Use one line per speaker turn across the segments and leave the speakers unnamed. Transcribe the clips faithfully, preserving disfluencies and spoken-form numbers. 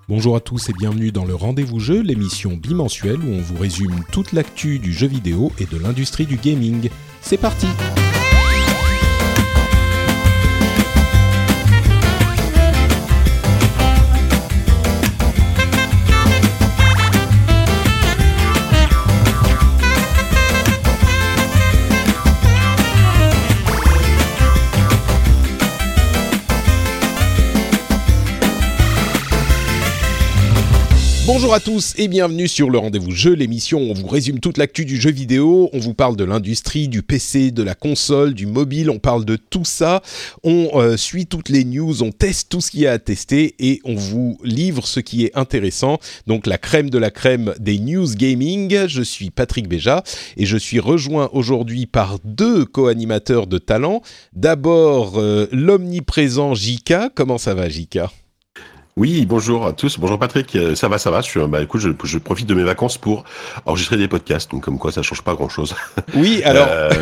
Bonjour à tous et bienvenue dans le Rendez-vous Jeu, l'émission bimensuelle où on vous résume toute l'actu du jeu vidéo et de l'industrie du gaming. C'est parti! Bonjour à tous et bienvenue sur le Rendez-vous Jeu, l'émission où on vous résume toute l'actu du jeu vidéo, on vous parle de l'industrie, du P C, de la console, du mobile, on parle de tout ça, on euh, suit toutes les news, on teste tout ce qu'il y a à tester et on vous livre ce qui est intéressant, donc la crème de la crème des news gaming. Je suis Patrick Béja et je suis rejoint aujourd'hui par deux co-animateurs de talent. D'abord, euh, l'omniprésent J K. Comment ça va J K ?
Oui, bonjour à tous. Bonjour Patrick. Ça va, ça va. Je suis, bah, écoute, je, je profite de mes vacances pour enregistrer des podcasts. Donc, comme quoi, ça change pas grand-chose.
Oui, alors, euh...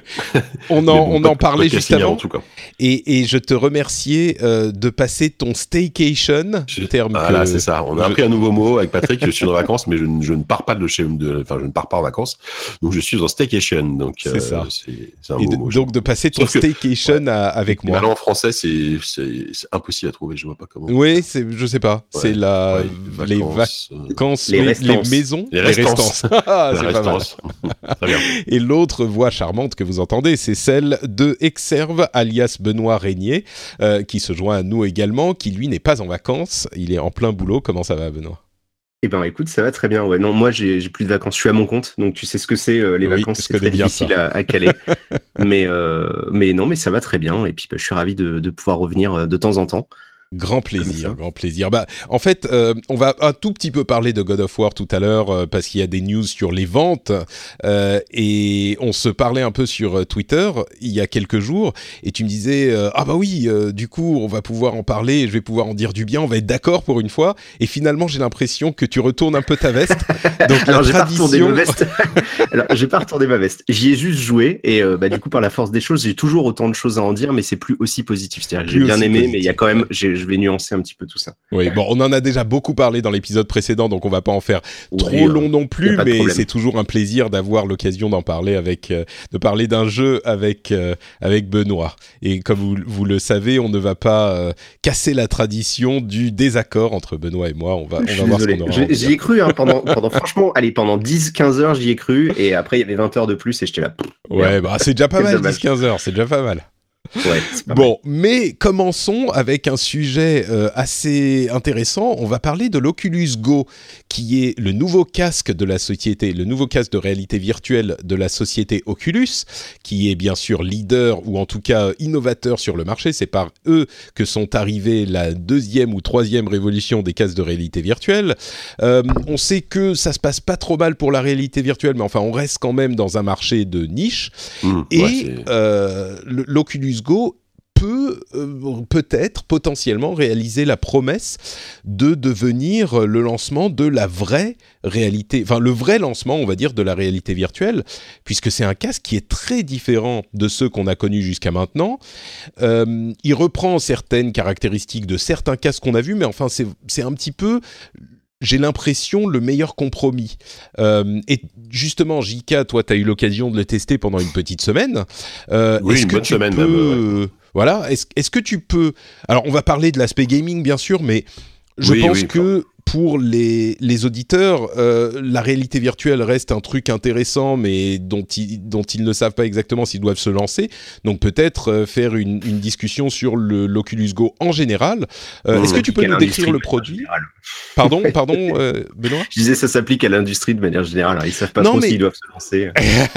on en, bon, on en parlait juste avant. Et, et je te remerciais euh, de passer ton staycation.
Je, terme voilà, que... c'est ça. On a appris un nouveau mot avec Patrick. Je suis en vacances, mais je, je ne pars pas de chez, de, enfin, je ne pars pas en vacances. Donc, je suis en staycation. Donc,
c'est euh, ça.
C'est, c'est un
et
beau
de,
mot.
Donc, de passer ton Sauf staycation que, ouais, à, avec moi.
Alors, en français, c'est, c'est, c'est impossible à trouver. Je vois pas comment.
Oui, c'est. Je sais pas, ouais, c'est la
ouais,
les
vacances,
vacances, les, les, les maisons,
les restances.
Les restances. Ah, c'est pas mal. Très bien. Et l'autre voix charmante que vous entendez, c'est celle de Exerve, alias Benoît Régnier, euh, qui se joint à nous également, qui lui n'est pas en vacances, il est en plein boulot. Comment ça va, Benoît ?
Eh ben, écoute, ça va très bien. Ouais, non, moi, j'ai, j'ai plus de vacances. Je suis à mon compte, donc tu sais ce que c'est. Euh, les
oui,
vacances, c'est très difficile à, à caler. mais, euh, mais non, mais ça va très bien. Et puis, bah, je suis ravi de, de pouvoir revenir de temps en temps.
Grand plaisir, grand plaisir. Bah, en fait, euh, on va un tout petit peu parler de God of War tout à l'heure euh, parce qu'il y a des news sur les ventes euh, et on se parlait un peu sur Twitter il y a quelques jours et tu me disais euh, ah bah oui, euh, du coup on va pouvoir en parler, et je vais pouvoir en dire du bien, on va être d'accord pour une fois. Et finalement j'ai l'impression que tu retournes un peu ta veste.
Donc alors j'ai tradition... pas retourné ma veste. Alors j'ai pas retourné ma veste. J'y ai juste joué et euh, bah du coup par la force des choses j'ai toujours autant de choses à en dire, mais c'est plus aussi positif. C'est-à-dire que j'ai bien aimé, positif. Mais il y a quand même j'ai je vais nuancer un petit peu tout ça.
Oui, bon, on en a déjà beaucoup parlé dans l'épisode précédent, donc on va pas en faire trop oui, long euh, non plus, mais c'est toujours un plaisir d'avoir l'occasion d'en parler avec, euh, de parler d'un jeu avec euh, avec Benoît. Et comme vous, vous le savez, on ne va pas euh, casser la tradition du désaccord entre Benoît et moi. On va, on va voir ce qu'on aura.
Je, j'y ai cru hein, pendant, pendant franchement, allez, pendant dix quinze heures, j'y ai cru, et après il y avait vingt heures de plus, et j'étais là.
Ouais, bah c'est déjà pas mal, dix quinze heures, c'est déjà pas mal.
Ouais,
bon, mais commençons avec un sujet euh, assez intéressant. On va parler de l'Oculus Go, qui est le nouveau casque de la société, le nouveau casque de réalité virtuelle de la société Oculus, qui est bien sûr leader ou en tout cas innovateur sur le marché. C'est par eux que sont arrivées la deuxième ou troisième révolution des casques de réalité virtuelle. Euh, on sait que ça se passe pas trop mal pour la réalité virtuelle, mais enfin on reste quand même dans un marché de niche. Mmh, et ouais, euh, l'Oculus Go peut euh, peut-être potentiellement réaliser la promesse de devenir le lancement de la vraie réalité, enfin le vrai lancement, on va dire, de la réalité virtuelle, puisque c'est un casque qui est très différent de ceux qu'on a connus jusqu'à maintenant. Euh, il reprend certaines caractéristiques de certains casques qu'on a vus, mais enfin c'est, c'est un petit peu... j'ai l'impression, le meilleur compromis. Euh, et justement, J K, toi, tu as eu l'occasion de le tester pendant une petite semaine. Euh,
oui,
est-ce
une
que
bonne
tu
semaine
peux,
même. Ouais.
Voilà, est-ce, est-ce que tu peux... Alors, on va parler de l'aspect gaming, bien sûr, mais je
oui,
pense
oui,
que... Quand... pour les, les auditeurs, euh, la réalité virtuelle reste un truc intéressant, mais dont ils, dont ils ne savent pas exactement s'ils doivent se lancer. Donc peut-être euh, faire une, une discussion sur le, l'Oculus Go en général. Euh, mmh, est-ce que tu peux nous décrire le produit ? Pardon, pardon, euh, Benoît ?
Je disais, ça s'applique à l'industrie de manière générale. Alors, ils savent pas non, trop mais... s'ils doivent se lancer.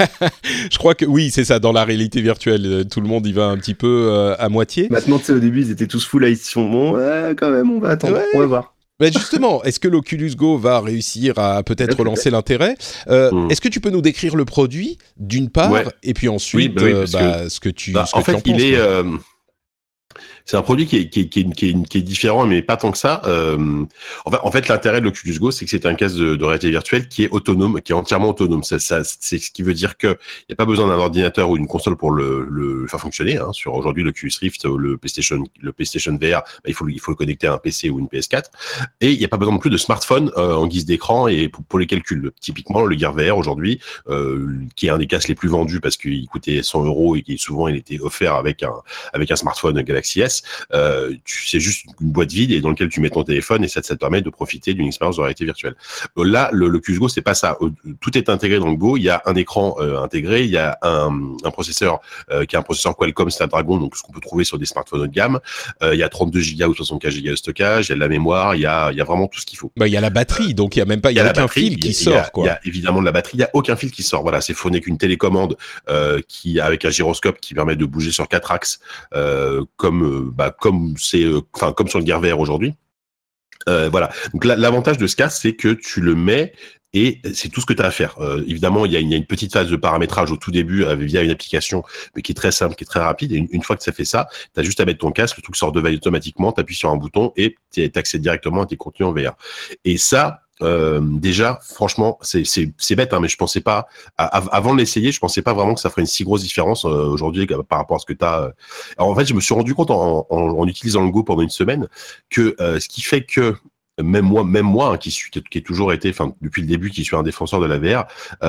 Je crois que oui, c'est ça. Dans la réalité virtuelle, tout le monde y va un petit peu euh, à moitié.
Maintenant, tu sais, au début, ils étaient tous full là. Ils se font bon, ouais, quand même, on va attendre, ouais. on va voir.
Ben justement, est-ce que l'Oculus Go va réussir à peut-être relancer l'intérêt ? euh, mmh. Est-ce que tu peux nous décrire le produit, d'une part, ouais. et puis ensuite, oui, bah oui, euh, bah, que, ce que tu,
bah,
ce que
en
tu
fait,
en penses,
il est, euh, C'est un produit qui est, qui est, qui est, qui est, qui est différent, mais pas tant que ça. Euh, en, fait, en fait, l'intérêt de l'Oculus Go, c'est que c'est un casque de, de réalité virtuelle qui est autonome, qui est entièrement autonome. Ça, ça, c'est ce qui veut dire que il n'y a pas besoin d'un ordinateur ou une console pour le, le faire fonctionner. Hein. Sur aujourd'hui, l'Oculus Rift, le PlayStation, le PlayStation V R, bah, il faut, il faut le connecter à un P C ou une P S quatre. Et il n'y a pas besoin non plus de smartphone euh, en guise d'écran et pour, pour les calculs. Typiquement, le Gear V R aujourd'hui, euh, qui est un des casques les plus vendus parce qu'il coûtait cent euros et qui souvent il était offert avec un avec un smartphone Galaxy S. Euh, tu c'est juste une boîte vide et dans lequel tu mets ton téléphone et ça, ça te permet de profiter d'une expérience de réalité virtuelle. Là, le l'Oculus Go, c'est pas ça. Tout est intégré dans le Go. Il y a un écran euh, intégré, il y a un, un processeur euh, qui est un processeur Qualcomm Snapdragon, donc ce qu'on peut trouver sur des smartphones haut de gamme. Euh, il y a trente-deux gigas ou soixante-quatre gigas de stockage. Il y a de la mémoire. Il y a il y a vraiment tout ce qu'il faut.
Bah, il y a la batterie, donc il y a même pas il y a, y a aucun batterie, fil qui sort.
Il y a,
quoi.
Il y a évidemment de la batterie. Il y a aucun fil qui sort. Voilà, c'est fourni qu'une télécommande euh, qui avec un gyroscope qui permet de bouger sur quatre axes, euh, comme euh, bah, comme c'est enfin euh, comme sur le Gear V R aujourd'hui. Euh, voilà. Donc là, l'avantage de ce casque, c'est que tu le mets et c'est tout ce que tu as à faire. Euh, évidemment, il y, a une, il y a une petite phase de paramétrage au tout début euh, via une application, mais qui est très simple, qui est très rapide. Et une, une fois que ça fait ça, tu as juste à mettre ton casque, le truc sort de veille automatiquement, tu appuies sur un bouton et tu accèdes directement à tes contenus en V R. Et ça, Euh, déjà, franchement, c'est c'est c'est bête, hein, mais je pensais pas à, avant de l'essayer, je pensais pas vraiment que ça ferait une si grosse différence euh, aujourd'hui par rapport à ce que t'as. Euh... Alors en fait, je me suis rendu compte en, en, en utilisant le Go pendant une semaine que euh, ce qui fait que même moi, même moi, hein, qui suis, qui, qui ai toujours été, enfin depuis le début, qui suis un défenseur de la V R,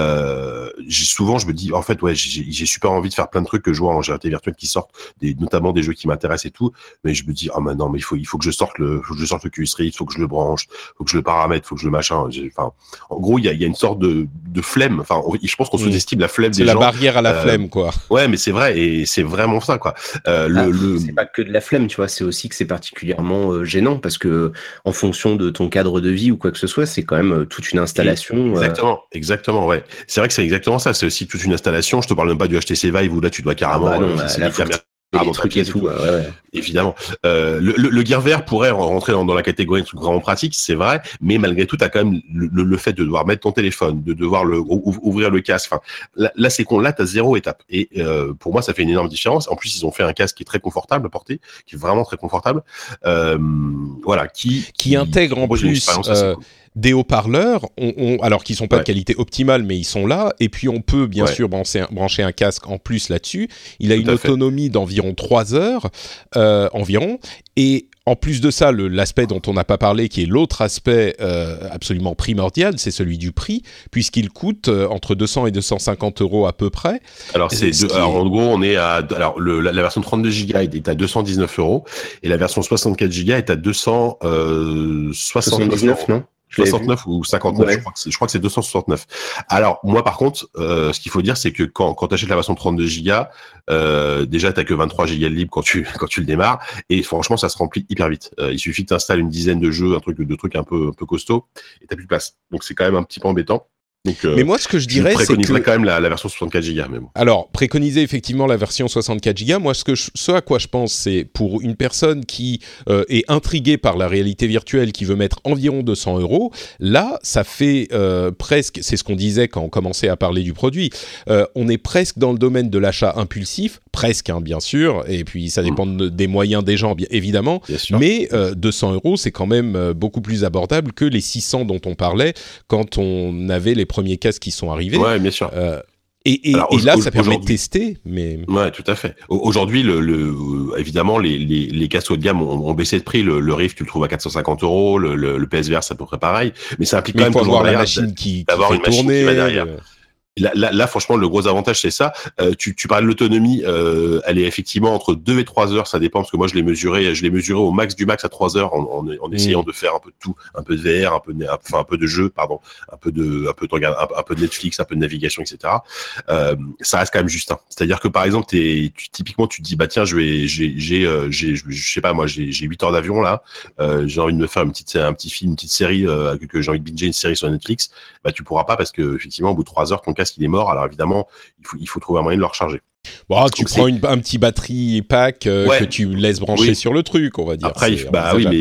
euh, j'ai souvent, je me dis, en fait, ouais, j'ai, j'ai super envie de faire plein de trucs que je vois en réalité virtuelle qui sortent, des, notamment des jeux qui m'intéressent et tout, mais je me dis, ah oh, mais non, mais il faut, il faut que je sorte le, faut que je sorte le Oculus Rift, il faut que je le branche, faut que je le paramètre, faut que je le machin. Enfin, en gros, il y a, il y a une sorte de, de flemme. Enfin, je pense qu'on mmh. sous-estime la flemme
c'est
des
gens. C'est la
gens.
barrière à la
euh,
flemme, quoi.
Ouais, mais c'est vrai et c'est vraiment ça, quoi. Euh, le,
ah,
le...
C'est pas que de la flemme, tu vois, c'est aussi que c'est particulièrement euh, gênant parce que en fonction de ton cadre de vie ou quoi que ce soit, c'est quand même toute une installation.
Exactement,
euh...
exactement, ouais. C'est vrai que c'est exactement ça. C'est aussi toute une installation. Je te parle même pas du H T C Vive où là tu dois carrément.
Ah bah non,
euh,
bah,
c'est
là,
des caméras.
Ah, des trucs et tout, ouais, ouais.
Évidemment. Euh, le, le, le Gear V R pourrait rentrer dans, dans la catégorie de trucs vraiment pratiques, c'est vrai, mais malgré tout, t'as quand même le, le, le fait de devoir mettre ton téléphone, de devoir le, ouvrir le casque. Enfin, là, là c'est con. Là, t'as zéro étape. Et euh, pour moi, ça fait une énorme différence. En plus, ils ont fait un casque qui est très confortable à porter, qui est vraiment très confortable. Euh, voilà, qui
qui, qui intègre en plus euh, des haut-parleurs, on, on, alors qu'ils sont pas ouais. de qualité optimale, mais ils sont là. Et puis on peut bien ouais. sûr brancher, brancher un casque en plus là-dessus. Il a tout une autonomie fait. d'environ trois heures euh, environ. Et en plus de ça, le, l'aspect dont on n'a pas parlé, qui est l'autre aspect euh, absolument primordial, c'est celui du prix, puisqu'il coûte euh, entre deux cents et deux cent cinquante euros à peu près.
Alors, c'est deux, alors est... en gros, on est à alors le, la, la version trente-deux gigas est à deux cent dix-neuf euros et la version soixante-quatre gigas est à deux cent soixante-dix-neuf, non soixante-neuf ou cinquante-neuf, ouais. je, crois que c'est, je crois que c'est deux cent soixante-neuf. Alors, moi, par contre, euh, ce qu'il faut dire, c'est que quand, quand tu achètes la version trente-deux gigas, euh, déjà, t'as que vingt-trois gigas de libre quand tu, quand tu le démarres. Et franchement, ça se remplit hyper vite. Euh, il suffit que tu installes une dizaine de jeux, un truc, de trucs un peu, un peu costauds, et t'as plus de place. Donc, c'est quand même un petit peu embêtant. Donc, euh,
mais moi, ce que je dirais,
je préconiserais
c'est que...
quand même la, la version soixante-quatre gigas, même.
Alors, préconiser effectivement la version soixante-quatre gigas. Moi, ce que je, ce à quoi je pense, c'est pour une personne qui euh, est intriguée par la réalité virtuelle, qui veut mettre environ deux cents euros. Là, ça fait euh, presque, c'est ce qu'on disait quand on commençait à parler du produit. Euh, on est presque dans le domaine de l'achat impulsif, presque, hein, bien sûr. Et puis, ça dépend mmh. de, des moyens des gens, bien évidemment. Bien sûr. Mais euh, deux cents euros, c'est quand même euh, beaucoup plus abordable que les six cents dont on parlait quand on avait les premiers casques qui sont arrivés.
Ouais, bien sûr.
Euh, et, et, Alors, et là, ça permet de tester. Mais...
Ouais, tout à fait. Aujourd'hui, le, le, évidemment, les, les, les casques haut de gamme ont, ont baissé de prix. Le, le Rift, tu le trouves à quatre cent cinquante euros. Le, le, le P S V R, c'est à peu près pareil. Mais ça implique
mais
quand même
toujours avoir la machine qui, qui fait
une
tourner.
Machine qui va derrière. Euh... Là, là, là, franchement, le gros avantage, c'est ça. Euh, tu, tu parles de l'autonomie, euh, elle est effectivement entre deux et trois heures, ça dépend, parce que moi, je l'ai mesuré, je l'ai mesuré au max du max à trois heures en, en, en essayant mmh. de faire un peu de tout, un peu de V R, un peu de, enfin, un peu de jeu, pardon, un peu de, un peu de, un, un peu de Netflix, un peu de navigation, et cetera. Euh, ça reste quand même juste. Hein. C'est-à-dire que, par exemple, t'es, tu, typiquement, tu te dis, bah, tiens, je vais, j'ai, j'ai, euh, j'ai, je, je sais pas, moi, j'ai, j'ai huit heures d'avion, là, euh, j'ai envie de me faire une petite, un petit film, une petite série, euh, que j'ai envie de binger une série sur Netflix, bah, tu pourras pas parce que, effectivement, au bout de trois heures, ton casque, il est mort. Alors, évidemment, il faut, il faut trouver un moyen de le recharger.
Bon, tu Donc prends une, un petit batterie pack euh, ouais. que tu laisses brancher oui. sur le truc, on va dire.
Après, il, bah oui, mais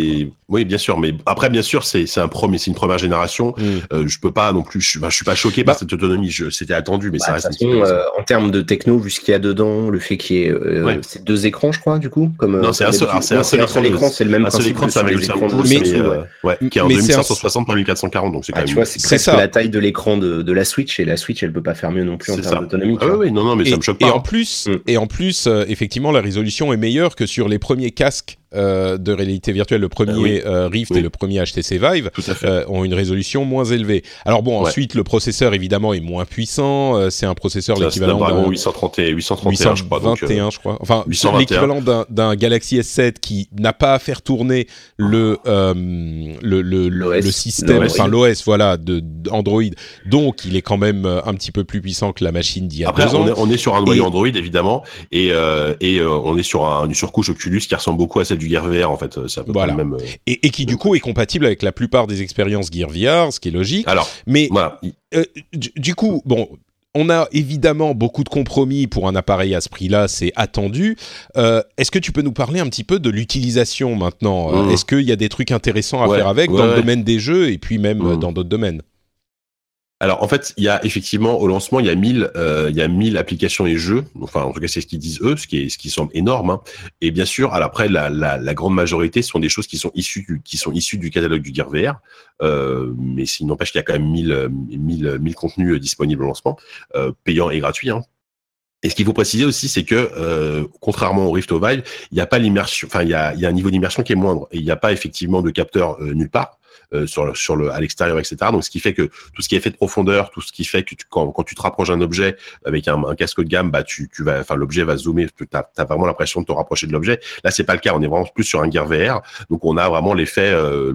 Oui, bien sûr, mais après, bien sûr, c'est c'est un premier, c'est une première génération. Mm. Euh, je peux pas non plus, je, ben, je suis pas choqué bah, par cette autonomie. Je, c'était attendu, mais bah, ça reste.
Façon, un euh, en termes de techno, vu ce qu'il y a dedans, le fait qu'il y ait euh, ouais. c'est deux écrans, je crois, du coup, comme.
Non, c'est un seul, c'est un seul écran.
écran, c'est le même
un seul écran, c'est un mille cinq cents pouces, mais euh, ouais, qui est en deux mille cinq cent soixante par mille quatre cent quarante, donc c'est quand
ah,
même.
Tu vois, c'est presque la taille de l'écran de de la Switch, et la Switch, elle peut pas faire mieux non plus en termes d'autonomie.
Ah oui, non, non, mais ça me choque pas.
Et en plus, et en plus, effectivement, la résolution est meilleure que sur les premiers casques. Euh, de réalité virtuelle, le premier euh, oui. euh, Rift oui. et le premier H T C Vive euh, ont une résolution moins élevée. Alors bon, ouais. ensuite le processeur évidemment est moins puissant. Euh, c'est un processeur
ça,
l'équivalent d'un
huit cent trente et huit cent trente et un, je crois.
Donc, euh, je crois. Enfin,
huit cent vingt et un.
L'équivalent d'un, d'un Galaxy S sept qui n'a pas à faire tourner le euh, le le, le système, enfin l'O S, voilà, de d'Android. Donc il est quand même un petit peu plus puissant que la machine d'il y a
Après,
deux ans.
On est, on est sur un noyau et... Android évidemment, et euh, et euh, on est sur un, une surcouche Oculus qui ressemble beaucoup à celle du Gear V R en fait. C'est un peu
voilà.
même, euh...
et, et qui du coup est compatible avec la plupart des expériences Gear V R, ce qui est logique.
Alors,
mais
voilà.
euh, du, du coup, bon, on a évidemment beaucoup de compromis pour un appareil à ce prix-là, c'est attendu. Euh, est-ce que tu peux nous parler un petit peu de l'utilisation maintenant ? mmh. Est-ce qu'il y a des trucs intéressants à
ouais,
faire avec
ouais,
dans
ouais.
le domaine des jeux et puis même mmh. dans d'autres domaines ?
Alors en fait, il y a effectivement au lancement, il y a mille, euh, il y a mille applications et jeux. Enfin, en tout cas, c'est ce qu'ils disent eux, ce qui est, ce qui semble énorme. Hein. Et bien sûr, alors après, la, la, la grande majorité sont des choses qui sont issues du, qui sont issues du catalogue du Gear V R. Euh, mais il n'empêche qu'il y a quand même mille, mille, mille contenus disponibles au lancement, euh, payants et gratuits. Hein. Et ce qu'il faut préciser aussi, c'est que euh, contrairement au Rift au Vive, il n'y a pas l'immersion. Enfin, il y a, il y a un niveau d'immersion qui est moindre et il n'y a pas effectivement de capteur euh, nulle part. Euh, sur le, sur le à l'extérieur, et cetera. Donc ce qui fait que tout ce qui est fait de profondeur, tout ce qui fait que tu, quand quand tu te rapproches d'un objet avec un, un casque de gamme, bah tu tu vas, enfin l'objet va zoomer, t'as t'as vraiment l'impression de te rapprocher de l'objet. Là c'est pas le cas, on est vraiment plus sur un Gear V R, donc on a vraiment l'effet. Euh,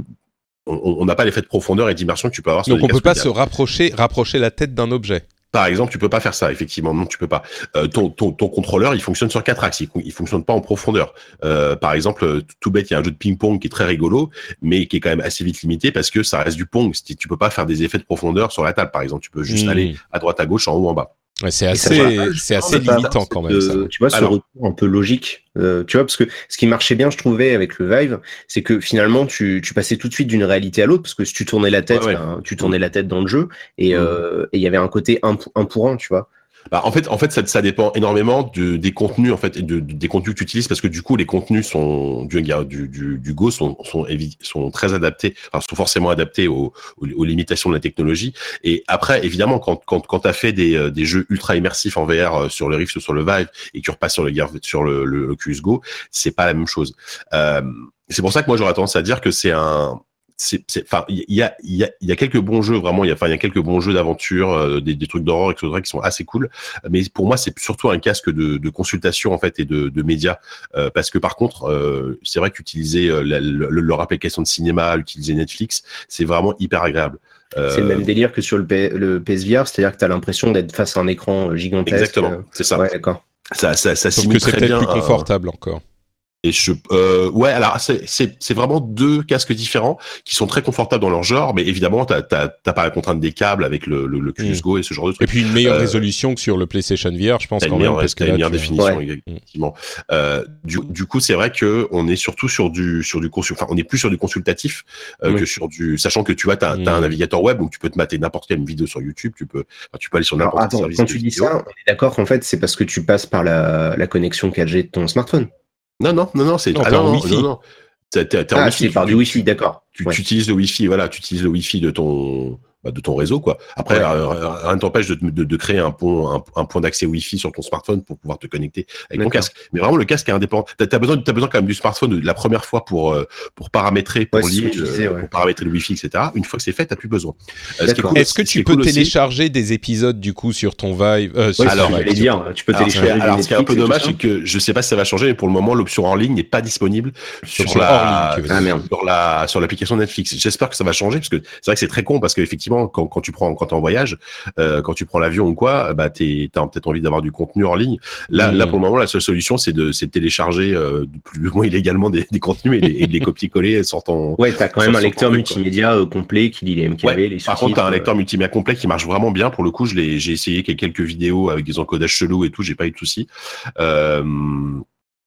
on n'a pas l'effet de profondeur et d'immersion que tu peux avoir sur
donc
les
on peut pas
se
rapprocher rapprocher la tête d'un objet.
Par exemple, tu peux pas faire ça, effectivement. Non, tu peux pas. Euh, ton, ton, ton contrôleur, il fonctionne sur quatre axes. Il, il fonctionne pas en profondeur. Euh, par exemple, tout bête, il y a un jeu de ping-pong qui est très rigolo, mais qui est quand même assez vite limité parce que ça reste du pong. Tu peux pas faire des effets de profondeur sur la table, par exemple. Tu peux juste mmh. aller à droite, à gauche, en haut, en bas.
Ouais, c'est assez, ça, c'est assez limitant quand même.
De,
ça.
Tu vois, ce retour un peu logique. Euh, tu vois, parce que ce qui marchait bien, je trouvais, avec le Vive, c'est que finalement, tu, tu passais tout de suite d'une réalité à l'autre, parce que si tu tournais la tête, ouais, ouais. Ben, tu tournais mmh. la tête dans le jeu, et il mmh. euh, y avait un côté un, un pour un, tu vois.
Bah, en fait, en fait, ça, ça dépend énormément de, des contenus, en fait, et de, de, des contenus que tu utilises, parce que du coup, les contenus sont du, du, du, du Go sont, sont, sont très adaptés, enfin, sont forcément adaptés aux, aux, aux limitations de la technologie. Et après, évidemment, quand, quand, quand t'as fait des, des jeux ultra immersifs en V R sur le Rift ou sur le Vive et que tu repasses sur le Gear, sur le, le Oculus Go, c'est pas la même chose. Euh, c'est pour ça que moi, j'aurais tendance à dire que c'est un, c'est enfin il y a il y a il y a quelques bons jeux vraiment il y a enfin il y a quelques bons jeux d'aventure euh, des des trucs d'horreur et cetera qui sont assez cool, mais pour moi c'est surtout un casque de de consultation en fait et de de médias, euh, parce que par contre euh, c'est vrai qu'utiliser euh, la, le, leur application de cinéma, utiliser Netflix, c'est vraiment hyper agréable.
Euh... C'est le même délire que sur le, P- le P S V R, c'est-à-dire que tu as l'impression d'être face à un écran gigantesque.
Exactement,
euh...
c'est ça.
Ouais, d'accord.
Ça ça ça
simule très bien. C'est peut-être plus confortable
un...
encore.
Et je, euh, ouais, alors c'est c'est c'est vraiment deux casques différents qui sont très confortables dans leur genre, mais évidemment t'as t'as t'as pas la contrainte des câbles avec le le, le Oculus mmh. Go et ce genre de trucs.
Et puis une meilleure euh, résolution que sur le PlayStation V R, je pense quand même, parce que
t'as une meilleure
tu...
définition,
ouais.
effectivement. Euh, du du coup, c'est vrai que on est surtout sur du sur du consul, enfin on est plus sur du consultatif euh, mmh. que sur du, sachant que tu vois t'as mmh. t'as un navigateur web, donc tu peux te mater n'importe quelle vidéo sur YouTube, tu peux enfin, tu peux aller sur n'importe quel service.
Quand tu dis ça, on est d'accord qu'en fait c'est parce que tu passes par la la connexion quatre G de ton smartphone.
Non, non, non, non, c'est
non,
ah,
non,
non,
Wi-Fi.
non, non. T'es, t'es, t'es
ah,
en Wi-Fi.
c'est par du Wi-Fi, d'accord.
Tu,
ouais.
tu utilises le Wi-Fi, voilà, tu utilises le Wi-Fi de ton, bah, de ton réseau, quoi. Après, ouais. euh, rien ne t'empêche de, de, de créer un pont, un, un point d'accès Wi-Fi sur ton smartphone pour pouvoir te connecter avec d'accord. ton casque. Mais vraiment, le casque est indépendant. T'as, t'as besoin, t'as besoin quand même du smartphone de la première fois pour, euh, pour paramétrer, pour
ouais,
lire,
disais,
euh,
ouais.
pour paramétrer le Wi-Fi, et cetera. Une fois que c'est fait, t'as plus besoin.
Euh, ce cool, Est-ce que tu peux télécharger aussi, des épisodes du coup sur ton Vive euh, sur
ouais, Alors, j'allais dire, tu peux télécharger.
Alors, alors ce qui est un peu dommage, c'est que je sais pas si ça va changer, mais pour le moment, l'option en ligne n'est pas disponible sur, sur la,
ligne,
ah, sur la, sur l'application Netflix. J'espère que ça va changer, parce que c'est vrai que c'est très con, parce qu'effectivement, quand, quand tu prends, quand t'es en voyage, euh, quand tu prends l'avion ou quoi, bah t'es, t'as peut-être envie d'avoir du contenu en ligne. Là, mmh. là pour le moment, la seule solution, c'est de, c'est de télécharger euh, plus ou moins illégalement des, des contenus et, les, et de les copier-coller sur ton.
Ouais, t'as quand même un lecteur multimédia euh, complet qui lit les M K B,
ouais,
les.
Par contre, t'as un lecteur multimédia complet qui marche vraiment bien. Pour le coup, je l'ai, j'ai essayé quelques vidéos avec des encodages chelous et tout, j'ai pas eu de soucis. Euh,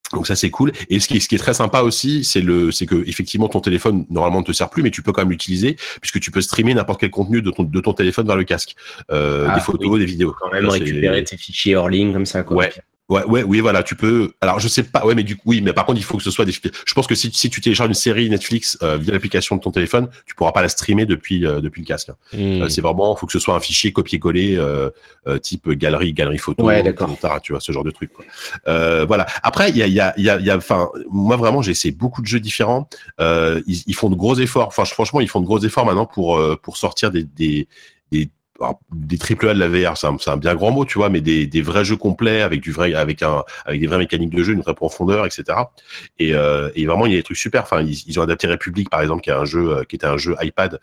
Donc ça c'est cool. Et ce qui est, ce qui est très sympa aussi, c'est le, c'est que effectivement ton téléphone normalement ne te sert plus, mais tu peux quand même l'utiliser puisque tu peux streamer n'importe quel contenu de ton de ton téléphone vers le casque, euh, ah, des photos, oui. des vidéos.
Quand même là, récupérer tes fichiers hors ligne comme ça, quoi.
Ouais. Ouais, ouais, oui, voilà, tu peux. Alors, je sais pas. Ouais, mais du coup, oui, mais par contre, il faut que ce soit des. Je pense que si, si tu télécharges une série Netflix euh, via l'application de ton téléphone, tu pourras pas la streamer depuis euh, depuis le casque. Mmh. Euh, c'est vraiment, faut que ce soit un fichier copier-coller euh, euh, type galerie, galerie photo,
ouais, d'accord.
et cetera. Tu vois, ce genre de truc. Quoi. Euh, voilà. Après, il y a, il y a, il y a, il y a. Enfin, moi vraiment, j'ai essayé beaucoup de jeux différents. Euh, ils, ils font de gros efforts. Enfin, franchement, ils font de gros efforts maintenant pour euh, pour sortir des des des Alors, des triple A de la V R, c'est un, c'est un bien grand mot, tu vois, mais des, des vrais jeux complets avec du vrai, avec un, avec des vraies mécaniques de jeu, une vraie profondeur, et cetera. Et, euh, et vraiment, il y a des trucs super. Enfin, ils, ils ont adapté République, par exemple, qui est un jeu, qui était un jeu iPad,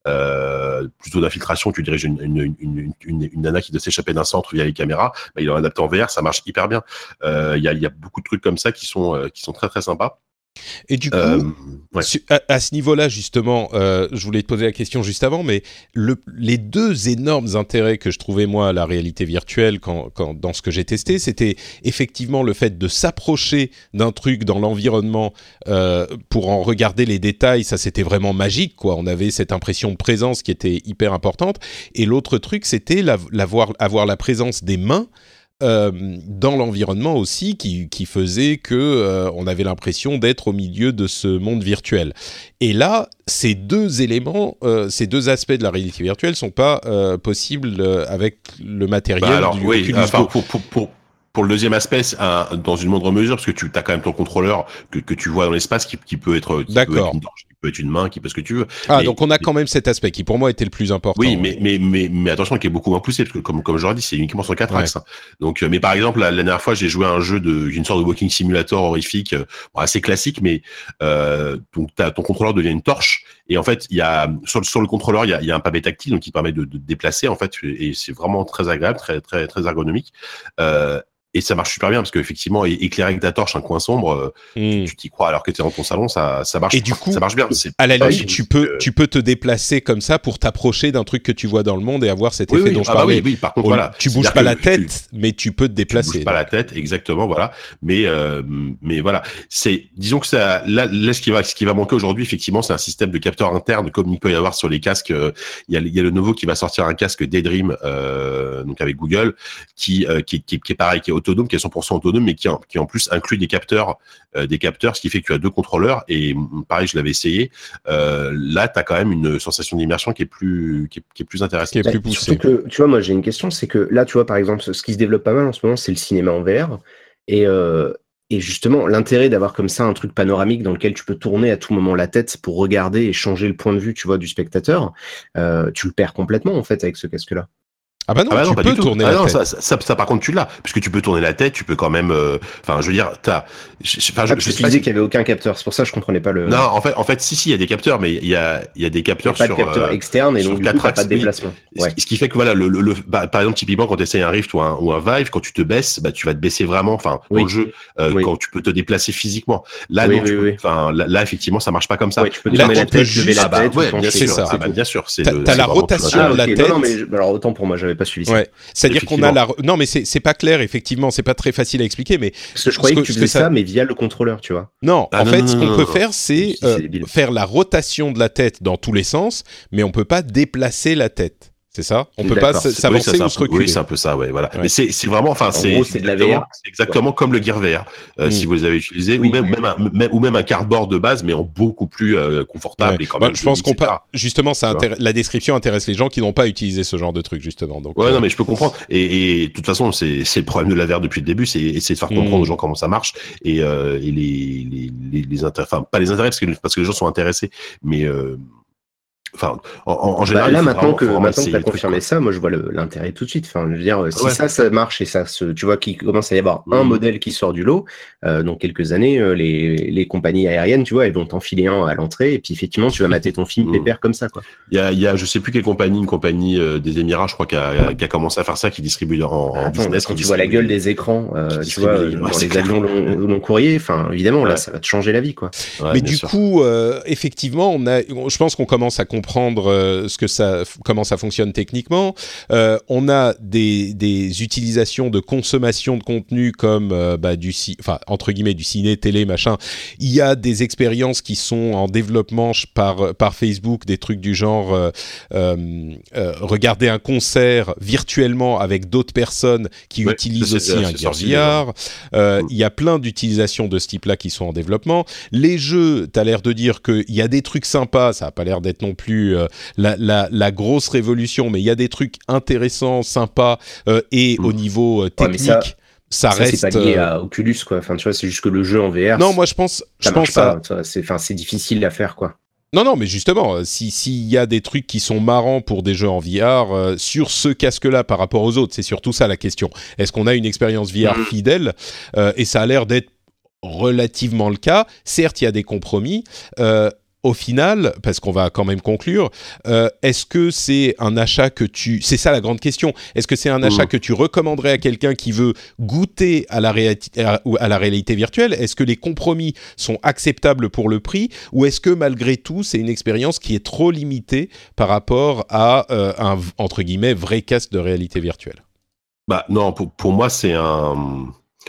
euh, plutôt d'infiltration. Tu diriges une, une, une, une, une nana qui doit s'échapper d'un centre via les caméras. Bah, ils l'ont adapté en V R, ça marche hyper bien. Euh, il y a, il y a beaucoup de trucs comme ça qui sont, euh, qui sont très, très sympas.
Et du coup, euh, ouais. à, à ce niveau-là, justement, euh, je voulais te poser la question juste avant, mais le, les deux énormes intérêts que je trouvais, moi, à la réalité virtuelle quand, quand, dans ce que j'ai testé, c'était effectivement le fait de s'approcher d'un truc dans l'environnement euh, pour en regarder les détails. Ça, c'était vraiment magique, quoi. On avait cette impression de présence qui était hyper importante. Et l'autre truc, c'était la, la voir, avoir la présence des mains Euh, dans l'environnement aussi, qui, qui faisait que euh, on avait l'impression d'être au milieu de ce monde virtuel. Et là, ces deux éléments, euh, ces deux aspects de la réalité virtuelle sont pas euh, possibles euh, avec le matériel
bah alors,
du
oui,
Oculus
enfin,
Go.
Pour, pour, pour, pour le deuxième aspect, c'est un, dans une moindre mesure, parce que tu as quand même ton contrôleur que, que tu vois dans l'espace qui, qui peut être, qui
D'accord.
peut être une torche, qui peut être une main, qui peut ce que tu veux.
Ah,
mais,
donc on a quand même cet aspect qui pour moi était le plus important.
Oui, mais, mais, mais, mais attention, qui est beaucoup moins poussé, parce que comme, comme je l'ai dit, c'est uniquement sur quatre
ouais.
axes. Hein. Donc, mais par exemple, la, la dernière fois, j'ai joué à un jeu de, une sorte de walking simulator horrifique, bon, assez classique, mais, euh, donc, t'as, ton contrôleur devient une torche. Et en fait, il y a, sur, sur le contrôleur, il y a, il y a un pavé tactile, donc qui permet de, de déplacer, en fait, et c'est vraiment très agréable, très, très, très ergonomique. Euh, Et ça marche super bien parce qu'effectivement, éclairer avec ta torche un coin sombre, mmh. tu t'y crois alors que tu es dans ton salon, ça, ça marche.
Et du coup,
ça marche bien. C'est
à la limite, tu peux, que... tu peux te déplacer comme ça pour t'approcher d'un truc que tu vois dans le monde et avoir cet
oui,
effet
oui,
dont
ah
je parlais.
Bah oui, oui, par contre, voilà.
Tu bouges pas la tête, tu, mais tu peux te déplacer.
Tu bouges pas la tête, exactement, voilà. Mais, euh, mais voilà. C'est, disons que ça, là, là, ce qui va, ce qui va manquer aujourd'hui, effectivement, c'est un système de capteur interne comme il peut y avoir sur les casques. Il y a, il y a le nouveau qui va sortir un casque Daydream, euh, donc avec Google, qui, euh, qui, qui, qui est pareil, qui est autonome, qui est cent pour cent autonome, mais qui en, qui en plus inclut des capteurs, euh, des capteurs, ce qui fait que tu as deux contrôleurs. Et pareil, je l'avais essayé. Euh, là, tu as quand même une sensation d'immersion qui est plus, qui est, qui est plus intéressante,
qui est plus poussée.
Que, tu vois, moi j'ai une question, c'est que là, tu vois, par exemple, ce qui se développe pas mal en ce moment, c'est le cinéma en V R. Et euh, Et justement, l'intérêt d'avoir comme ça un truc panoramique dans lequel tu peux tourner à tout moment la tête pour regarder et changer le point de vue, tu vois, du spectateur, euh, tu le perds complètement en fait avec ce casque-là.
Ah bah non, ah bah non, tu peux tourner
ah
la
non,
tête.
Ça, ça, ça, ça, par contre, tu l'as, puisque tu peux tourner la tête, tu peux quand même. Enfin, euh, je veux dire, t'as.
Enfin, je, ah, je, je disais si... qu'il y avait aucun capteur, c'est pour ça que je comprenais pas le.
Non, en fait, en fait, si, si, il y a des capteurs, mais il y a, il y a des capteurs
il y a
sur.
Pas de capteurs euh, externes et donc du coup, t'as pas de déplacement.
Ouais. Ce qui fait que voilà, le, le, le bah, par exemple, typiquement, quand tu essayes un Rift ou un, ou un Vive, quand tu te baisses, bah, tu vas te baisser vraiment. Enfin, oui. dans le jeu, euh, oui. quand tu peux te déplacer physiquement. Là,
oui,
non,
oui,
tu peux,
oui.
Enfin, là, là, effectivement, ça marche pas comme ça.
Ouais, tu peux tourner la tête, lever la tête.
Ouais, bien sûr. Ah bah, bien sûr.
T'as la rotation de la tête.
Non, mais alors autant pour moi, j'avais pas suivi ça.
C'est-à-dire qu'on a la non, mais c'est, c'est pas clair, effectivement, c'est pas très facile à expliquer, mais...
Parce que je croyais que, que tu faisais ça, ça, mais via le contrôleur, tu vois.
Non,
ah,
en
non,
fait,
non,
ce qu'on
non,
peut
non,
faire, c'est,
c'est
euh, faire la rotation de la tête dans tous les sens, mais on peut pas déplacer la tête. C'est ça? On peut
D'accord.
pas s'avancer
oui, ça,
ou se reculer.
Oui, c'est un peu ça, ouais, voilà.
Ouais.
Mais c'est, c'est vraiment, enfin,
en
c'est,
gros, c'est de la V R.
C'est exactement ouais. comme le Gear V R, euh, mm. si vous avez utilisé, oui, ou même, oui. même, un, même, ou même un cardboard de base, mais en beaucoup plus euh, confortable ouais. et quand
bah,
même.
Je pense qu'on peut, justement, ça intéresse, la description intéresse les gens qui n'ont pas utilisé ce genre de truc, justement. Donc,
ouais,
euh...
non, mais je peux comprendre. Et, et de toute façon, c'est, c'est le problème de la V R depuis le début, c'est essayer de faire comprendre mm. aux gens comment ça marche et, euh, et les, les, les, les intérêts, enfin, pas les intérêts parce que, parce que les gens sont intéressés, mais, euh, Enfin, en, en général,
bah là, maintenant
vraiment,
que maintenant que t'as confirmé
trucs,
ça, moi je vois le, l'intérêt tout de suite. Enfin, je veux dire, si
ouais.
ça, ça marche et ça se, tu vois, qu'il commence à y avoir mmh. un modèle qui sort du lot, euh, dans quelques années, euh, les, les compagnies aériennes, tu vois, elles vont t'enfiler un à l'entrée et puis effectivement, tu vas mater ton film mmh. pépère comme ça, quoi.
Il y a, il y a, je sais plus quelle compagnie, une compagnie euh, des Émirats, je crois, qui a, qui a commencé à faire ça, qui distribue en, en
Attends,
business.
Quand tu vois la gueule des écrans, euh, tu vois, les, dans les avions long, long courrier, enfin, évidemment, ouais. là, ça va te changer la vie, quoi.
Ouais, Mais du sûr. coup, euh, effectivement, on a, je pense qu'on commence à, comprendre euh, ce que ça, comment ça fonctionne techniquement. Euh, on a des, des utilisations de consommation de contenu comme euh, bah, du, enfin entre guillemets du ciné, télé, machin. Il y a des expériences qui sont en développement par par Facebook, des trucs du genre euh, euh, euh, regarder un concert virtuellement avec d'autres personnes qui
ouais,
utilisent aussi
c'est,
un
c'est
Gear
sorti,
V R. Euh,
mmh.
Il y a plein d'utilisations de ce type-là qui sont en développement. Les jeux, tu as l'air de dire qu'il y a des trucs sympas, ça n'a pas l'air d'être non plus euh, la, la, la grosse révolution, mais il y a des trucs intéressants, sympas, euh, et mmh. au niveau euh, technique, ouais, ça, ça, ça reste...
c'est pas lié à Oculus, quoi. Enfin, tu vois, c'est juste que le jeu en V R...
Non, moi, je pense...
Ça
je
marche
pense
pas,
à...
c'est, enfin, c'est difficile à faire, quoi.
Non, non, mais justement, si s'il y a des trucs qui sont marrants pour des jeux en V R, euh, sur ce casque-là par rapport aux autres, c'est surtout ça la question. Est-ce qu'on a une expérience V R mmh. fidèle euh, et ça a l'air d'être relativement le cas. Certes, il y a des compromis. Euh, au final, parce qu'on va quand même conclure, euh, est-ce que c'est un achat que tu... C'est ça la grande question. Est-ce que c'est un achat mmh. que tu recommanderais à quelqu'un qui veut goûter à la, réati- à, à la réalité virtuelle ? Est-ce que les compromis sont acceptables pour le prix ? Ou est-ce que malgré tout, c'est une expérience qui est trop limitée par rapport à euh, un, entre guillemets, vrai casque de réalité virtuelle ?
Bah non, pour, pour moi, c'est un...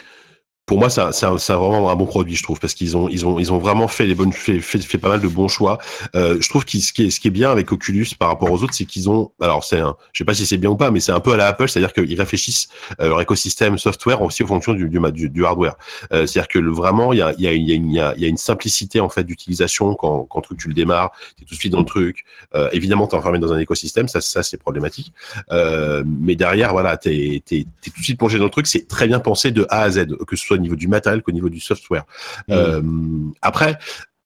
Pour moi, c'est, c'est, c'est vraiment un bon produit, je trouve, parce qu'ils ont, ils ont, ils ont vraiment fait les bonnes, fait, fait, fait pas mal de bons choix. Euh, je trouve que ce qui est, ce qui est bien avec Oculus par rapport aux autres, c'est qu'ils ont, alors c'est un, je sais pas si c'est bien ou pas, mais c'est un peu à la Apple, c'est-à-dire qu'ils réfléchissent euh, leur écosystème software aussi en fonction du, du, du, du hardware. Euh, c'est-à-dire que le, vraiment, il y a, il y a, il y a, il y a, il y a une simplicité en fait d'utilisation quand, quand truc tu le démarres, t'es tout de suite dans le truc. Euh, évidemment, t'es enfermé dans un écosystème, ça, ça c'est problématique. Euh, mais derrière, voilà, t'es, t'es, t'es tout de suite plongé dans le truc. C'est très bien pensé de A à Z, que ce soit au niveau du matériel, qu'au niveau du software. Mmh. Euh, après,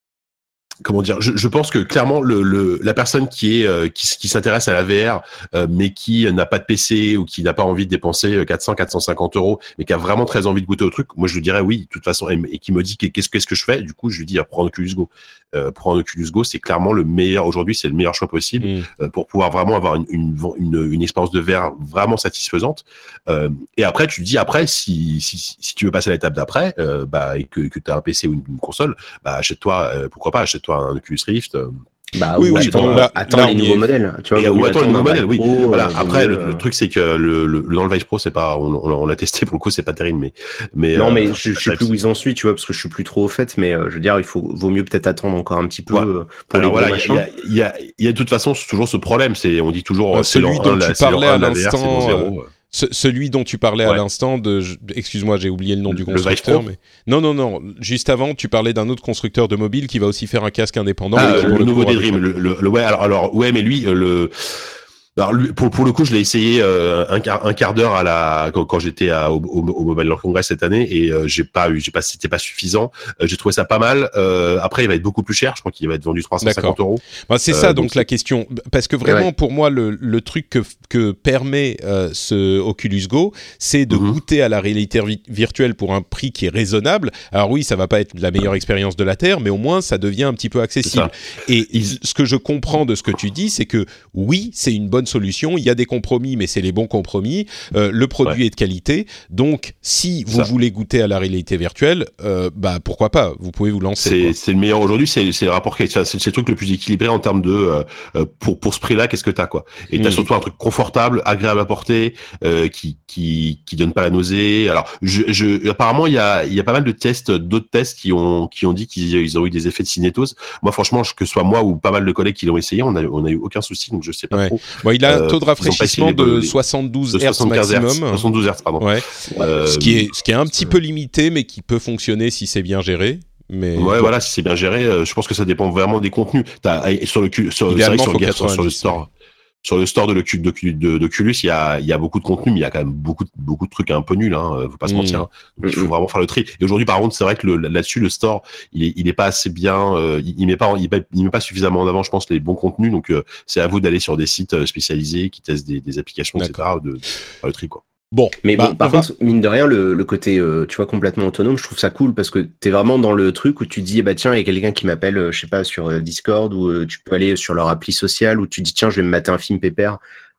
comment dire, je, je pense que clairement le, le la personne qui est euh, qui, qui s'intéresse à la V R euh, mais qui n'a pas de P C ou qui n'a pas envie de dépenser quatre cents quatre cent cinquante euros mais qui a vraiment très envie de goûter au truc, moi je lui dirais oui de toute façon et, et qui me dit qu'est-ce qu'est-ce que je fais, du coup je lui dis prends un Oculus Go. Euh, prends un Oculus Go, c'est clairement le meilleur aujourd'hui, c'est le meilleur choix possible mmh. euh, pour pouvoir vraiment avoir une une une, une expérience de V R vraiment satisfaisante. Euh, et après tu te dis après si si si tu veux passer à l'étape d'après euh, bah et que que tu as un P C ou une, une console, bah achète-toi euh, pourquoi pas achète-toi un Oculus Rift. Euh,
Bah oui, oui, attends,
là,
attends
là,
les nouveaux est... modèles. Tu vois,
et, ou attends les nouveaux modèles, oui.
Pro,
voilà.
Euh,
Après,
mieux,
le,
euh...
le truc, c'est que le, le, dans le Vive Pro, c'est pas, on, on, on l'a testé pour le coup, c'est pas terrible, mais, mais.
Non,
euh,
mais je, je sais plus où ils en sont, tu vois, parce que je suis plus trop au fait, mais euh, je veux dire, il faut, vaut mieux peut-être attendre encore un petit peu ouais. euh, pour Alors, les voilà,
il y a, il y a, il y a de toute façon toujours ce problème, c'est, on dit toujours,
euh, celui dont tu parlais à l'instant.
Ce,
celui dont tu parlais ouais. à l'instant, de, je, excuse-moi, j'ai oublié le nom le, du constructeur. Mais... Non, non, non. Juste avant, tu parlais d'un autre constructeur de mobile qui va aussi faire un casque indépendant.
Ah, le, le nouveau Daydream. Le, le, le, ouais, alors, alors, ouais, mais lui, le. Alors lui, pour pour le coup, je l'ai essayé euh, un quart un quart d'heure à la quand, quand j'étais à, au, au Mobile World Congress cette année et euh, j'ai pas eu j'ai pas c'était pas suffisant. Euh, j'ai trouvé ça pas mal. Euh, après, il va être beaucoup plus cher. Je crois qu'il va être vendu trois cent cinquante euros.
Bah, c'est euh, ça donc, donc la question parce que vraiment ouais. pour moi le le truc que que permet euh, ce Oculus Go, c'est de mm-hmm. goûter à la réalité vi- virtuelle pour un prix qui est raisonnable. Alors oui, ça va pas être la meilleure expérience de la Terre, mais au moins ça devient un petit peu accessible. Et il... ce que je comprends de ce que tu dis, c'est que oui, c'est une bonne solution, il y a des compromis, mais c'est les bons compromis. Euh, le produit ouais. est de qualité, donc si vous ça. voulez goûter à la réalité virtuelle, euh, bah pourquoi pas, vous pouvez vous lancer.
C'est, c'est le meilleur aujourd'hui, c'est, c'est le rapport, c'est, c'est le truc le plus équilibré en termes de euh, pour pour ce prix-là, qu'est-ce que t'as quoi. Et mmh. t'as surtout un truc confortable, agréable à porter, euh, qui qui qui donne pas la nausée. Alors, je, je apparemment il y a il y a pas mal de tests, d'autres tests qui ont qui ont dit qu'ils ils ont eu des effets de cinétose. Moi, franchement, que ce soit moi ou pas mal de collègues qui l'ont essayé, on a on a eu aucun souci, donc je sais pas ouais. trop.
Bon, il a un taux de rafraîchissement de soixante-douze hertz maximum.
soixante-douze hertz, pardon.
Ouais. Euh, ce qui est, ce qui est un petit peu limité, mais qui peut fonctionner si c'est bien géré. Mais
ouais, bon. voilà, si c'est bien géré, euh, je pense que ça dépend vraiment des contenus. T'as, sur le, sur, sur, le, sur, sur le store. Sur le store de l'Oculus, de, de, d'Oculus, il y a, il y a beaucoup de contenu, mais il y a quand même beaucoup, de, beaucoup de trucs un peu nuls, hein, faut pas se mentir. Hein. Donc, il faut vraiment faire le tri. Et aujourd'hui, par contre, c'est vrai que le, là-dessus, le store, il est, il est pas assez bien, euh, il, il met pas, il, il met pas suffisamment en avant, je pense, les bons contenus. Donc, euh, c'est à vous d'aller sur des sites spécialisés qui testent des, des applications, D'accord. et cetera, de, de faire le tri, quoi.
Bon,
mais
bah,
bon, par contre, va... mine de rien, le, le côté, euh, tu vois, complètement autonome, je trouve ça cool parce que t'es vraiment dans le truc où tu dis, bah tiens, il y a quelqu'un qui m'appelle, euh, je sais pas, sur euh, Discord ou euh, tu peux aller sur leur appli sociale où tu dis, tiens, je vais me mater un film pépère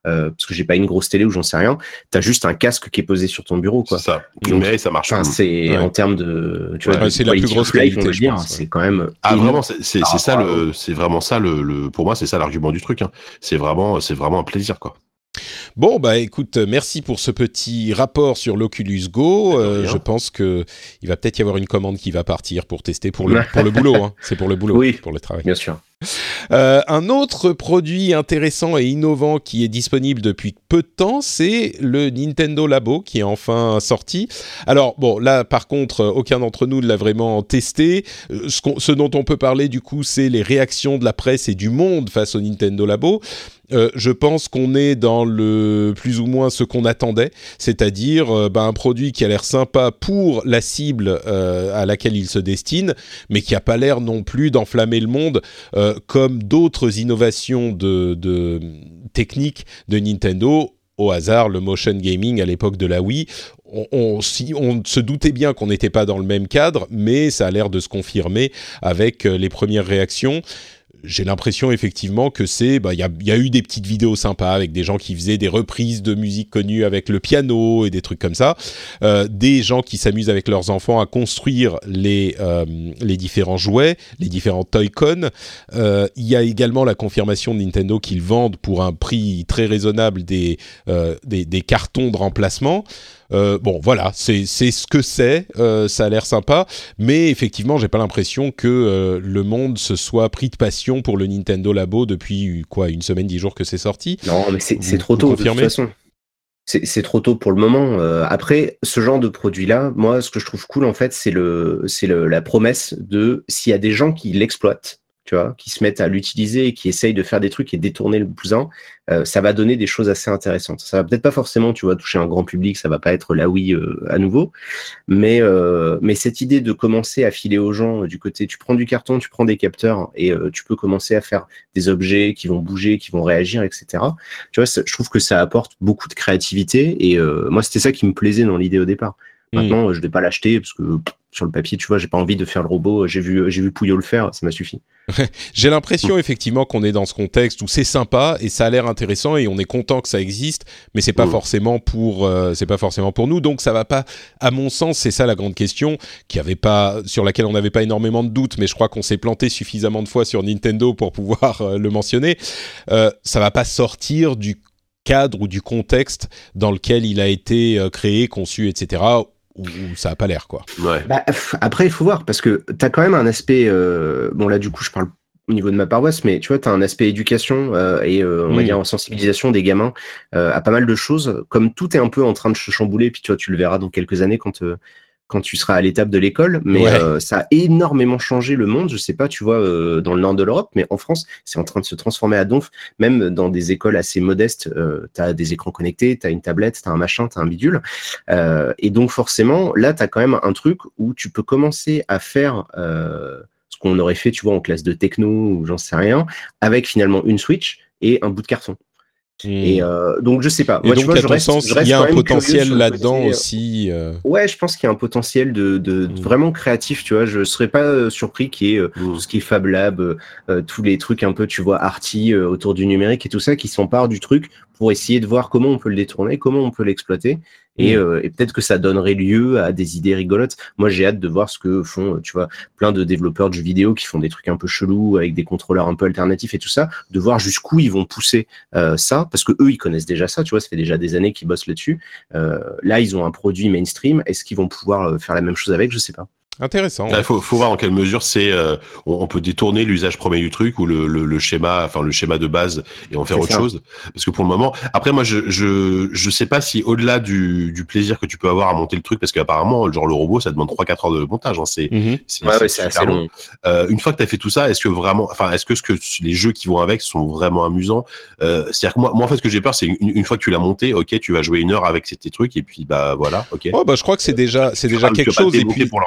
euh, parce que j'ai pas une grosse télé ou j'en sais rien. T'as juste un casque qui est posé sur ton bureau, quoi.
C'est ça. Donc, mais ça marche.
C'est
ouais.
en termes de, tu vois,
ouais,
de
c'est la plus grosse
life,
qualité,
on va
je
dire,
pense, ouais.
c'est quand même.
Ah vraiment, c'est c'est, c'est ça le, c'est vraiment ça le, le, pour moi c'est ça l'argument du truc. Hein. C'est vraiment, c'est vraiment un plaisir, quoi.
Bon, bah écoute, merci pour ce petit rapport sur l'Oculus Go. Euh, je pense que il va peut-être y avoir une commande qui va partir pour tester pour le, pour le boulot. Hein. C'est pour le boulot,
oui,
pour le travail.
Bien sûr.
Euh, un autre produit intéressant et innovant qui est disponible depuis peu de temps, c'est le Nintendo Labo qui est enfin sorti. Alors bon, là par contre, aucun d'entre nous ne l'a vraiment testé. Ce, qu'on, ce dont on peut parler du coup, c'est les réactions de la presse et du monde face au Nintendo Labo. Euh, je pense qu'on est dans le plus ou moins ce qu'on attendait, c'est-à-dire euh, bah, un produit qui a l'air sympa pour la cible euh, à laquelle il se destine, mais qui n'a pas l'air non plus d'enflammer le monde euh, comme d'autres innovations de, de techniques de Nintendo. Au hasard, le motion gaming à l'époque de la Wii, on, on, si, on se doutait bien qu'on n'était pas dans le même cadre, mais ça a l'air de se confirmer avec euh, les premières réactions. J'ai l'impression effectivement que c'est, bah, y a, y a eu des petites vidéos sympas avec des gens qui faisaient des reprises de musique connues avec le piano et des trucs comme ça, euh, des gens qui s'amusent avec leurs enfants à construire les euh, les différents jouets, les différents Toy-Con. Euh, il y a également la confirmation de Nintendo qu'ils vendent pour un prix très raisonnable des euh, des, des cartons de remplacement. Euh, bon, voilà, c'est, c'est ce que c'est, euh, ça a l'air sympa, mais effectivement, j'ai pas l'impression que euh, le monde se soit pris de passion pour le Nintendo Labo depuis, quoi, une semaine, dix jours que c'est sorti.
Non, mais c'est,
vous,
c'est trop tôt, de toute
confirmez ?
façon. C'est, c'est trop tôt pour le moment. Euh, après, ce genre de produit-là, moi, ce que je trouve cool, en fait, c'est, le, c'est le, la promesse de, s'il y a des gens qui l'exploitent, tu vois, qui se mettent à l'utiliser et qui essayent de faire des trucs et détourner le bousin, euh, ça va donner des choses assez intéressantes. Ça va peut-être pas forcément, tu vois, toucher un grand public, ça va pas être la Wii euh, à nouveau, mais euh, mais cette idée de commencer à filer aux gens euh, du côté, tu prends du carton, tu prends des capteurs et euh, tu peux commencer à faire des objets qui vont bouger, qui vont réagir, et cetera. Tu vois, je trouve que ça apporte beaucoup de créativité et euh, moi c'était ça qui me plaisait dans l'idée au départ. Maintenant, mmh. je vais pas l'acheter parce que pff, sur le papier, tu vois, j'ai pas envie de faire le robot. J'ai vu, j'ai vu Pouillot le faire, ça m'a suffi.
J'ai l'impression effectivement qu'on est dans ce contexte où c'est sympa et ça a l'air intéressant et on est content que ça existe, mais c'est pas mmh. forcément pour, euh, c'est pas forcément pour nous. Donc ça va pas, à mon sens, c'est ça la grande question qui avait pas, sur laquelle on n'avait pas énormément de doutes, mais je crois qu'on s'est planté suffisamment de fois sur Nintendo pour pouvoir euh, le mentionner. Euh, ça va pas sortir du cadre ou du contexte dans lequel il a été euh, créé, conçu, et cetera. Où ça a pas l'air, quoi.
Ouais.
Bah, après, il faut voir, parce que t'as quand même un aspect... Euh, bon, là, du coup, je parle au niveau de ma paroisse, mais tu vois, t'as un aspect éducation euh, et, euh, on mmh. va dire, sensibilisation des gamins euh, à pas mal de choses. Comme tout est un peu en train de se chambouler, puis tu vois, tu le verras dans quelques années quand... Euh, quand tu seras à l'étape de l'école, mais ouais. euh, ça a énormément changé le monde. Je sais pas, tu vois, euh, dans le nord de l'Europe, mais en France, c'est en train de se transformer à donf. Même dans des écoles assez modestes, euh, tu as des écrans connectés, tu as une tablette, tu as un machin, tu as un bidule. Euh, et donc forcément, là, tu as quand même un truc où tu peux commencer à faire euh, ce qu'on aurait fait, tu vois, en classe de techno ou j'en sais rien, avec finalement une Switch et un bout de carton. Mmh. Et euh, donc je sais pas.
Et
Moi,
donc
tu vois,
à
je
ton
reste,
sens,
je reste
il y a un potentiel
côté,
là-dedans aussi. Euh...
Ouais, je pense qu'il y a un potentiel de, de, de mmh. vraiment créatif. Tu vois, je serais pas euh, surpris qu'il y ait euh, mmh. tout ce qui est Fab Lab, euh, tous les trucs un peu, tu vois, arty euh, autour du numérique et tout ça, qui s'emparent du truc pour essayer de voir comment on peut le détourner, comment on peut l'exploiter. Et, mmh. euh, et peut-être que ça donnerait lieu à des idées rigolotes. Moi, j'ai hâte de voir ce que font, tu vois, plein de développeurs de jeux vidéo qui font des trucs un peu chelous avec des contrôleurs un peu alternatifs et tout ça, de voir jusqu'où ils vont pousser euh, ça, parce que eux, ils connaissent déjà ça, tu vois, ça fait déjà des années qu'ils bossent là-dessus. Euh, là, ils ont un produit mainstream. Est-ce qu'ils vont pouvoir faire la même chose avec ? Je sais pas.
Intéressant.
Il ouais. faut, faut voir en quelle mesure c'est, euh, on, on peut détourner l'usage premier du truc ou le, le, le schéma, enfin le schéma de base et en faire c'est autre ça. chose. Parce que pour le moment, après moi je je je sais pas si au-delà du, du plaisir que tu peux avoir à monter le truc, parce qu'apparemment genre le robot ça demande trois quatre heures de montage. Hein, c'est
mm-hmm.
c'est,
ouais,
c'est,
ouais, c'est assez long.
Euh, une fois que t'as fait tout ça, est-ce que vraiment, enfin est-ce que ce que les jeux qui vont avec sont vraiment amusants euh, C'est-à-dire que moi, moi en fait ce que j'ai peur c'est une, une fois que tu l'as monté, ok, tu vas jouer une heure avec ces trucs et puis bah voilà, ok.
Oh bah je crois que c'est déjà c'est déjà quelque chose.
Et puis pour leur monter derrière.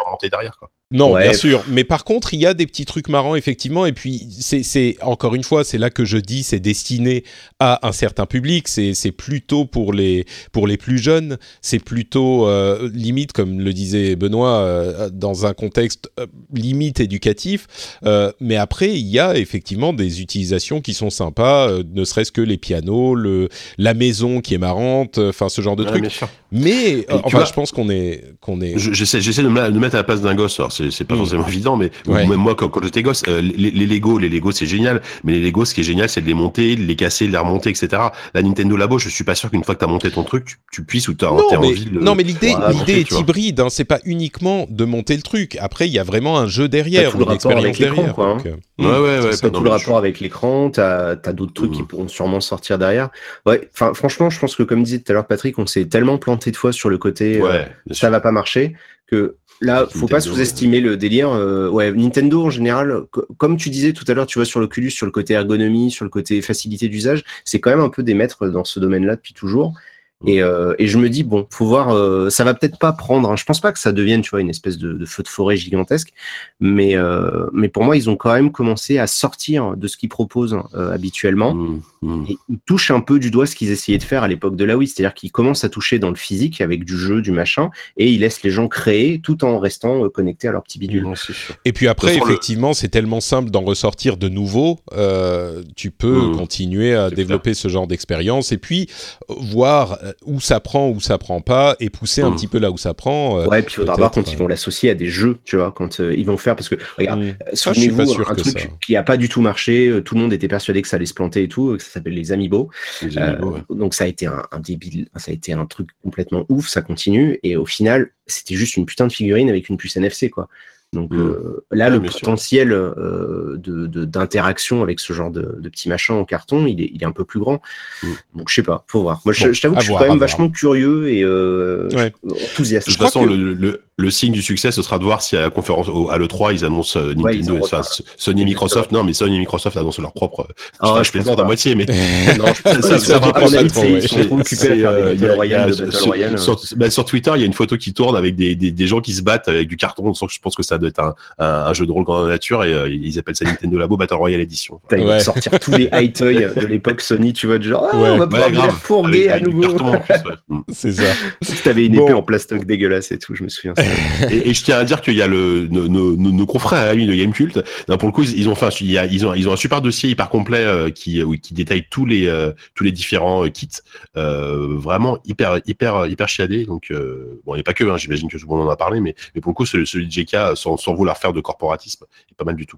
derrière, quoi.
Non,
ouais.
bien sûr. Mais par contre, il y a des petits trucs marrants, effectivement. Et puis, c'est, c'est encore une fois, c'est là que je dis, c'est destiné à un certain public. C'est, c'est plutôt pour les pour les plus jeunes. C'est plutôt euh, limite, comme le disait Benoît, euh, dans un contexte euh, limite éducatif. Euh, mais après, il y a effectivement des utilisations qui sont sympas, euh, ne serait-ce que les pianos, le la maison qui est marrante, enfin ce genre de
ouais,
trucs. Mais euh, enfin,
vois,
je pense qu'on est qu'on est.
Je, j'essaie, j'essaie de me, de mettre à la place d'un gosse. Alors c'est, c'est pas mmh. forcément évident, mais
ouais.
même moi quand, quand j'étais gosse, euh, les, les Lego, les Lego c'est génial, mais les Lego ce qui est génial c'est de les monter, de les casser, de les remonter, et cetera. La Nintendo Labo, je suis pas sûr qu'une fois que t'as monté ton truc, tu, tu puisses ou t'as,
non,
t'as
mais,
envie de.
Non mais l'idée,
voilà,
l'idée
monter,
est hybride. Hein, c'est pas uniquement de monter le truc. Après, il y a vraiment un jeu derrière,
tout le
une
rapport
expérience
avec l'écran,
derrière.
quoi. Hein.
Donc, euh,
ouais, ouais, ouais.
T'as tout le rapport je... avec l'écran. T'as, t'as d'autres trucs mmh. qui pourront sûrement sortir derrière. Ouais. Enfin, franchement, je pense que comme disait tout à l'heure Patrick, on s'est tellement planté de fois sur le côté, ouais, euh, ça sûr. va pas marcher que. Là, faut Nintendo, pas sous-estimer ouais. le délire. Euh, ouais, Nintendo en général, co- comme tu disais tout à l'heure, tu vois sur l'Oculus, sur le côté ergonomie, sur le côté facilité d'usage, c'est quand même un peu des maîtres dans ce domaine-là depuis toujours. Et, euh, et je me dis bon, faut voir, euh, ça va peut-être pas prendre. Hein, je pense pas que ça devienne, tu vois, une espèce de, de feu de forêt gigantesque, mais euh, mais pour moi, ils ont quand même commencé à sortir de ce qu'ils proposent euh, habituellement. Mmh, mmh. Et ils touchent un peu du doigt ce qu'ils essayaient de faire à l'époque de la Wii, c'est-à-dire qu'ils commencent à toucher dans le physique avec du jeu, du machin, et ils laissent les gens créer tout en restant euh, connectés à leur petit bidule.
Mmh,
et puis après, effectivement, le... c'est tellement simple d'en ressortir de nouveaux. Euh, tu peux mmh. continuer à c'est développer clair. ce genre d'expérience, et puis voir où ça prend, où ça prend pas, et pousser mmh. un petit peu là où ça prend. Euh,
ouais, puis il faudra voir quand euh... ils vont l'associer à des jeux, tu vois, quand euh, ils vont faire, parce que, regarde, mmh. souvenez-vous, un truc ça. qui a pas du tout marché, euh, tout le monde était persuadé que ça allait se planter et tout, que ça s'appelle les Amiibo. Les Amiibo euh, ouais. Donc ça a été un, un débile, ça a été un truc complètement ouf, ça continue, et au final, c'était juste une putain de figurine avec une puce N F C, quoi. Donc mmh. euh, là, ouais, le potentiel euh, de, de, d'interaction avec ce genre de, de petits machins en carton, il est, il est un peu plus grand. Mmh. Donc je sais pas, faut voir. Moi, bon, je, je t'avoue que je suis voir, quand même vachement curieux et euh, ouais. enthousiaste.
De toute façon, que... le, le, le signe du succès, ce sera de voir si à la conférence au, à l'E trois, ils annoncent euh, Nintendo, ouais, ils enfin, Sony et Microsoft. Non, mais Sony et Microsoft annoncent leur propre.
Ah,
je plaisante à moitié, mais
non, je pense ça, ça va pas. Ils sont trop occupés à faire des Battle Royale, de Battle Royale.
Sur Twitter, il y a une photo qui tourne avec des des gens qui se battent avec du carton. Donc je pense que ça doit être un un jeu de rôle grandeur nature, et euh, ils appellent ça Nintendo Labo Battle Royale Edition.
Ils vont ouais. sortir tous les high toys de l'époque Sony, tu vois, du genre, ah, ouais. on va pouvoir ouais, les fourguer à nouveau.
Plus, ouais.
C'est ça.
Si t'avais une bon. épée en plastoc dégueulasse et tout, je me souviens.
et, et je tiens à dire qu'il y a le, nos, nos, nos confrères amis de Gamecult. Non, pour le coup, ils ont fait, il y a, ils ont, ils ont un super dossier hyper complet euh, qui, euh, qui détaille tous les, euh, tous les différents euh, kits, euh, vraiment hyper, hyper, hyper chiadé. Donc, euh, bon, il n'y a pas que, hein, j'imagine que tout le monde en a parlé, mais, mais pour le coup, celui, celui de J K, sans, sans vouloir faire de corporatisme, est pas mal du tout.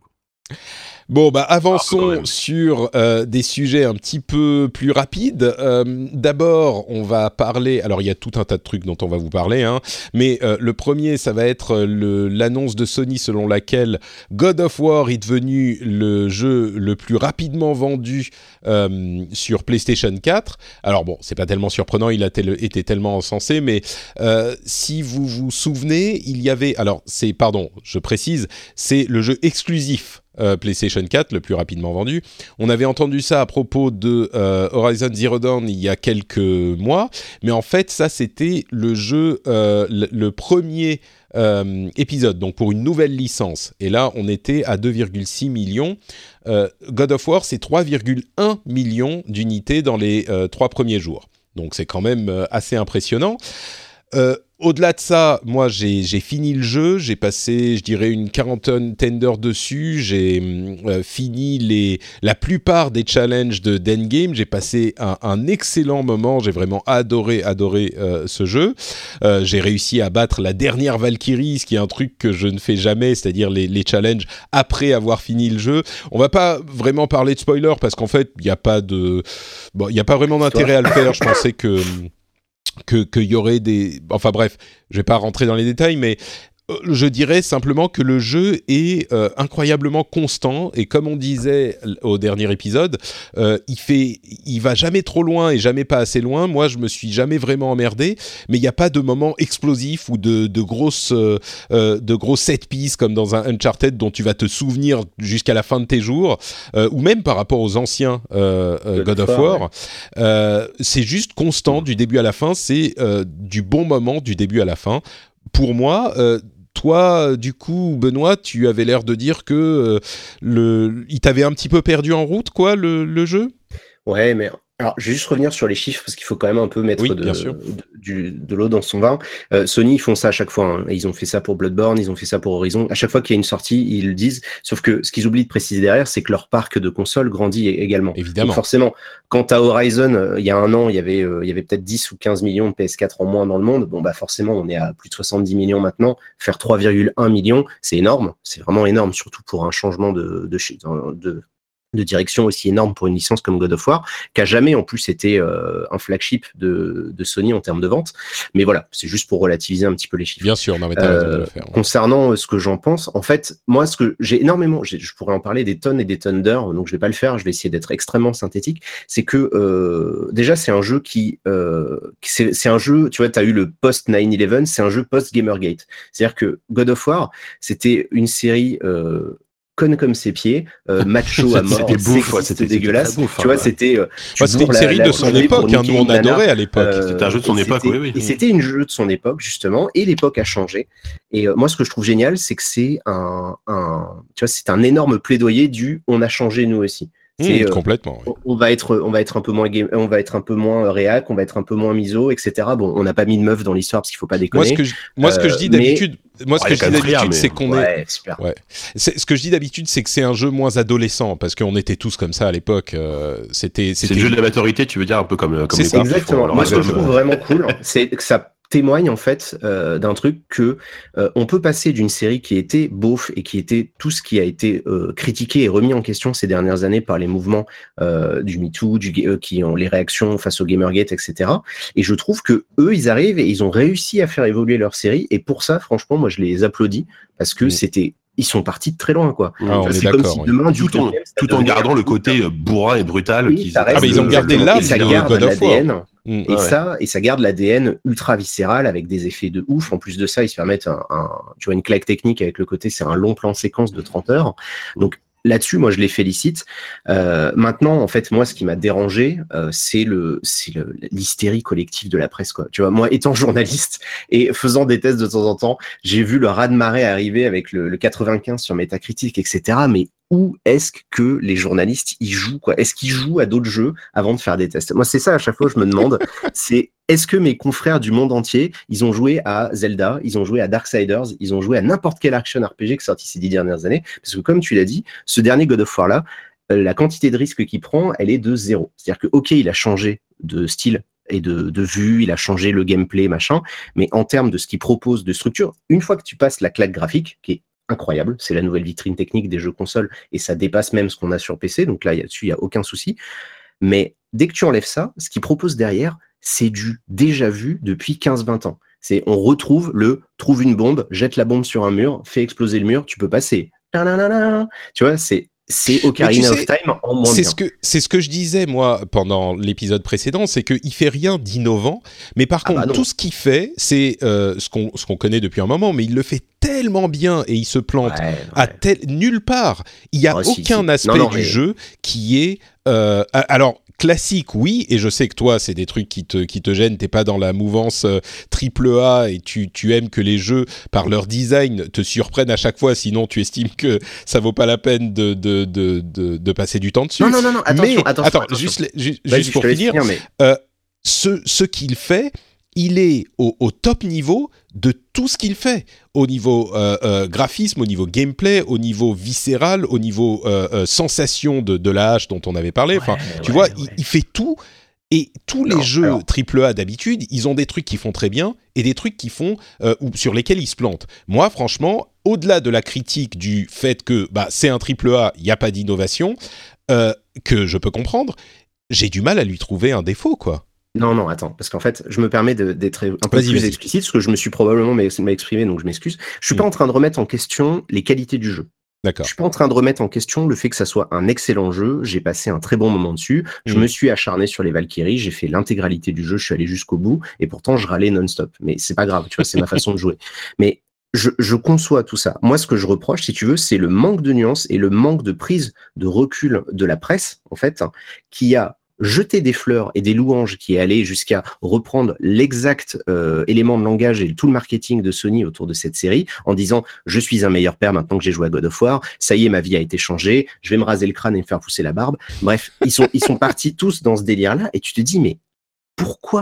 Bon, bah avançons ah, sur euh, des sujets un petit peu plus rapides. Euh, d'abord, on va parler... Alors, il y a tout un tas de trucs dont on va vous parler, hein, mais euh, le premier, ça va être le, l'annonce de Sony selon laquelle God of War est devenu le jeu le plus rapidement vendu euh, sur PlayStation quatre. Alors bon, c'est pas tellement surprenant, il a tel, été tellement encensé, mais euh, si vous vous souvenez, il y avait... Alors, c'est... Pardon, je précise, c'est le jeu exclusif Euh, PlayStation quatre, le plus rapidement vendu. On avait entendu ça à propos de euh, Horizon Zero Dawn il y a quelques mois, mais en fait, ça, c'était le jeu, euh, le, le premier euh, épisode, donc pour une nouvelle licence. Et là, on était à deux virgule six millions. Euh, God of War, c'est trois virgule un millions d'unités dans les euh, trois premiers jours. Donc, c'est quand même euh, assez impressionnant. Euh, Au-delà de ça, moi j'ai, j'ai fini le jeu, j'ai passé je dirais une quarantaine d'heures dessus, j'ai euh, fini les, la plupart des challenges de d'endgame, j'ai passé un, un excellent moment, j'ai vraiment adoré, adoré euh, ce jeu. Euh, j'ai réussi à battre la dernière Valkyrie, ce qui est un truc que je ne fais jamais, c'est-à-dire les, les challenges après avoir fini le jeu. On va pas vraiment parler de spoiler parce qu'en fait il n'y a pas de, bon, il y a pas vraiment d'intérêt à le faire, je pensais que... que qu'il y aurait des... Enfin bref, je vais pas rentrer dans les détails, mais je dirais simplement que le jeu est euh, incroyablement constant, et comme on disait au dernier épisode, euh, il fait, il va jamais trop loin et jamais pas assez loin. Moi, je me suis jamais vraiment emmerdé, mais il n'y a pas de moment explosif ou de, de grosses, euh, de grosses set pieces comme dans un Uncharted dont tu vas te souvenir jusqu'à la fin de tes jours, euh, ou même par rapport aux anciens euh, euh, God of War. Ouais. Euh, c'est juste constant du début à la fin. C'est euh, du bon moment du début à la fin. Pour moi. Euh, toi, du coup, Benoît, tu avais l'air de dire que euh, le, il t'avait un petit peu perdu en route, quoi, le, le jeu.
Ouais, mais alors je vais juste revenir sur les chiffres parce qu'il faut quand même un peu mettre
Oui,
de,
bien sûr.
de, du- de l'eau dans son vin. Euh, Sony, ils font ça à chaque fois. Hein. Ils ont fait ça pour Bloodborne, ils ont fait ça pour Horizon. À chaque fois qu'il y a une sortie, ils le disent. Sauf que ce qu'ils oublient de préciser derrière, c'est que leur parc de consoles grandit également.
Évidemment.
Donc forcément, quand à Horizon, euh, il y a un an, il y avait, euh, il y avait peut-être dix ou quinze millions de P S quatre en moins dans le monde. Bon, bah forcément, on est à plus de soixante-dix millions maintenant. Faire trois virgule un millions, c'est énorme. C'est vraiment énorme, surtout pour un changement de, de, de, de de direction aussi énorme pour une licence comme God of War, qui a jamais en plus été euh, un flagship de, de Sony en termes de vente. Mais voilà, c'est juste pour relativiser un petit peu les chiffres.
Bien sûr, non mais t'as
Euh,
raison de le faire.
Concernant euh, ce que j'en pense, en fait, moi, ce que j'ai énormément, j'ai, je pourrais en parler des tonnes et des tonnes d'heures, donc je vais pas le faire, je vais essayer d'être extrêmement synthétique. C'est que euh, déjà, c'est un jeu qui, euh, c'est, c'est un jeu, tu vois, tu as eu le post nine eleven, c'est un jeu post Gamergate. C'est-à-dire que God of War, c'était une série euh, conne comme ses pieds, euh, macho à mort,
c'était bouffe, ouais,
c'était
c'était
dégueulasse.
c'était bouffe,
tu vois,
hein,
c'était. Euh, tu
Ouais, c'était une
bourres la-
série
la
de son
journée
époque,
pour
hein,
niquer
nous on
une nana.
adorait à l'époque.
Euh,
C'était un jeu de son
et
époque,
c'était-
oui, oui.
Et c'était un jeu de son époque, justement, et l'époque a changé. Et euh, moi, ce que je trouve génial, c'est que c'est un, un, tu vois, c'est un énorme plaidoyer du on a changé nous aussi. C'est,
Mmh,
euh,
complètement. Oui.
on va être, on va être un peu moins game, on va être un peu moins réac, on va être un peu moins miso, et cetera. Bon, on n'a pas mis de meuf dans l'histoire parce qu'il faut pas déconner.
Moi, ce que je, moi, ce que je dis
Euh, mais-
d'habitude, moi, ce
Ouais,
que
il y
je
a
dis
quand même
d'habitude,
rien,
c'est
mais-
qu'on est,
Ouais, super.
ouais. C'est, ce que je dis d'habitude, c'est que c'est un jeu moins adolescent parce qu'on était tous comme ça à l'époque. Euh, c'était,
C'est
c'était.
le jeu de la maturité, tu veux dire, un peu comme, comme
C'est
les
ça.
couples qui font
Exactement.
leur
Moi, ce que je
album,
trouve
euh,
vraiment cool, c'est que ça témoigne en fait euh, d'un truc que euh, on peut passer d'une série qui était beauf et qui était tout ce qui a été euh, critiqué et remis en question ces dernières années par les mouvements euh, du MeToo, du euh, qui ont les réactions face au Gamergate, et cetera. Et je trouve que eux, ils arrivent et ils ont réussi à faire évoluer leur série. Et pour ça, franchement, moi, je les applaudis parce que
Mm.
c'était ils sont partis de très loin, quoi.
Ah,
Tu
on
vois,
est
c'est comme
d'accord,
si
oui.
demain, du
tout en,
quatrième, ça
tout en
devenait
gardant le
un
côté euh, bourrin et brutal
Oui,
qu'ils
ça
étaient-
reste
Ah, mais ils ont
le-
gardé
exactement.
l'âme
Et ça
de
garde
God of War.
l'A D N.
Mm.
Et
Ouais.
ça, et ça garde l'A D N ultra viscéral avec des effets de ouf. En plus de ça, ils se permettent un, un- tu vois, une claque technique avec le côté, c'est un long plan séquence de trente heures. Donc là-dessus, moi, je les félicite. Euh, maintenant, en fait, moi, ce qui m'a dérangé, euh, c'est le, c'est le, l'hystérie collective de la presse, quoi. Tu vois, moi, étant journaliste et faisant des tests de temps en temps, j'ai vu le raz-de-marée arriver avec le, le quatre-vingt-quinze sur Metacritic, et cetera. Mais où est-ce que les journalistes y jouent, quoi? Est-ce qu'ils jouent à d'autres jeux avant de faire des tests? Moi, c'est ça à chaque fois je me demande. C'est est-ce que mes confrères du monde entier, ils ont joué à Zelda, ils ont joué à Darksiders, ils ont joué à n'importe quel action R P G qui est sorti ces dix dernières années? Parce que comme tu l'as dit, ce dernier God of War là, euh, la quantité de risque qu'il prend, elle est de zéro. C'est-à-dire que ok, il a changé de style et de, de vue, il a changé le gameplay, machin, mais en termes de ce qu'il propose de structure, une fois que tu passes la claque graphique, qui est incroyable, c'est la nouvelle vitrine technique des jeux consoles et ça dépasse même ce qu'on a sur P C, donc là là-dessus il y a aucun souci. Mais dès que tu enlèves ça, ce qu'il propose derrière, c'est du déjà vu depuis quinze vingt ans. C'est on retrouve le trouve une bombe, jette la bombe sur un mur, fais exploser le mur, tu peux passer. Tu vois, c'est c'est Ocarina of Time en moins
c'est
bien.
ce que c'est ce que je disais moi pendant l'épisode précédent, c'est qu'il fait rien d'innovant, mais par
Ah
contre
bah non.
tout ce qu'il fait, c'est euh, ce qu'on ce qu'on connaît depuis un moment, mais il le fait tellement bien et il se plante
Ouais, ouais.
à tel nulle part. Il y a
Oh, si,
aucun
si.
aspect
Non, non,
du
mais-
jeu qui est euh, alors classique, oui, et je sais que toi, c'est des trucs qui te, qui te gênent, t'es pas dans la mouvance euh, triple A et tu, tu aimes que les jeux, par leur design, te surprennent à chaque fois, sinon tu estimes que ça vaut pas la peine de, de, de, de, de passer du temps dessus.
Non, non, non, non, attention,
mais,
attention,
attends,
attention.
juste, les- ju-
Vas-y,
juste
je
pour
te laisse
finir,
finir, mais
euh, ce, ce qu'il fait, il est au, au top niveau de tout ce qu'il fait, au niveau euh, euh, graphisme, au niveau gameplay, au niveau viscéral, au niveau euh, euh, sensation de, de la hache dont on avait parlé. Enfin,
Ouais,
tu
ouais,
vois,
ouais.
il, il fait tout. Et tous les
Non,
jeux
alors-
triple A d'habitude, ils ont des trucs qui font très bien et des trucs qui font euh, ou sur lesquels ils se plantent. Moi, franchement, au-delà de la critique du fait que bah, c'est un triple A, il n'y a pas d'innovation, euh, que je peux comprendre, j'ai du mal à lui trouver un défaut, quoi.
Non, non, attends, parce qu'en fait, je me permets de- d'être un peu
Vas-y,
plus
vas-y.
explicite, parce que je me suis probablement m'ex- m'exprimé, donc je m'excuse. Je suis
Mm.
pas en train de remettre en question les qualités du jeu. Je
D'accord.
suis pas en train de remettre en question le fait que ça soit un excellent jeu. J'ai passé un très bon moment dessus. Je
Mm.
me suis acharné sur les Valkyries. J'ai fait l'intégralité du jeu. Je suis allé jusqu'au bout. Et pourtant, je râlais non-stop. Mais c'est pas grave. Tu vois, c'est ma façon de jouer. Mais je, je conçois tout ça. Moi, ce que je reproche, si tu veux, c'est le manque de nuances et le manque de prise de recul de la presse, en fait, hein, qui a jeter des fleurs et des louanges qui est allé jusqu'à reprendre l'exact euh, élément de langage et tout le marketing de Sony autour de cette série en disant je suis un meilleur père maintenant que j'ai joué à God of War, ça y est ma vie a été changée, je vais me raser le crâne et me faire pousser la barbe. Bref, ils sont ils sont partis tous dans ce délire-là et tu te dis mais pourquoi ?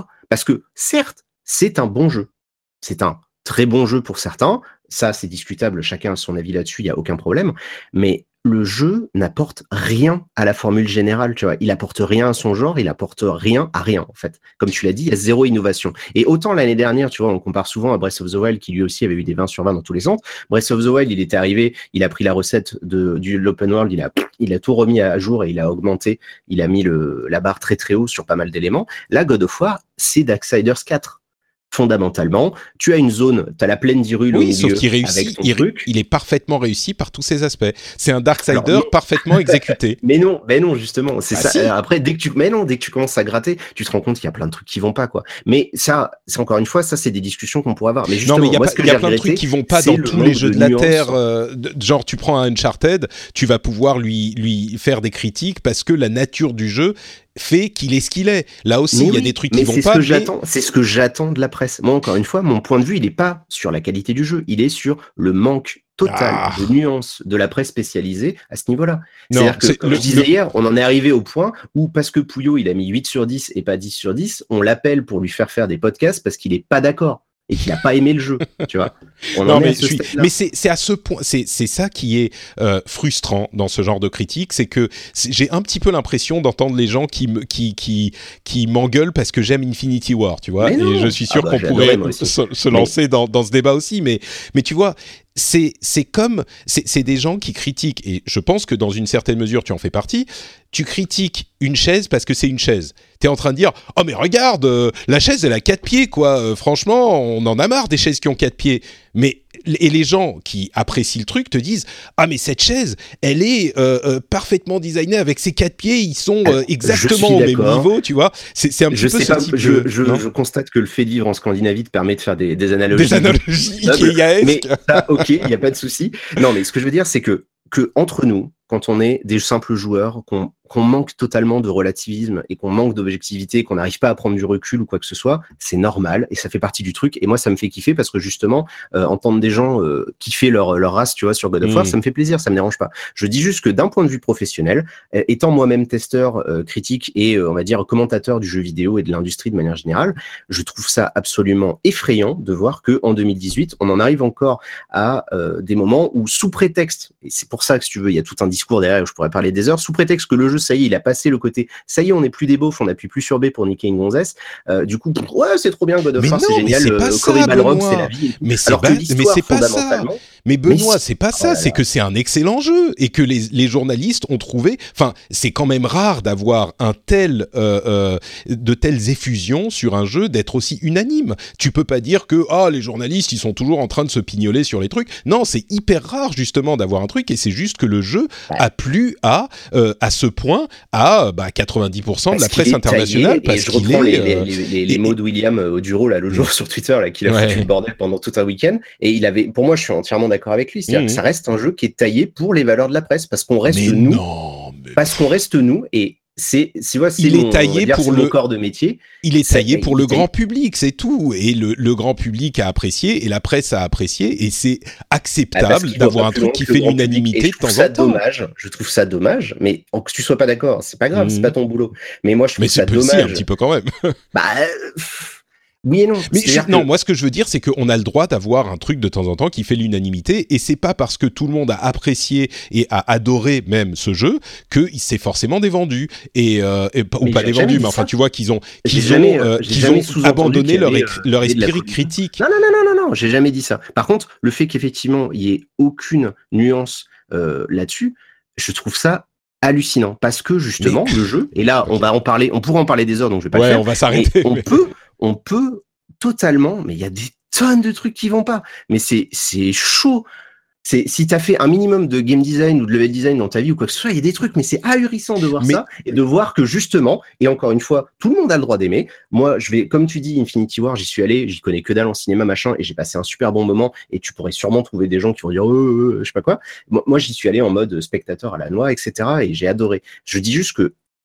Parce que certes, c'est un bon jeu. C'est un très bon jeu pour certains, ça c'est discutable, chacun a son avis là-dessus, il y a aucun problème, mais le jeu n'apporte rien à la formule générale, tu vois. Il apporte rien à son genre, il apporte rien à rien, en fait. Comme tu l'as dit, il y a zéro innovation. Et autant l'année dernière, tu vois, on compare souvent à Breath of the Wild, qui lui aussi avait eu des vingt sur vingt dans tous les sens. Breath of the Wild, il était arrivé, il a pris la recette de, du l'open world, il a, il a tout remis à jour et il a augmenté, il a mis le, la barre très très haut sur pas mal d'éléments. Là, God of War, c'est Darksiders quatre. Fondamentalement, tu as une zone, tu as la plaine d'Hyrule
oui,
au
sauf
milieu
qu'il réussit,
avec ton
il,
truc.
il est parfaitement réussi par tous ses aspects. C'est un Darksider
Alors,
parfaitement exécuté.
Mais non, mais non, justement, c'est
Ah,
ça.
si.
Après, dès que tu, mais non, dès que tu commences à gratter, tu te rends compte qu'il y a plein de trucs qui vont pas, quoi. Mais ça, c'est encore une fois, ça, c'est des discussions qu'on pourrait avoir. Mais justement,
non, mais il y a,
moi,
pas,
ce que
y a
j'ai
plein de
regretté,
trucs qui vont pas dans tous les jeux de, de la Terre. Euh, de, genre, tu prends un Uncharted, tu vas pouvoir lui, lui faire des critiques parce que la nature du jeu fait qu'il est ce qu'il est. Là aussi, il y a
oui,
des trucs
mais
qui vont
c'est
pas.
Ce que
mais...
j'attends, c'est ce que j'attends de la presse. Moi, encore une fois, mon point de vue, il est pas sur la qualité du jeu, il est sur le manque total
ah.
de nuances de la presse spécialisée à ce niveau-là.
Non,
C'est-à-dire que,
c'est
comme
le,
je disais
le...
hier, on en est arrivé au point où, parce que Pouillot, il a mis huit sur dix et pas dix sur dix, on l'appelle pour lui faire faire des podcasts parce qu'il est pas d'accord et qu'il n'a pas aimé le jeu, tu vois. On
non,
en est
mais,
à ce
suis, mais c'est, c'est à ce point, c'est, c'est ça qui est euh, frustrant dans ce genre de critique, c'est que c'est, j'ai un petit peu l'impression d'entendre les gens qui, me, qui, qui, qui m'engueulent parce que j'aime Infinity War, tu vois, et je suis sûr ah bah, qu'on pourrait se, se lancer mais... dans, dans ce débat aussi, mais, mais tu vois, c'est, c'est comme, c'est, c'est des gens qui critiquent, et je pense que dans une certaine mesure, tu en fais partie, tu critiques une chaise parce que c'est une chaise. T'es en train de dire « Oh mais regarde, euh, la chaise elle a quatre pieds quoi, euh, franchement on en a marre des chaises qui ont quatre pieds. » Mais et les gens qui apprécient le truc te disent « Ah mais cette chaise, elle est euh, euh, parfaitement designée avec ses quatre pieds, ils sont euh, exactement au même niveau, tu vois. » C'est, c'est un petit
je
peu
sais
ce
pas,
type
je,
de...
je, je constate que le fait de vivre en Scandinavie te permet de faire des, des analogies.
Des analogies ikea-esques.
Mais ça, ok, il n'y a pas de souci. Non mais ce que je veux dire c'est que que entre nous, quand on est des simples joueurs, qu'on, qu'on manque totalement de relativisme et qu'on manque d'objectivité, qu'on n'arrive pas à prendre du recul ou quoi que ce soit, c'est normal et ça fait partie du truc. Et moi, ça me fait kiffer parce que justement, euh, entendre des gens euh, kiffer leur, leur race, tu vois, sur God of War, mmh. ça me fait plaisir, ça me dérange pas. Je dis juste que d'un point de vue professionnel, euh, étant moi-même testeur, euh, critique et euh, on va dire commentateur du jeu vidéo et de l'industrie de manière générale, je trouve ça absolument effrayant de voir que en deux mille dix-huit, on en arrive encore à euh, des moments où sous prétexte, et c'est pour ça que si tu veux, il y a tout un discours derrière où je pourrais parler des heures, sous prétexte que le jeu, ça y est, il a passé le côté, ça y est, on n'est plus des beaufs, on n'appuie plus sur B pour niquer une gonzesse. Euh, du coup, ouais, c'est trop bien, God of War, c'est génial, euh, Cory Balrog, c'est la vie.
Mais c'est, ba- mais c'est pas ça. Mais Benoît, mais c'est pas ça, oh c'est que c'est un excellent jeu et que les, les journalistes ont trouvé. Enfin, c'est quand même rare d'avoir un tel, euh, euh, de telles effusions sur un jeu, d'être aussi unanime. Tu peux pas dire que ah les journalistes ils sont toujours en train de se pignoler sur les trucs. Non, c'est hyper rare justement d'avoir un truc et c'est juste que le jeu ouais. a plu à euh, à ce point à bah, quatre-vingt-dix pour cent parce de la presse internationale
parce je qu'il reprends est. Les, euh, les, les, les et, mots de William Oduro là l'autre jour sur Twitter là qu'il a ouais. foutu le bordel pendant tout un week-end et il avait, pour moi je suis entièrement d'accord avec lui, c'est-à-dire mmh. que ça reste un jeu qui est taillé pour les valeurs de la presse parce qu'on reste
mais
nous,
non, mais...
parce qu'on reste nous et c'est, tu vois, c'est
il
mon,
est taillé
dire,
pour
c'est
le
mon corps de métier.
Il est taillé pour
il
le
est taillé.
grand public, c'est tout. Et le, le grand public a apprécié et la presse a apprécié et c'est acceptable ah, d'avoir un truc qui fait l'unanimité de temps en temps.
Dommage. Je trouve ça dommage, mais que tu sois pas d'accord, c'est pas grave, mmh. c'est pas ton boulot. Mais moi, je trouve
mais
ça
dommage. Mais c'est un petit peu quand même.
bah. Oui et non.
Mais je,
que...
non, moi ce que je veux dire, c'est qu'on a le droit d'avoir un truc de temps en temps qui fait l'unanimité, et c'est pas parce que tout le monde a apprécié et a adoré même ce jeu que s'est forcément dévendu et, euh, et ou pas dévendu, mais enfin ça. Tu vois qu'ils ont qu'ils
j'ai jamais,
ont, euh, qu'ils ont abandonné leur, euh, leur esprit critique.
Non non non non non non, j'ai jamais dit ça. Par contre, le fait qu'effectivement il y ait aucune nuance euh, là-dessus, je trouve ça hallucinant parce que justement mais... le jeu, et là on va en parler, on pourra en parler des heures, donc je vais pas
ouais,
le faire.
On va s'arrêter.
On
mais...
peut on peut totalement, mais il y a des tonnes de trucs qui vont pas. Mais c'est c'est chaud. C'est si t'as fait un minimum de game design ou de level design dans ta vie ou quoi que ce soit, il y a des trucs, mais c'est ahurissant de voir mais... ça et de voir que justement, et encore une fois, tout le monde a le droit d'aimer. Moi, je vais, comme tu dis, Infinity War, j'y suis allé, j'y connais que dalle en cinéma machin, et j'ai passé un super bon moment. Et tu pourrais sûrement trouver des gens qui vont dire, euh, euh, je sais pas quoi. Moi, moi, j'y suis allé en mode spectateur à la noix, et cetera. Et j'ai adoré. Je dis juste que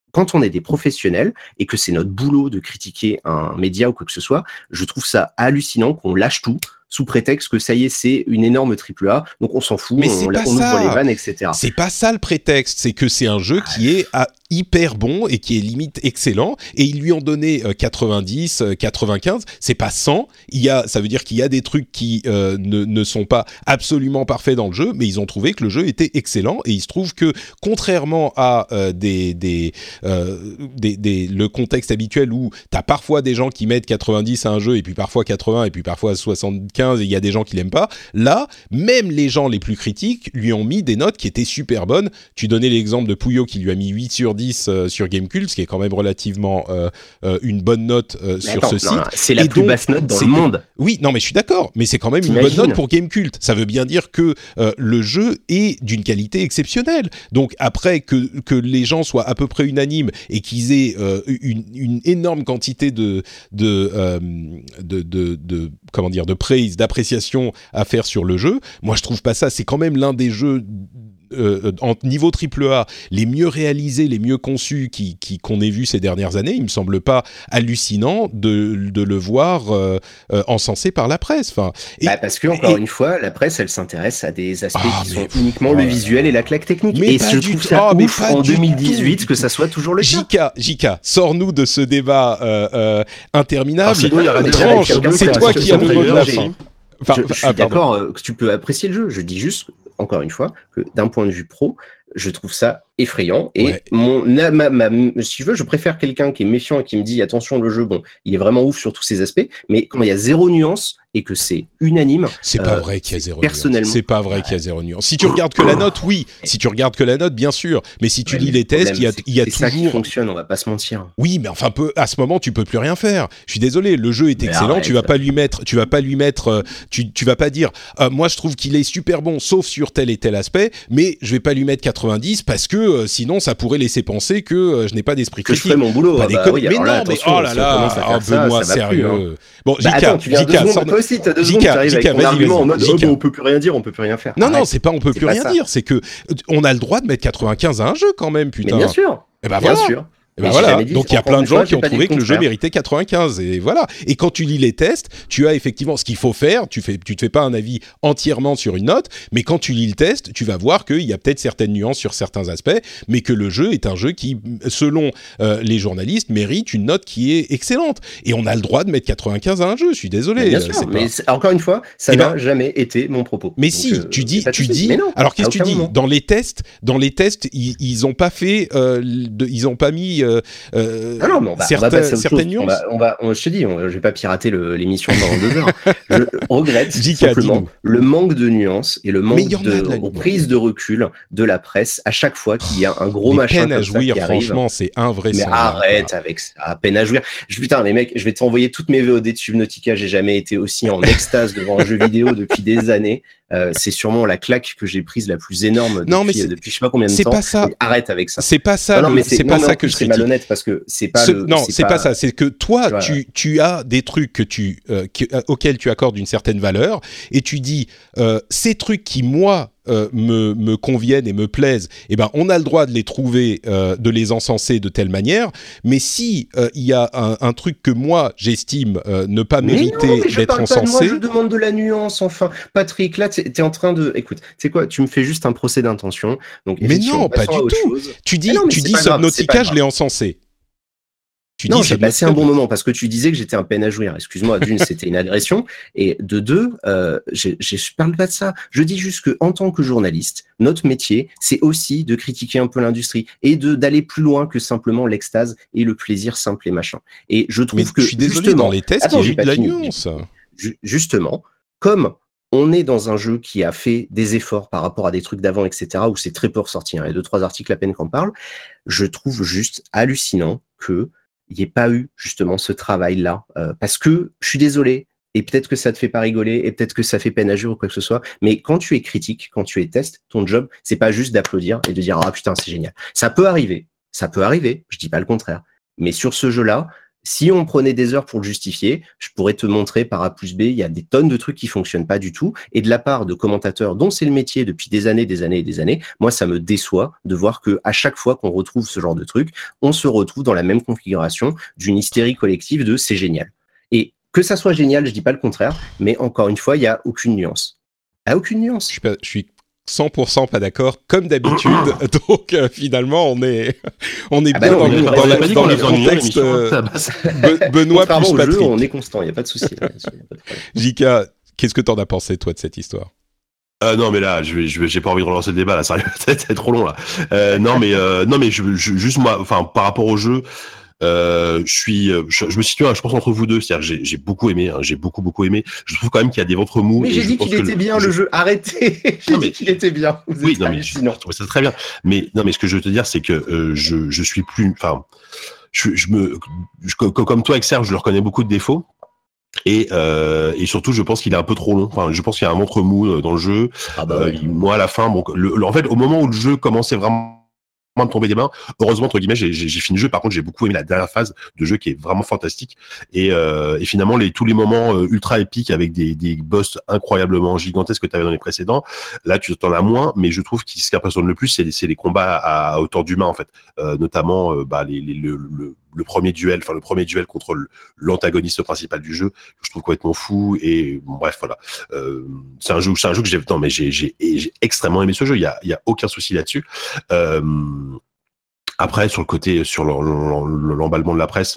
quand on est des professionnels et que c'est notre boulot de critiquer un média ou quoi que ce soit, je trouve ça hallucinant qu'on lâche tout sous prétexte que ça y est, c'est une énorme triple A, donc on s'en fout,
mais
on,
c'est
on,
pas
on ouvre
ça.
les vannes, et cetera.
C'est pas ça le prétexte, c'est que c'est un jeu qui est à hyper bon et qui est limite excellent, et ils lui ont donné euh, quatre-vingt-dix, quatre-vingt-quinze, c'est pas cent, il y a, ça veut dire qu'il y a des trucs qui euh, ne, ne sont pas absolument parfaits dans le jeu, mais ils ont trouvé que le jeu était excellent, et il se trouve que, contrairement à euh, des, des, euh, des, des, le contexte habituel où t'as parfois des gens qui mettent quatre-vingt-dix à un jeu, et puis parfois quatre-vingts, et puis parfois soixante-quinze, et il y a des gens qui l'aiment pas, là, même les gens les plus critiques lui ont mis des notes qui étaient super bonnes. Tu donnais l'exemple de Pouillot qui lui a mis huit sur dix euh, sur Gamecult, ce qui est quand même relativement euh, euh, une bonne note euh, sur
attends,
ce
non,
site.
non, c'est la
et
plus
donc,
basse note dans
c'est
le monde.
Oui, non mais je suis d'accord, mais c'est quand même
T'imagines ?
une bonne note pour Gamecult. Ça veut bien dire que euh, le jeu est d'une qualité exceptionnelle. Donc après que, que les gens soient à peu près unanimes et qu'ils aient euh, une, une énorme quantité de, de, euh, de, de, de, comment dire, de praise, d'appréciation à faire sur le jeu, moi je trouve pas ça. C'est quand même l'un des jeux Euh, en niveau triple A, les mieux réalisés, les mieux conçus qui, qui, qu'on ait vu ces dernières années. Il me semble pas hallucinant de, de le voir euh, euh, encensé par la presse. Enfin, et,
bah parce que, encore
et,
une fois, la presse, elle s'intéresse à des aspects
ah,
qui
mais,
sont uniquement
ouais.
le visuel et la claque technique.
Mais
et je trouve ça
oh,
ouf en deux mille dix-huit
tout.
que ça soit toujours le cas.
J K, J K, sors-nous de ce débat euh, euh, interminable.
Sinon, il y aura des
Tranche, c'est toi qui as le mot de la fin.
Enfin, je, je suis ah, d'accord euh, que tu peux apprécier le jeu. Je dis juste, encore une fois, que d'un point de vue pro, je trouve ça effrayant. Et
ouais.
mon, ma, ma, ma, si je veux, je préfère quelqu'un qui est méfiant et qui me dit attention, le jeu, bon, il est vraiment ouf sur tous ses aspects, mais quand il y a zéro nuance et que c'est unanime.
C'est pas euh, vrai qu'il y a zéro
personnellement,
nuance. C'est pas vrai qu'il y a zéro nuance. Si tu regardes que la note, oui. Si tu regardes que la note, bien sûr. Mais si tu ouais, lis les tests, il y a, il y a
c'est
toujours.
C'est ça qui fonctionne, on va pas se mentir.
Oui, mais enfin, peu, à ce moment, tu peux plus rien faire. Je suis désolé, le jeu est mais excellent. Arrête. Tu vas pas lui mettre, tu vas pas lui mettre, euh, tu, tu vas pas dire, euh, moi je trouve qu'il est super bon, sauf sur tel et tel aspect, mais je vais pas lui mettre quatre-vingt-dix parce que euh, sinon ça pourrait laisser penser que euh, je n'ai pas d'esprit
que
critique.
je ferai mon boulot.
Pas
bah,
déconne...
oui,
mais non,
là,
mais oh là là, un peu moins sérieux. Plus, hein. Bon,
bah,
J K,
attends, tu viens
J K,
deux secondes,
sort...
toi aussi, t'as deux
J K,
secondes, t'arrives avec ton argument en mode, oh, on peut plus rien dire, on peut plus rien faire.
Non, non, c'est pas on peut plus rien dire, c'est que on a le droit de mettre quatre-vingt-quinze à un jeu quand même, putain.
Mais bien sûr.
Et ben voilà.
Bien sûr.
Et ben voilà. Donc il y a plein de gens qui ont trouvé que le jeu méritait quatre-vingt-quinze et voilà. Et quand tu lis les tests, tu as effectivement ce qu'il faut faire. Tu fais, tu te fais pas un avis entièrement sur une note, mais quand tu lis le test, tu vas voir qu'il y a peut-être certaines nuances sur certains aspects, mais que le jeu est un jeu qui, selon euh, les journalistes, mérite une note qui est excellente. Et on a le droit de mettre quatre-vingt-quinze à un jeu. Je suis désolé.
Mais bien sûr.
C'est
mais
pas...
c'est, encore une fois, ça et n'a ben, jamais été mon propos.
Mais
Donc,
si,
euh,
tu dis, tu dis.
Non,
alors qu'est-ce que tu dis
moment.
dans les tests? Dans les tests, ils, ils ont pas fait, euh, de, ils ont pas mis. Euh, euh,
Ah non, mais on va,
certains,
on va passer à autre
certaines
chose.
nuances.
On va, on va, on, je te dis, on, je vais pas pirater le, l'émission pendant deux heures. Je regrette
J K,
simplement
dis-nous.
le manque de nuances et le manque de,
de
prise de recul de la presse à chaque fois qu'il y a un gros
les
machin
peine
comme
à jouir,
ça qui arrive.
franchement, c'est invraisemblable.
Mais arrête avec ça, à peine à jouir. Je, putain, les mecs, je vais t'envoyer toutes mes V O D de Subnautica. J'ai jamais été aussi en extase devant un jeu vidéo depuis des années. Euh, c'est sûrement la claque que j'ai prise la plus énorme depuis,
non, mais
depuis je sais pas combien de
c'est
temps.
Pas ça.
Arrête avec ça.
C'est pas ça.
Non, non mais
c'est,
c'est
pas
non,
ça
non,
que je
c'est
critique.
malhonnête parce que c'est pas
Ce,
le.
Non,
c'est,
c'est pas, pas ça. C'est que toi,
voilà.
tu, tu as des trucs que tu, euh, qui, euh, auxquels tu accordes une certaine valeur et tu dis euh, ces trucs qui moi Euh, me, me conviennent et me plaisent, eh ben, on a le droit de les trouver, euh, de les encenser de telle manière, mais si il euh, y a un, un truc que moi, j'estime euh, ne pas
mais
mériter
non, mais je
d'être
parle
encensé...
Pas de moi, je demande de la nuance, enfin. Patrick, là, t'es, t'es en train de... Écoute, tu sais quoi, tu me fais juste un procès d'intention, donc
mais non, pas du tout. Chose. Tu dis, non, tu dis Subnautica, je l'ai encensé.
Tu non, j'ai passé un bon moment parce que tu disais que j'étais un peine à jouir. Excuse-moi, d'une, c'était une agression. Et de deux, euh, j'ai, j'ai, je parle pas de ça. Je dis juste que en tant que journaliste, notre métier, c'est aussi de critiquer un peu l'industrie et de d'aller plus loin que simplement l'extase et le plaisir simple et machin. Et je trouve
mais
que
je suis désolé,
justement,
dans les tests,
attends,
il y a eu de la
fini.
nuance.
Justement, comme on est dans un jeu qui a fait des efforts par rapport à des trucs d'avant, et cetera, où c'est très peu ressorti, hein, il y a deux, trois articles à peine qu'on parle, je trouve juste hallucinant que il n'y ait pas eu justement ce travail-là. Euh, parce que, je suis désolé, et peut-être que ça te fait pas rigoler, et peut-être que ça fait peine à jouer ou quoi que ce soit, mais quand tu es critique, quand tu es test, ton job, c'est pas juste d'applaudir et de dire « Ah putain, c'est génial ». Ça peut arriver, ça peut arriver, je dis pas le contraire. Mais sur ce jeu-là, Si on prenait des heures pour le justifier, je pourrais te montrer par A plus B, il y a des tonnes de trucs qui fonctionnent pas du tout. Et de la part de commentateurs dont c'est le métier depuis des années, des années et des années, moi, ça me déçoit de voir que à chaque fois qu'on retrouve ce genre de truc, on se retrouve dans la même configuration d'une hystérie collective de c'est génial. Et que ça soit génial, je dis pas le contraire, mais encore une fois, il y a aucune nuance. Ah, aucune nuance.
Je suis, pas, je suis cent pour cent pas d'accord, comme d'habitude. Donc euh, finalement, on est, on est ah bien bah non, dans, dans, dans, la, dans le contexte. Euh, Be- Benoît plus Patrick.
Jeu, on est constant, il n'y a pas de souci.
J K, qu'est-ce que t'en as pensé toi de cette histoire?
Euh, non mais là, je vais, je vais, j'ai pas envie de relancer le débat là, ça va être trop long là. Euh, non mais, euh, non mais je, je, juste moi, enfin par rapport au jeu. Euh, je suis, je, je me situe, je pense entre vous deux, c'est-à-dire j'ai, j'ai beaucoup aimé, hein, j'ai beaucoup beaucoup aimé. Je trouve quand même qu'il y a des ventres mous.
Mais j'ai dit qu'il était bien le jeu. Arrêtez. J'ai dit qu'il était bien. Vous
oui, non mais je, je trouve ça très bien. Mais non mais ce que je veux te dire, c'est que euh, je, je suis plus, enfin, je, je me, je, comme toi avec Serge, je le reconnais beaucoup de défauts. Et, euh, et surtout, je pense qu'il est un peu trop long. Enfin, je pense qu'il y a un ventre mou dans le jeu. Ah bah ouais. euh, moi, à la fin, bon, le, le, en fait, au moment où le jeu commençait vraiment de tomber des mains, heureusement entre guillemets j'ai, j'ai, j'ai fini le jeu. Par contre j'ai beaucoup aimé la dernière phase de jeu qui est vraiment fantastique et, euh, et finalement les, tous les moments euh, ultra épiques avec des, des boss incroyablement gigantesques que tu avais dans les précédents, là tu t'en as moins, mais je trouve que ce qui impressionne le plus c'est les, c'est les combats à, à hauteur d'humain en fait, euh, notamment euh, bah, les, les, le, le, le premier duel, enfin le premier duel contre le, l'antagoniste principal du jeu, que je trouve complètement fou et bon, bref voilà, euh, c'est un jeu, c'est un jeu que j'ai, non mais j'ai, j'ai, j'ai extrêmement aimé ce jeu, il y a, il y a aucun souci là-dessus. Euh, Après, sur le côté, sur l'emballement de la presse,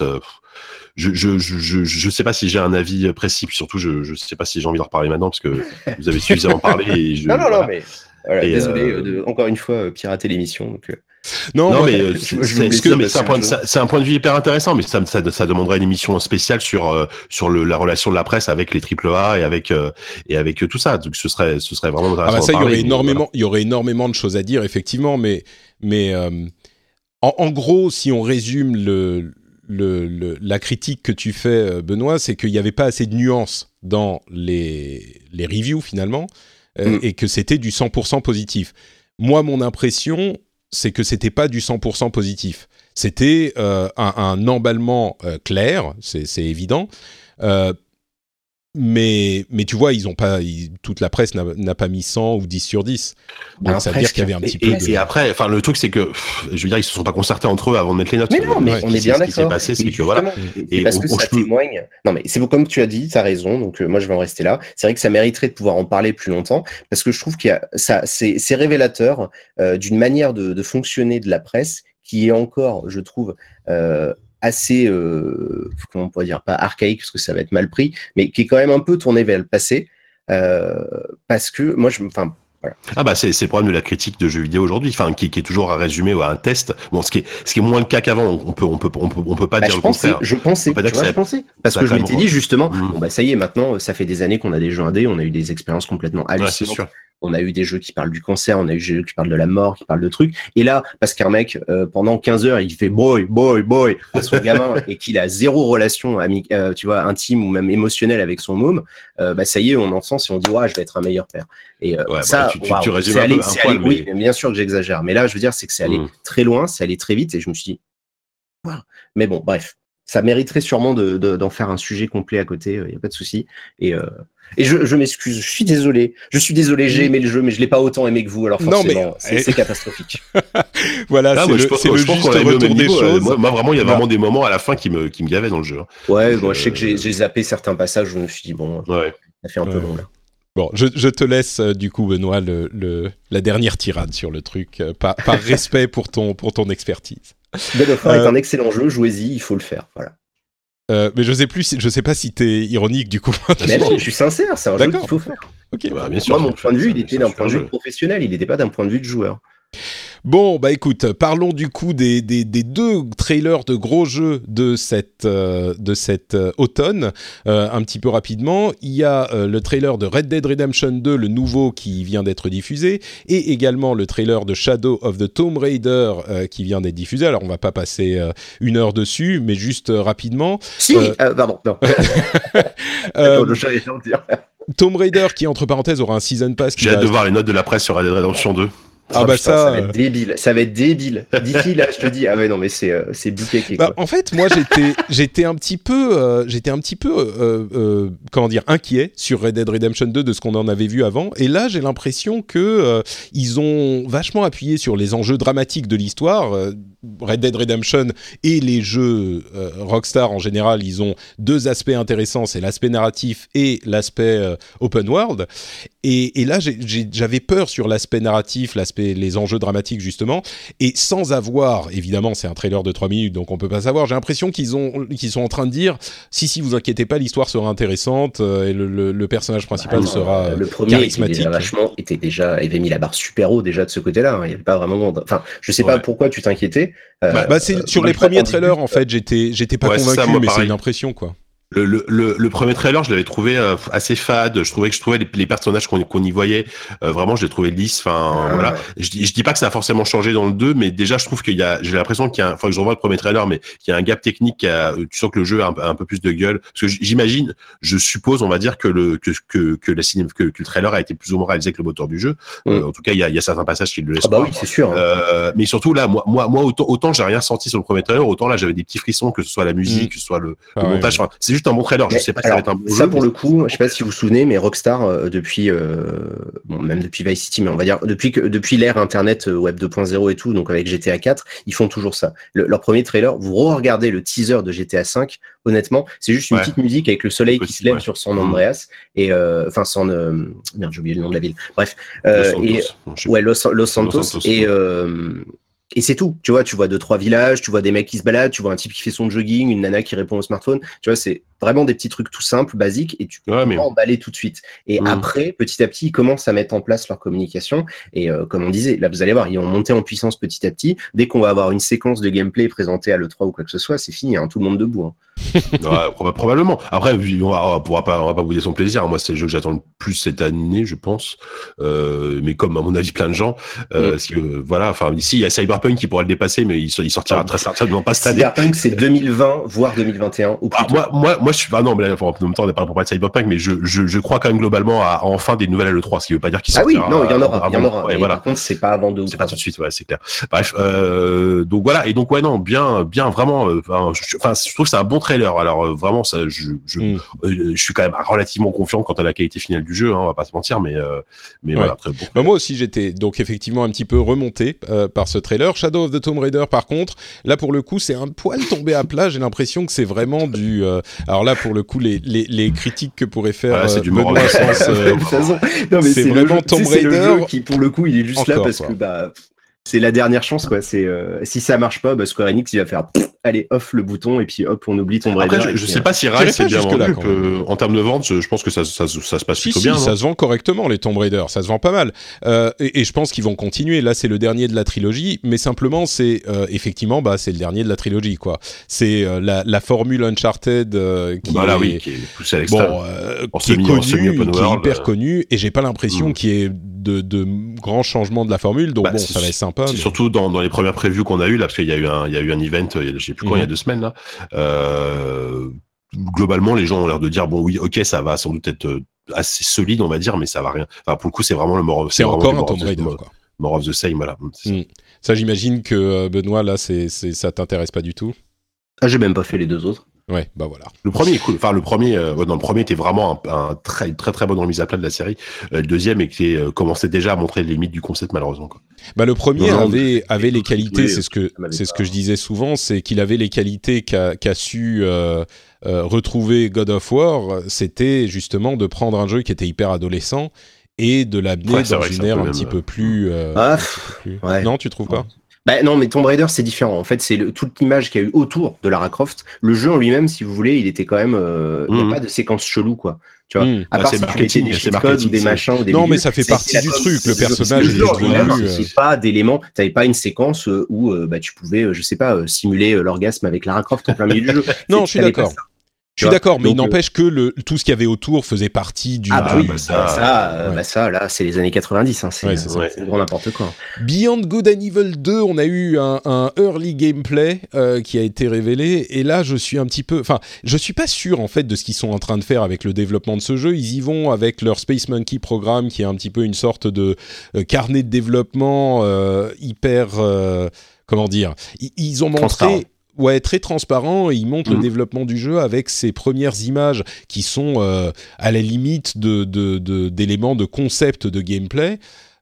je je je je sais pas si j'ai un avis précis. Puis surtout, je je sais pas si j'ai envie d'en reparler maintenant parce que vous avez suffisamment parlé. Et je,
non non
voilà.
non mais voilà, et désolé euh... de encore une fois pirater l'émission. Donc
non, non mais euh, c'est, c'est, c'est, non, mais c'est un point de, ça, c'est un point de vue hyper intéressant, mais ça ça, ça demanderait une émission spéciale sur euh, sur le, la relation de la presse avec les triple A et avec euh, et avec tout ça. Donc ce serait ce serait vraiment intéressant.
Ah bah ça, il y aurait énormément
voilà.
il y aurait énormément de choses à dire effectivement, mais mais euh, En, en gros, si on résume le, le, le, la critique que tu fais, Benoît, c'est qu'il n'y avait pas assez de nuances dans les, les reviews, finalement, euh, mm. et que c'était du cent pour cent positif. Moi, mon impression, c'est que c'était pas du cent pour cent positif. C'était euh, un, un emballement euh, clair, c'est, c'est évident, euh, Mais, mais tu vois, ils ont pas, ils, toute la presse n'a, n'a pas mis cent ou dix sur dix. Donc, ça veut dire qu'il y avait un petit
et,
peu.
Et, de... et après, enfin, le truc, c'est que, je veux dire, ils se sont pas concertés entre eux avant de mettre les notes.
Mais non, mais ouais, on est bien
d'accord. Ce qui s'est
passé,
c'est que voilà.
Et parce on, que on, ça témoigne. Non, mais c'est comme tu as dit, t'as raison. Donc, euh, moi, je vais en rester là. C'est vrai que ça mériterait de pouvoir en parler plus longtemps parce que je trouve qu'il y a, ça, c'est, c'est révélateur euh, d'une manière de, de fonctionner de la presse qui est encore, je trouve, euh, assez, euh, comment on pourrait dire, pas archaïque parce que ça va être mal pris, mais qui est quand même un peu tourné vers le passé, euh, parce que moi, je, enfin, voilà.
Ah bah c'est c'est le problème de la critique de jeux vidéo aujourd'hui, enfin qui, qui est toujours à résumer à un test. Bon, ce qui est ce qui est moins le cas qu'avant. On peut on peut on peut on peut pas
bah,
dire le
pensais,
contraire.
Je pensais, tu vois, je pensais, parce que je m'étais dit justement, mmh. bon bah ça y est, maintenant ça fait des années qu'on a des jeux indés, on a eu des expériences complètement hallucinantes. Ouais, on a eu des jeux qui parlent du cancer, on a eu des jeux qui parlent de la mort, qui parlent de trucs. Et là, parce qu'un mec, euh, pendant quinze heures, il fait boy, boy, boy à son gamin et qu'il a zéro relation ami- euh, tu vois, intime ou même émotionnelle avec son môme, euh, bah ça y est, on en sens et on dit ouais, je vais être un meilleur père. Et euh,
ouais,
ça,
bah, tu, tu,
wow,
tu résumes
c'est
un
allé,
peu,
c'est
un
allé,
poil,
oui,
mais...
bien sûr que j'exagère. Mais là, je veux dire, c'est que c'est allé mmh. très loin, c'est allé très vite et je me suis dit, wow. Mais bon, bref. Ça mériterait sûrement de, de, d'en faire un sujet complet à côté, il euh, n'y a pas de souci. Et, euh, et je, je m'excuse, je suis désolé. Je suis désolé, j'ai aimé le jeu, mais je ne l'ai pas autant aimé que vous, alors forcément, non, mais... c'est, c'est catastrophique.
Voilà, ah, c'est, moi, le, c'est le juste retour des choses.
Moi, moi, vraiment, il y a vraiment des moments à la fin qui me, qui me gavaient dans le jeu.
Ouais, moi, euh... je sais que j'ai, j'ai zappé certains passages où je me suis dit, bon, ouais. ça fait un peu ouais. long là.
Bon, je, je te laisse euh, du coup, Benoît, le, le, la dernière tirade sur le truc, euh, par, par respect pour ton, pour ton expertise.
God of War euh, est un excellent jeu, jouez-y, il faut le faire, voilà.
Euh, mais je sais plus, je sais pas si t'es ironique du coup.
Mais non, je suis sincère, c'est un D'accord. jeu qu'il faut faire.
Ok.
Bah, bien sûr.
Moi, mon point de vue, il était d'un point de vue professionnel, il n'était pas d'un point de vue de joueur.
Bon, bah écoute, parlons du coup des, des, des deux trailers de gros jeux de cette, euh, de cet euh, automne, euh, un petit peu rapidement. Il y a euh, le trailer de Red Dead Redemption deux, le nouveau qui vient d'être diffusé, et également le trailer de Shadow of the Tomb Raider euh, qui vient d'être diffusé. Alors on va pas passer euh, une heure dessus, mais juste euh, rapidement.
Si, euh, euh, pardon, non. euh, le chat est gentil.
Tomb Raider qui, entre parenthèses, aura un Season Pass.
J'ai hâte de voir les notes de la presse sur Red Dead Redemption deux.
Ah oh, bah
putain,
ça,
ça va être débile, ça va être débile. D'ici là, je te dis, ah ouais non mais c'est euh, c'est bouquet
bah, en fait, moi j'étais j'étais un petit peu euh, j'étais un petit peu euh, euh, comment dire inquiet sur Red Dead Redemption deux de ce qu'on en avait vu avant, et là j'ai l'impression que euh, ils ont vachement appuyé sur les enjeux dramatiques de l'histoire. euh, Red Dead Redemption et les jeux euh, Rockstar en général, ils ont deux aspects intéressants, c'est l'aspect narratif et l'aspect euh, open world. Et, et là, j'ai, j'ai, j'avais peur sur l'aspect narratif, l'aspect, les enjeux dramatiques justement, et sans avoir, évidemment, c'est un trailer de trois minutes, donc on peut pas savoir. J'ai l'impression qu'ils ont, qu'ils sont en train de dire, si si, vous inquiétez pas, l'histoire sera intéressante euh, et le, le, le personnage principal
bah,
sera
euh, le premier
charismatique.
était déjà vachement, était déjà, avait mis la barre super haut déjà de ce côté-là. Hein. Il y avait pas vraiment, enfin, je sais pas
ouais.
pourquoi tu t'inquiétais. Euh,
bah, bah c'est, sur
moi,
les premiers trailers, en fait, j'étais, j'étais pas
ouais,
convaincu,
ça, moi,
mais
pareil.
c'est une impression quoi.
Le, le, le, le premier trailer, je l'avais trouvé euh, assez fade. Je trouvais que je trouvais les, les personnages qu'on, qu'on y voyait, euh, vraiment, je les trouvais lisses. Enfin,
ah,
voilà.
ouais.
Je, je dis pas que ça a forcément changé dans le deux, mais déjà, je trouve qu'il y a, j'ai l'impression qu'il y a, un, enfin, que je revois le premier trailer, mais qu'il y a un gap technique. Qui a, tu sens que le jeu a un, a un peu plus de gueule. Parce que j'imagine, je suppose, on va dire que le que que que la ciné, que, que le trailer a été plus ou moins réalisé que le moteur du jeu. Mm. Euh, en tout cas, il y a, il y a certains passages qui le laissent.
Ah bah oui, c'est sûr. Hein.
Euh, mais surtout là, moi, moi, moi, autant, autant j'ai rien senti sur le premier trailer, autant là, j'avais des petits frissons, que ce soit la musique, mm. que ce soit le,
ah
le
ouais,
montage.
ouais.
Enfin, c'est juste un bon trailer. Je sais pas.
Alors,
Ça, va être un bon
ça
jeu,
pour
mais...
le coup, je sais pas si vous vous souvenez, mais Rockstar euh, depuis, euh, bon, même depuis Vice City, mais on va dire depuis que depuis l'ère Internet, euh, Web deux point zéro et tout, donc avec G T A quatre, ils font toujours ça. Le, leur premier trailer, vous re-regardez le teaser de G T A cinq, honnêtement, c'est juste une ouais. petite musique avec le soleil qui se lève ouais. sur San Andreas et enfin euh, San, euh, merde, j'ai oublié le nom de la ville. Bref, euh, Los et Santos. ouais Los, Los Santos, Los Santos et euh, Et c'est tout, tu vois, tu vois deux, trois villages, tu vois des mecs qui se baladent, tu vois un type qui fait son jogging, une nana qui répond au smartphone, tu vois, c'est vraiment des petits trucs tout simples, basiques, et tu peux ouais, mais... pas emballer tout de suite. Et mmh. après, petit à petit, ils commencent à mettre en place leur communication, et euh, comme on disait, là, vous allez voir, ils vont monter en puissance petit à petit. Dès qu'on va avoir une séquence de gameplay présentée à l'E trois ou quoi que ce soit, c'est fini, hein, tout le monde debout. Hein.
ouais, probablement. Après, on va, on pourra pas, on va pas bouder son plaisir. Moi, c'est le jeu que j'attends le plus cette année, je pense. Euh, mais comme à mon avis, plein de gens, euh, mmh. parce que voilà, enfin ici il y a Cyberpunk qui pourrait le dépasser, mais il, il sortira ah, très certainement pas cette année.
Cyberpunk, c'est deux mille vingt, voire deux mille vingt et un. Ou
ah, moi, moi, moi, je suis pas ah, non, mais là, en même temps, on n'est pas pour parler de Cyberpunk, mais je, je, je crois quand même globalement à, à enfin des nouvelles à l'E trois, ce qui veut pas dire qu'il sortira.
Ah oui, non, il y en aura, il y en aura.
Ouais, voilà.
Par contre, c'est pas avant deux.
C'est pas tout de suite, ouais, c'est clair. Bref, euh, donc voilà, et donc ouais, non, bien, bien, vraiment. Enfin, euh, je, enfin, je trouve que c'est un bon trailer. Alors euh, vraiment, ça, je, je, mm. euh, je suis quand même relativement confiant quant à la qualité finale du jeu. Hein, on va pas se mentir, mais, euh, mais ouais. voilà, très bon.
Bah, moi aussi, j'étais donc effectivement un petit peu remonté euh, par ce trailer. Shadow of the Tomb Raider, par contre, là pour le coup, c'est un poil tombé à plat. J'ai l'impression que c'est vraiment du. Euh, alors là, pour le coup, les, les, les critiques que pourrait faire
ouais, c'est du
Benoît Sens, euh,
non, mais c'est,
c'est vraiment
le,
Tomb
Raider
le
jeu qui, pour le coup, il est juste Encore, là parce quoi. que bah. C'est la dernière chance, quoi. C'est euh, si ça marche pas, bah, Square Enix il va faire pff, allez off le bouton et puis hop on oublie Tomb Raider.
Après, je, je sais pas si Rise c'est bien vendu. Euh, en termes de vente, je, je pense que ça, ça, ça se passe
si,
plutôt
si,
bien.
Ça
non
se vend correctement les Tomb Raider, ça se vend pas mal. Euh, et, et je pense qu'ils vont continuer. Là, c'est le dernier de la trilogie, mais simplement c'est euh, effectivement bah c'est le dernier de la trilogie quoi. C'est euh, la, la formule Uncharted euh, qui
bah là,
est
oui, qui est poussée à l'extrême.
Bon, euh, qui est connue, qui est hyper euh... connue, et j'ai pas l'impression mm. qu'il y ait de, de grands changements de la formule. Donc bah, bon, ça va être sympa.
C'est
mais...
surtout dans dans les premières previews qu'on a eues là, parce qu'il y a eu un, il y a eu un event, je sais plus quand, mmh. il y a deux semaines là. Euh, globalement, les gens ont l'air de dire bon oui, ok, ça va sans doute être assez solide, on va dire, mais ça va rien. Enfin, pour le coup, c'est vraiment le more.
C'est, c'est encore un Tomb Raider, quoi.
More of the same, voilà.
Ça. Mmh. ça, j'imagine que Benoît, là, c'est, c'est, ça t'intéresse pas du tout.
Ah, j'ai même pas fait les deux autres.
Ouais, bah voilà.
Le premier est cool. Enfin, le premier, euh, non, le premier était vraiment un, un très, très, très bonne remise à plat de la série. Euh, le deuxième était euh, commençait déjà à montrer les limites du concept, malheureusement, quoi.
Bah, le premier non, avait, avait les qualités, c'est ce que, c'est ce que je disais souvent, c'est qu'il avait les qualités qu'a, qu'a su, euh, euh, retrouver God of War. C'était justement de prendre un jeu qui était hyper adolescent et de l'amener ouais, dans une ère un, un petit peu plus, euh,
ah,
un petit peu plus... Ouais. Non, tu trouves pas?
Bah non, mais Tomb Raider c'est différent. En fait, c'est le, toute l'image qu'il y a eu autour de Lara Croft. Le jeu en lui-même, si vous voulez, il était quand même. Euh, il mmh. n'y a pas de séquence chelou, quoi. Tu vois. Mmh. À part bah, si tu mettais des cheat-codes ou des machins ou des.
Non,
milieux,
mais ça fait partie du truc. Le personnage.
Le genre, il n'y a pas d'éléments. Tu n'avais pas une séquence où bah tu pouvais, je sais pas, simuler l'orgasme avec Lara Croft en plein milieu du jeu.
Non, je suis d'accord. Je suis d'accord, mais donc, il n'empêche que le, tout ce qu'il y avait autour faisait partie du...
Ah bah oui, bah ça, ça, ouais. bah ça, là, c'est les années quatre-vingt-dix, hein, c'est, ouais, c'est, ouais. c'est grand n'importe quoi.
Beyond Good and Evil deux, on a eu un, un early gameplay euh, qui a été révélé, et là, je suis un petit peu... Enfin, je suis pas sûr, en fait, de ce qu'ils sont en train de faire avec le développement de ce jeu. Ils y vont avec leur Space Monkey programme, qui est un petit peu une sorte de euh, carnet de développement euh, hyper... Euh, comment dire, ils, ils ont montré... Ouais, très transparent, et il montre mmh. le développement du jeu avec ses premières images qui sont euh, à la limite de, de, de, d'éléments de concept de gameplay.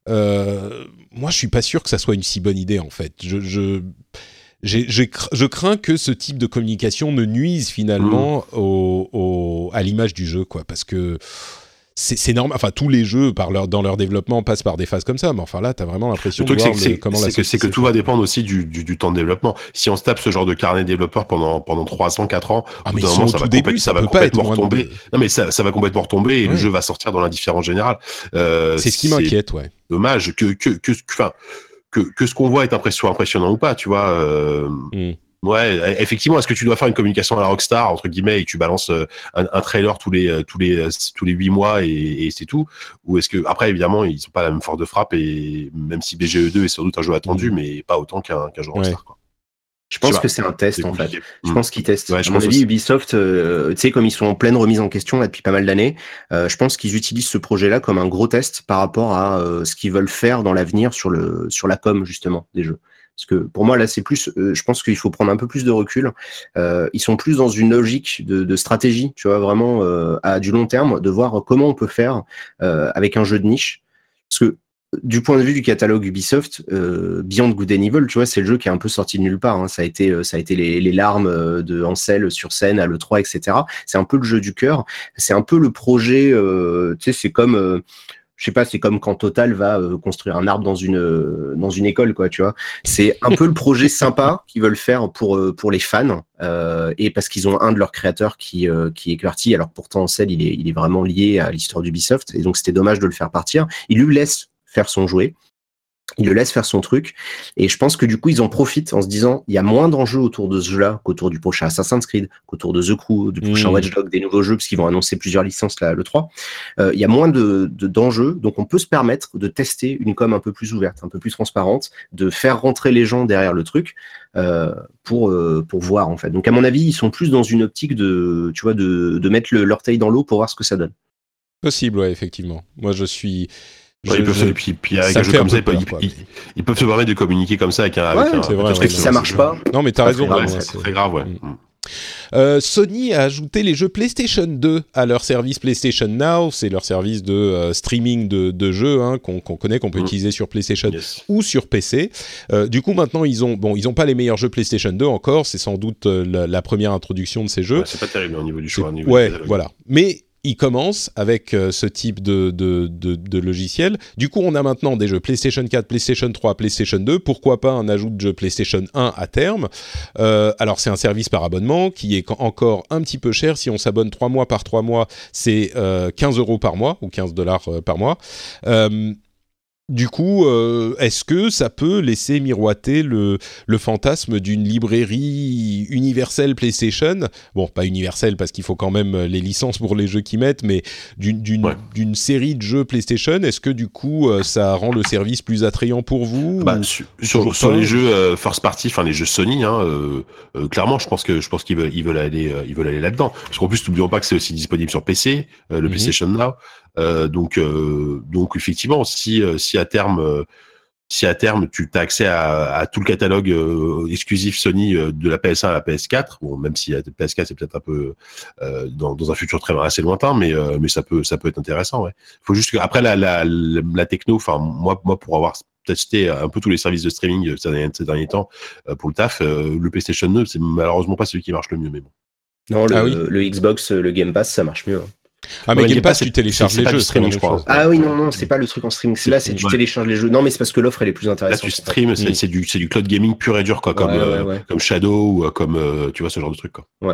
Euh, moi, je suis pas sûr que ça soit une si bonne idée, en fait. Je, je, j'ai, j'ai, je crains que ce type de communication ne nuise finalement mmh. au, au, à l'image du jeu, quoi, parce que c'est, c'est normal. Enfin, tous les jeux, par leur, dans leur développement, passent par des phases comme ça. Mais enfin, là, t'as vraiment l'impression de voir
c'est,
le, comment
c'est
la
que, c'est que tout va dépendre aussi du, du, du temps de développement. Si on se tape ce genre de carnet développeur pendant, pendant trois ans, quatre ans,
ah, mais moment, ça va, début, ça, ça va complètement retomber.
De... Non, mais ça, ça va complètement retomber et ouais. le jeu va sortir dans l'indifférence générale.
Euh, c'est ce qui m'inquiète, ouais.
Dommage que, que, que, enfin, que, que ce qu'on voit est impressionnant, impressionnant ou pas, tu vois. Euh... Mm. Ouais, effectivement, est-ce que tu dois faire une communication à la Rockstar entre guillemets et tu balances un, un trailer tous les tous les tous les huit mois et, et c'est tout, ou est-ce que après évidemment ils sont pas la même force de frappe et même si B G E deux est sans doute un jeu attendu, mmh. mais pas autant qu'un qu'un jeu Rockstar ouais. quoi.
Je pense que c'est un test en fait. Je mmh. pense qu'ils testent. Ouais, je à mon avis, aussi. Ubisoft, euh, tu sais, comme ils sont en pleine remise en question là depuis pas mal d'années, euh, je pense qu'ils utilisent ce projet-là comme un gros test par rapport à euh, ce qu'ils veulent faire dans l'avenir sur le sur la com justement des jeux. Parce que pour moi, là, c'est plus, euh, je pense qu'il faut prendre un peu plus de recul. Euh, ils sont plus dans une logique de, de stratégie, tu vois, vraiment euh, à du long terme, de voir comment on peut faire euh, avec un jeu de niche. Parce que du point de vue du catalogue Ubisoft, euh, Beyond Good and Evil, tu vois, c'est le jeu qui est un peu sorti de nulle part. Hein. Ça a été, ça a été les, les larmes de Ansel sur scène à l'E trois, et cetera. C'est un peu le jeu du cœur. C'est un peu le projet, euh, tu sais, c'est comme... Euh, je sais pas, c'est comme quand Total va euh, construire un arbre dans une euh, dans une école, quoi, tu vois. C'est un peu le projet sympa qu'ils veulent faire pour euh, pour les fans euh, et parce qu'ils ont un de leurs créateurs qui euh, qui est QWERTY. Alors pourtant, Ansel, il est il est vraiment lié à l'histoire d'Ubisoft et donc c'était dommage de le faire partir. Il lui laisse faire son jouet. Il le laisse faire son truc, et je pense que du coup ils en profitent en se disant il y a moins d'enjeux autour de ce jeu-là qu'autour du prochain Assassin's Creed, qu'autour de The Crew, du prochain mmh. Watch Dogs, des nouveaux jeux parce qu'ils vont annoncer plusieurs licences là le trois. Euh, il y a moins de, de d'enjeux, donc on peut se permettre de tester une com un peu plus ouverte, un peu plus transparente, de faire rentrer les gens derrière le truc euh, pour euh, pour voir en fait. Donc à mon avis ils sont plus dans une optique de tu vois de de mettre le, l'orteil dans l'eau pour voir ce que ça donne.
Possible, ouais, effectivement. Moi je suis
Ouais, ils peuvent je, se, puis, puis avec un jeu comme ça, peur, ils, quoi, ils, mais... ils peuvent se permettre de communiquer comme ça avec un.
Ouais,
avec un
c'est vrai. Ouais, si ça marche pas.
Non, mais t'as raison.
Grave,
ouais,
c'est, c'est très grave, ouais.
Mm. Euh, Sony a ajouté les jeux PlayStation deux à leur service PlayStation Now. C'est leur service de euh, streaming de, de jeux hein, qu'on, qu'on connaît, qu'on peut mm. utiliser sur PlayStation yes. ou sur P C. Euh, du coup, maintenant, ils ont bon, ils ont pas les meilleurs jeux PlayStation deux encore. C'est sans doute euh, la, la première introduction de ces jeux.
Ouais, c'est pas terrible au niveau du choix. Au niveau
ouais, voilà. Mais il commence avec euh, ce type de, de, de, de logiciel. Du coup, on a maintenant des jeux PlayStation quatre, PlayStation trois, PlayStation deux. Pourquoi pas un ajout de jeux PlayStation un à terme. Euh, alors, c'est un service par abonnement qui est encore un petit peu cher. Si on s'abonne trois mois par trois mois, c'est euh, quinze euros par mois ou quinze dollars par mois. Euh, Du coup, euh, est-ce que ça peut laisser miroiter le, le fantasme d'une librairie universelle PlayStation ? Bon, pas universelle parce qu'il faut quand même les licences pour les jeux qu'ils mettent, mais d'une, d'une, ouais. d'une série de jeux PlayStation. Est-ce que du coup, euh, ça rend le service plus attrayant pour vous
bah, ou, sur, sur, sur les jeux euh, first party, enfin les jeux Sony, hein, euh, euh, clairement, je pense que je pense qu'ils veulent ils veulent aller euh, ils veulent aller là-dedans. Parce qu'en plus, n'oublions pas que c'est aussi disponible sur P C, euh, le mm-hmm. PlayStation Now. Euh, donc, euh, donc effectivement, si, euh, si à terme, euh, si à terme tu as accès à, à tout le catalogue euh, exclusif Sony euh, de la P S un à la P S quatre, bon, même si la P S quatre c'est peut-être un peu euh, dans, dans un futur très assez lointain, mais euh, mais ça peut ça peut être intéressant. Ouais. Faut juste que après la la la, la techno, enfin moi moi pour avoir testé un peu tous les services de streaming ces derniers, ces derniers temps euh, pour le taf, euh, le PlayStation deux c'est malheureusement pas celui qui marche le mieux, mais bon.
Non, le, ah oui. le Xbox, le Game Pass, ça marche mieux. Hein.
Ah mais ouais, Game Pass, tu télécharges les jeux,
streaming, je crois.
Ah oui, non, non, c'est pas le truc en streaming. C'est là, c'est tu ouais. télécharges les jeux. Non, mais c'est parce que l'offre elle est plus intéressante.
Là, tu streams, c'est, c'est du, c'est du cloud gaming pur et dur, quoi, comme, ouais, ouais, euh, ouais. comme Shadow ou comme, euh, tu vois, ce genre de truc, quoi.
Ouais.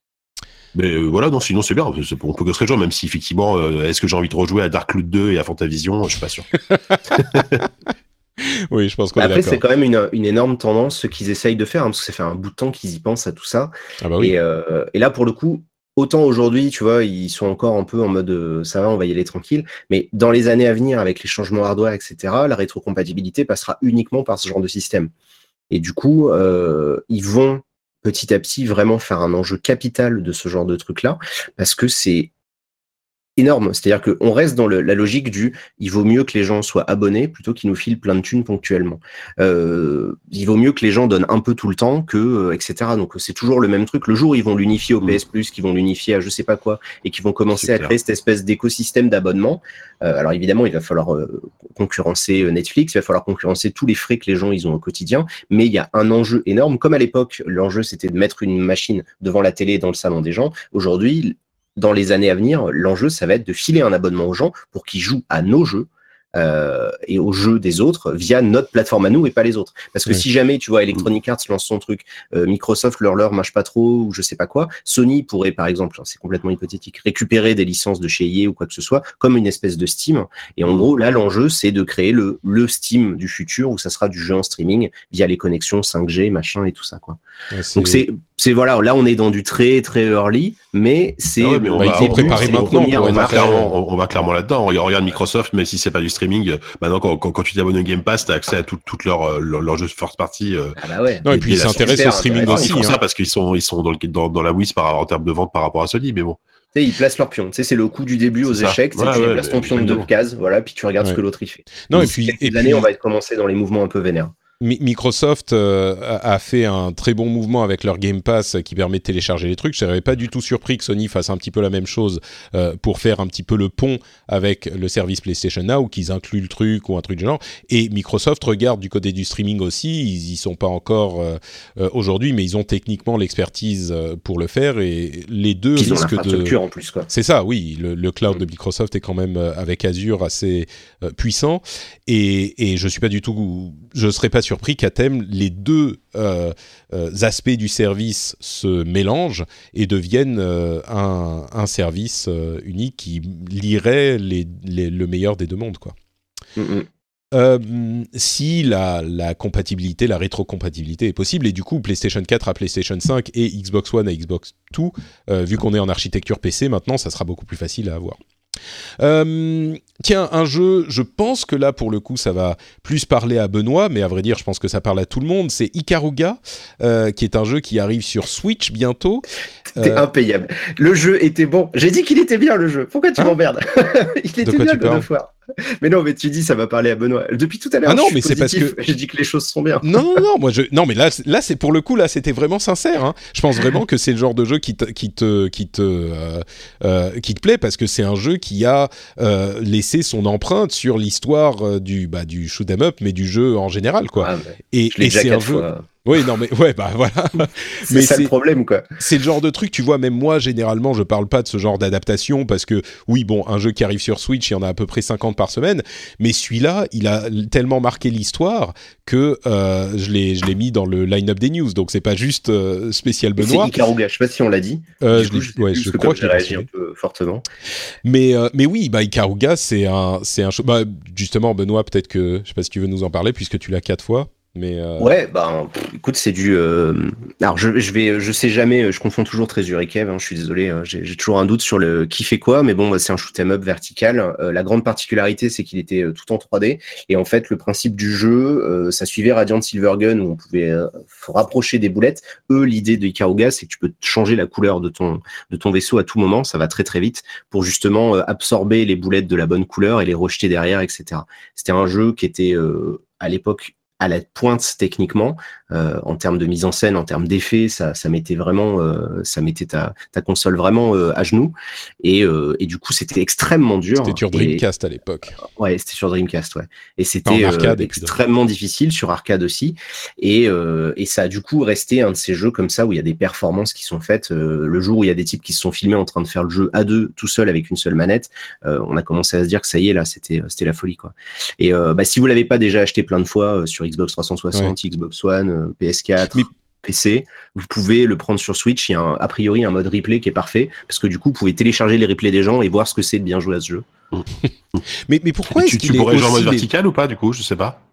Mais euh, voilà, non, sinon c'est bien. C'est, on peut que se réjouir, même si effectivement, euh, est-ce que j'ai envie de rejouer à Darkloot deux et à Fantavision, je suis pas sûr.
Oui, je pense qu'on
Après,
est d'accord.
c'est quand même une, une énorme tendance ce qu'ils essayent de faire, hein, parce que ça fait un bout de temps qu'ils y pensent à tout ça.
Ah bah oui.
Et, euh, et là, pour le coup. autant aujourd'hui, tu vois, ils sont encore un peu en mode euh, ça va, on va y aller tranquille. Mais dans les années à venir, avec les changements hardware, et cetera, la rétrocompatibilité passera uniquement par ce genre de système. Et du coup, euh, ils vont petit à petit vraiment faire un enjeu capital de ce genre de truc-là, parce que c'est énorme. C'est-à-dire qu'on reste dans le, la logique du il vaut mieux que les gens soient abonnés plutôt qu'ils nous filent plein de thunes ponctuellement. Euh, il vaut mieux que les gens donnent un peu tout le temps que euh, et cetera. Donc c'est toujours le même truc. Le jour où ils vont l'unifier au P S Plus, qu'ils vont l'unifier à je sais pas quoi et qu'ils vont commencer à créer cette espèce d'écosystème d'abonnement. Euh, alors évidemment, il va falloir euh, concurrencer Netflix, il va falloir concurrencer tous les frais que les gens ils ont au quotidien. Mais il y a un enjeu énorme. Comme à l'époque, l'enjeu c'était de mettre une machine devant la télé dans le salon des gens. Aujourd'hui, dans les années à venir, l'enjeu, ça va être de filer un abonnement aux gens pour qu'ils jouent à nos jeux euh, et aux jeux des autres via notre plateforme à nous et pas les autres. Parce que oui. si jamais, tu vois, Electronic Arts lance son truc, euh, Microsoft leur leur marche pas trop ou je sais pas quoi, Sony pourrait, par exemple, c'est complètement hypothétique, récupérer des licences de chez E A ou quoi que ce soit, comme une espèce de Steam. Et en gros, là, l'enjeu, c'est de créer le, le Steam du futur où ça sera du jeu en streaming via les connexions cinq G, machin et tout ça, quoi. Ouais, c'est... Donc c'est, c'est voilà, là on est dans du très très early, mais c'est. Ah ouais, mais
on, va, on, préparer maintenant,
on, va clairement, on, on va clairement là-dedans. Regarde Microsoft, même si c'est pas du streaming, maintenant quand, quand, quand tu t'abonnes au Game Pass, t'as accès à toutes tout leurs leur, leur jeux first party. Euh,
ah bah ouais.
Non, et puis ils s'intéressent au streaming aussi.
Ils font hein. ça parce qu'ils sont ils sont dans, le, dans, dans la whiz par en termes de vente par rapport à Sony, mais bon.
Tu sais, ils placent leur pion. Tu sais, c'est le coup du début aux échecs. Ouais, tu ouais, places ton pion de deux cases, voilà, puis tu regardes ouais. ce que l'autre il fait.
Non, et puis
et l'année, on va être commencé dans les mouvements un peu vénères.
Microsoft euh, a fait un très bon mouvement avec leur Game Pass qui permet de télécharger les trucs. Je serais pas du tout surpris que Sony fasse un petit peu la même chose euh, pour faire un petit peu le pont avec le service PlayStation Now, ou qu'ils incluent le truc ou un truc du genre. Et Microsoft regarde du côté du streaming aussi. Ils y sont pas encore euh, euh, aujourd'hui, mais ils ont techniquement l'expertise euh, pour le faire. Et les deux
Puis
risquent
ils ont l'infrastructure de. En plus, quoi.
C'est ça, oui. Le, le cloud mmh. de Microsoft est quand même euh, avec Azure assez euh, puissant. Et, et je suis pas du tout, je serais pas surpris qu'à terme les deux euh, euh, aspects du service se mélangent et deviennent euh, un, un service euh, unique qui lierait les, les, le meilleur des deux mondes, quoi. Mm-hmm. Euh, si la, la compatibilité, la rétrocompatibilité est possible, et du coup PlayStation quatre à PlayStation cinq et Xbox One à Xbox deux, euh, vu qu'on est en architecture P C maintenant, ça sera beaucoup plus facile à avoir. Euh, tiens, un jeu, je pense que là pour le coup ça va plus parler à Benoît, mais à vrai dire je pense que ça parle à tout le monde, c'est Ikaruga, euh, qui est un jeu qui arrive sur Switch bientôt.
C'était euh... impayable. Le jeu était bon, j'ai dit qu'il était bien le jeu, pourquoi tu hein m'emmerdes? Il était bien God of War. Mais non, mais tu dis ça va parler à Benoît. Depuis tout à l'heure,
ah non,
je suis
mais
positif.
c'est parce que
je dis que les choses sont bien.
Non, non, non, moi je non, mais là, là, c'est pour le coup, là, c'était vraiment sincère. Hein. Je pense vraiment que c'est le genre de jeu qui te, qui te, qui te, euh, euh, qui te plaît parce que c'est un jeu qui a euh, laissé son empreinte sur l'histoire euh, du, bah, du shoot 'em up, mais du jeu en général, quoi.
Ah, et, et c'est un jeu. Fois.
Oui, non, mais ouais, bah voilà.
c'est mais ça c'est, le problème, quoi.
C'est le genre de truc, tu vois, même moi, généralement, je parle pas de ce genre d'adaptation parce que, oui, bon, un jeu qui arrive sur Switch, il y en a à peu près cinquante par semaine, mais celui-là, il a tellement marqué l'histoire que euh, je, l'ai, je l'ai mis dans le line-up des news, donc c'est pas juste euh, spécial Benoît.
C'est Ikaruga, je sais pas si on l'a dit.
Euh, je, coup, je, ouais, je crois que
j'ai réagi un peu fortement.
Mais, euh, mais oui, bah, Ikaruga, c'est un, c'est un show. Bah, justement, Benoît, peut-être que, je sais pas si tu veux nous en parler, puisque tu l'as quatre fois. Mais euh...
ouais, bah, pff, écoute, c'est du. Euh... Alors, je, je vais, je sais jamais, je confonds toujours Trésor et Kev. Hein, je suis désolé, hein, j'ai, j'ai toujours un doute sur le qui fait quoi, mais bon, c'est un shoot 'em up vertical. Euh, la grande particularité, c'est qu'il était euh, tout en trois D, et en fait, le principe du jeu, euh, ça suivait Radiant Silvergun où on pouvait euh, rapprocher des boulettes. Eux, l'idée de Ikaruga, c'est que tu peux changer la couleur de ton de ton vaisseau à tout moment. Ça va très très vite pour justement euh, absorber les boulettes de la bonne couleur et les rejeter derrière, et cetera. C'était un jeu qui était euh, à l'époque à la pointe techniquement, euh, en termes de mise en scène, en termes d'effets, ça, ça mettait vraiment, euh, ça mettait ta, ta console vraiment euh, à genoux. Et, euh, et du coup, c'était extrêmement dur.
C'était sur Dreamcast et, à l'époque.
Ouais, c'était sur Dreamcast, ouais. Et c'était euh, extrêmement difficile sur arcade aussi. Et, euh, et ça a du coup resté un de ces jeux comme ça où il y a des performances qui sont faites. Euh, le jour où il y a des types qui se sont filmés en train de faire le jeu à deux, tout seul avec une seule manette, euh, on a commencé à se dire que ça y est, là, c'était, c'était la folie, quoi. Et euh, bah, si vous l'avez pas déjà acheté plein de fois euh, sur Xbox trois cent soixante, ouais. Xbox One, P S quatre, mais... P C, vous pouvez le prendre sur Switch. Il y a un, a priori un mode replay qui est parfait parce que du coup, vous pouvez télécharger les replays des gens et voir ce que c'est de bien jouer à ce jeu.
mais, mais pourquoi
tu,
est-ce
tu
qu'il
pourrais
est
jouer en mode
les...
vertical ou pas du coup, je sais pas.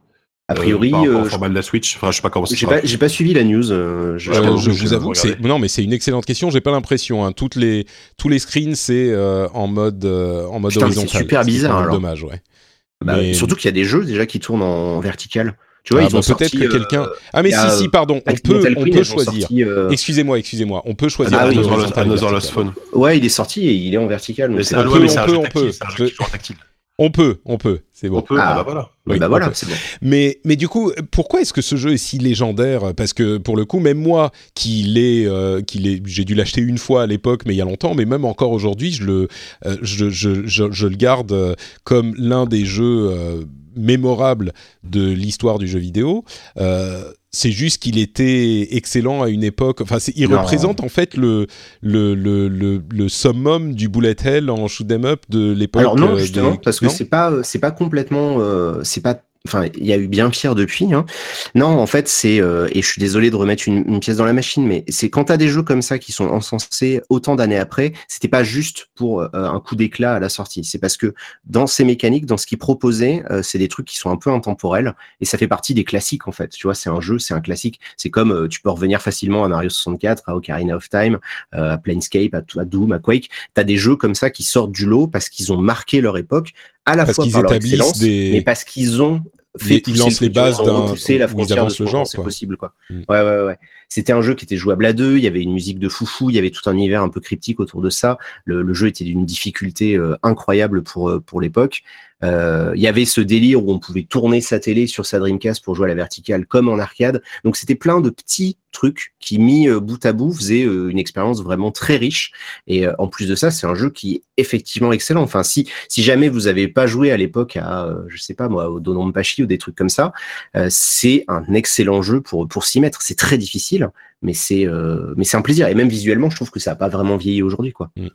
A priori,
euh, par rapport
euh,
au format de la Switch. Enfin, je sais pas comment.
J'ai pas, j'ai pas suivi la news. Euh, je,
euh, je vous avoue que c'est non, mais c'est une excellente question. J'ai pas l'impression. Hein. Toutes les tous les screens c'est euh, en mode euh, en mode
Putain,
horizontal.
C'est super bizarre. Alors.
Dommage, ouais.
Bah,
mais...
Surtout qu'il y a des jeux déjà qui tournent en vertical. Tu vois,
ah,
ils
bah,
ont
peut-être
sorti,
que quelqu'un.
Euh,
ah mais si
a,
si pardon. On peut on
Queen,
peut choisir.
Sorti, euh...
Excusez-moi excusez-moi. On peut choisir.
Ah,
oui,
Another Lost Phone.
Ouais, il est sorti et il est en vertical.
Mais
donc
c'est
on
un
peut,
jeu
on peut, on
tactile,
peut.
c'est un jeu qui joue en tactile.
On peut, on peut, c'est bon.
On peut,
ah,
ah bah voilà.
Oui, bah voilà, c'est bon.
Mais, mais du coup, pourquoi est-ce que ce jeu est si légendaire ? Parce que pour le coup, même moi, qui l'ai, euh, qui l'ai, j'ai dû l'acheter une fois à l'époque, mais il y a longtemps, mais même encore aujourd'hui, je le, euh, je, je, je, je le garde comme l'un des jeux euh, mémorables de l'histoire du jeu vidéo. Euh, c'est juste qu'il était excellent à une époque. Enfin, c'est, il non. représente en fait le le, le le le summum du bullet hell en shoot 'em up de l'époque.
Alors non, justement,
des...
parce que
non
c'est pas c'est pas complètement euh, c'est pas. Enfin, il y a eu bien pire depuis. Hein. Non, en fait, c'est euh, et je suis désolé de remettre une, une pièce dans la machine, mais c'est quand t'as des jeux comme ça qui sont encensés autant d'années après, c'était pas juste pour euh, un coup d'éclat à la sortie. C'est parce que dans ces mécaniques, dans ce qu'ils proposaient, euh, c'est des trucs qui sont un peu intemporels et ça fait partie des classiques en fait. Tu vois, c'est un jeu, c'est un classique. C'est comme euh, tu peux revenir facilement à Mario soixante-quatre, à Ocarina of Time, euh, à Planescape, à, à Doom, à Quake. T'as des jeux comme ça qui sortent du lot parce qu'ils ont marqué leur époque, à la
parce
fois
qu'ils
par leur
établissent
excellence,
des...
mais parce qu'ils ont fait
ils lancent les bases d'un
pousser la frontière de ce genre c'est possible quoi. Mm. Ouais ouais ouais. C'était un jeu qui était jouable à deux, il y avait une musique de foufou, il y avait tout un univers un peu cryptique autour de ça. Le, le jeu était d'une difficulté euh, incroyable pour euh, pour l'époque. Euh, il y avait ce délire où on pouvait tourner sa télé sur sa Dreamcast pour jouer à la verticale comme en arcade. Donc c'était plein de petits trucs qui mis euh, bout à bout faisaient euh, une expérience vraiment très riche. Et euh, en plus de ça, c'est un jeu qui est effectivement excellent. Enfin, si si jamais vous avez pas joué à l'époque à euh, je sais pas moi au Dononpachi ou des trucs comme ça, euh, c'est un excellent jeu pour pour s'y mettre. C'est très difficile, mais c'est euh, mais c'est un plaisir. Et même visuellement, je trouve que ça a pas vraiment vieilli aujourd'hui quoi.
Mm.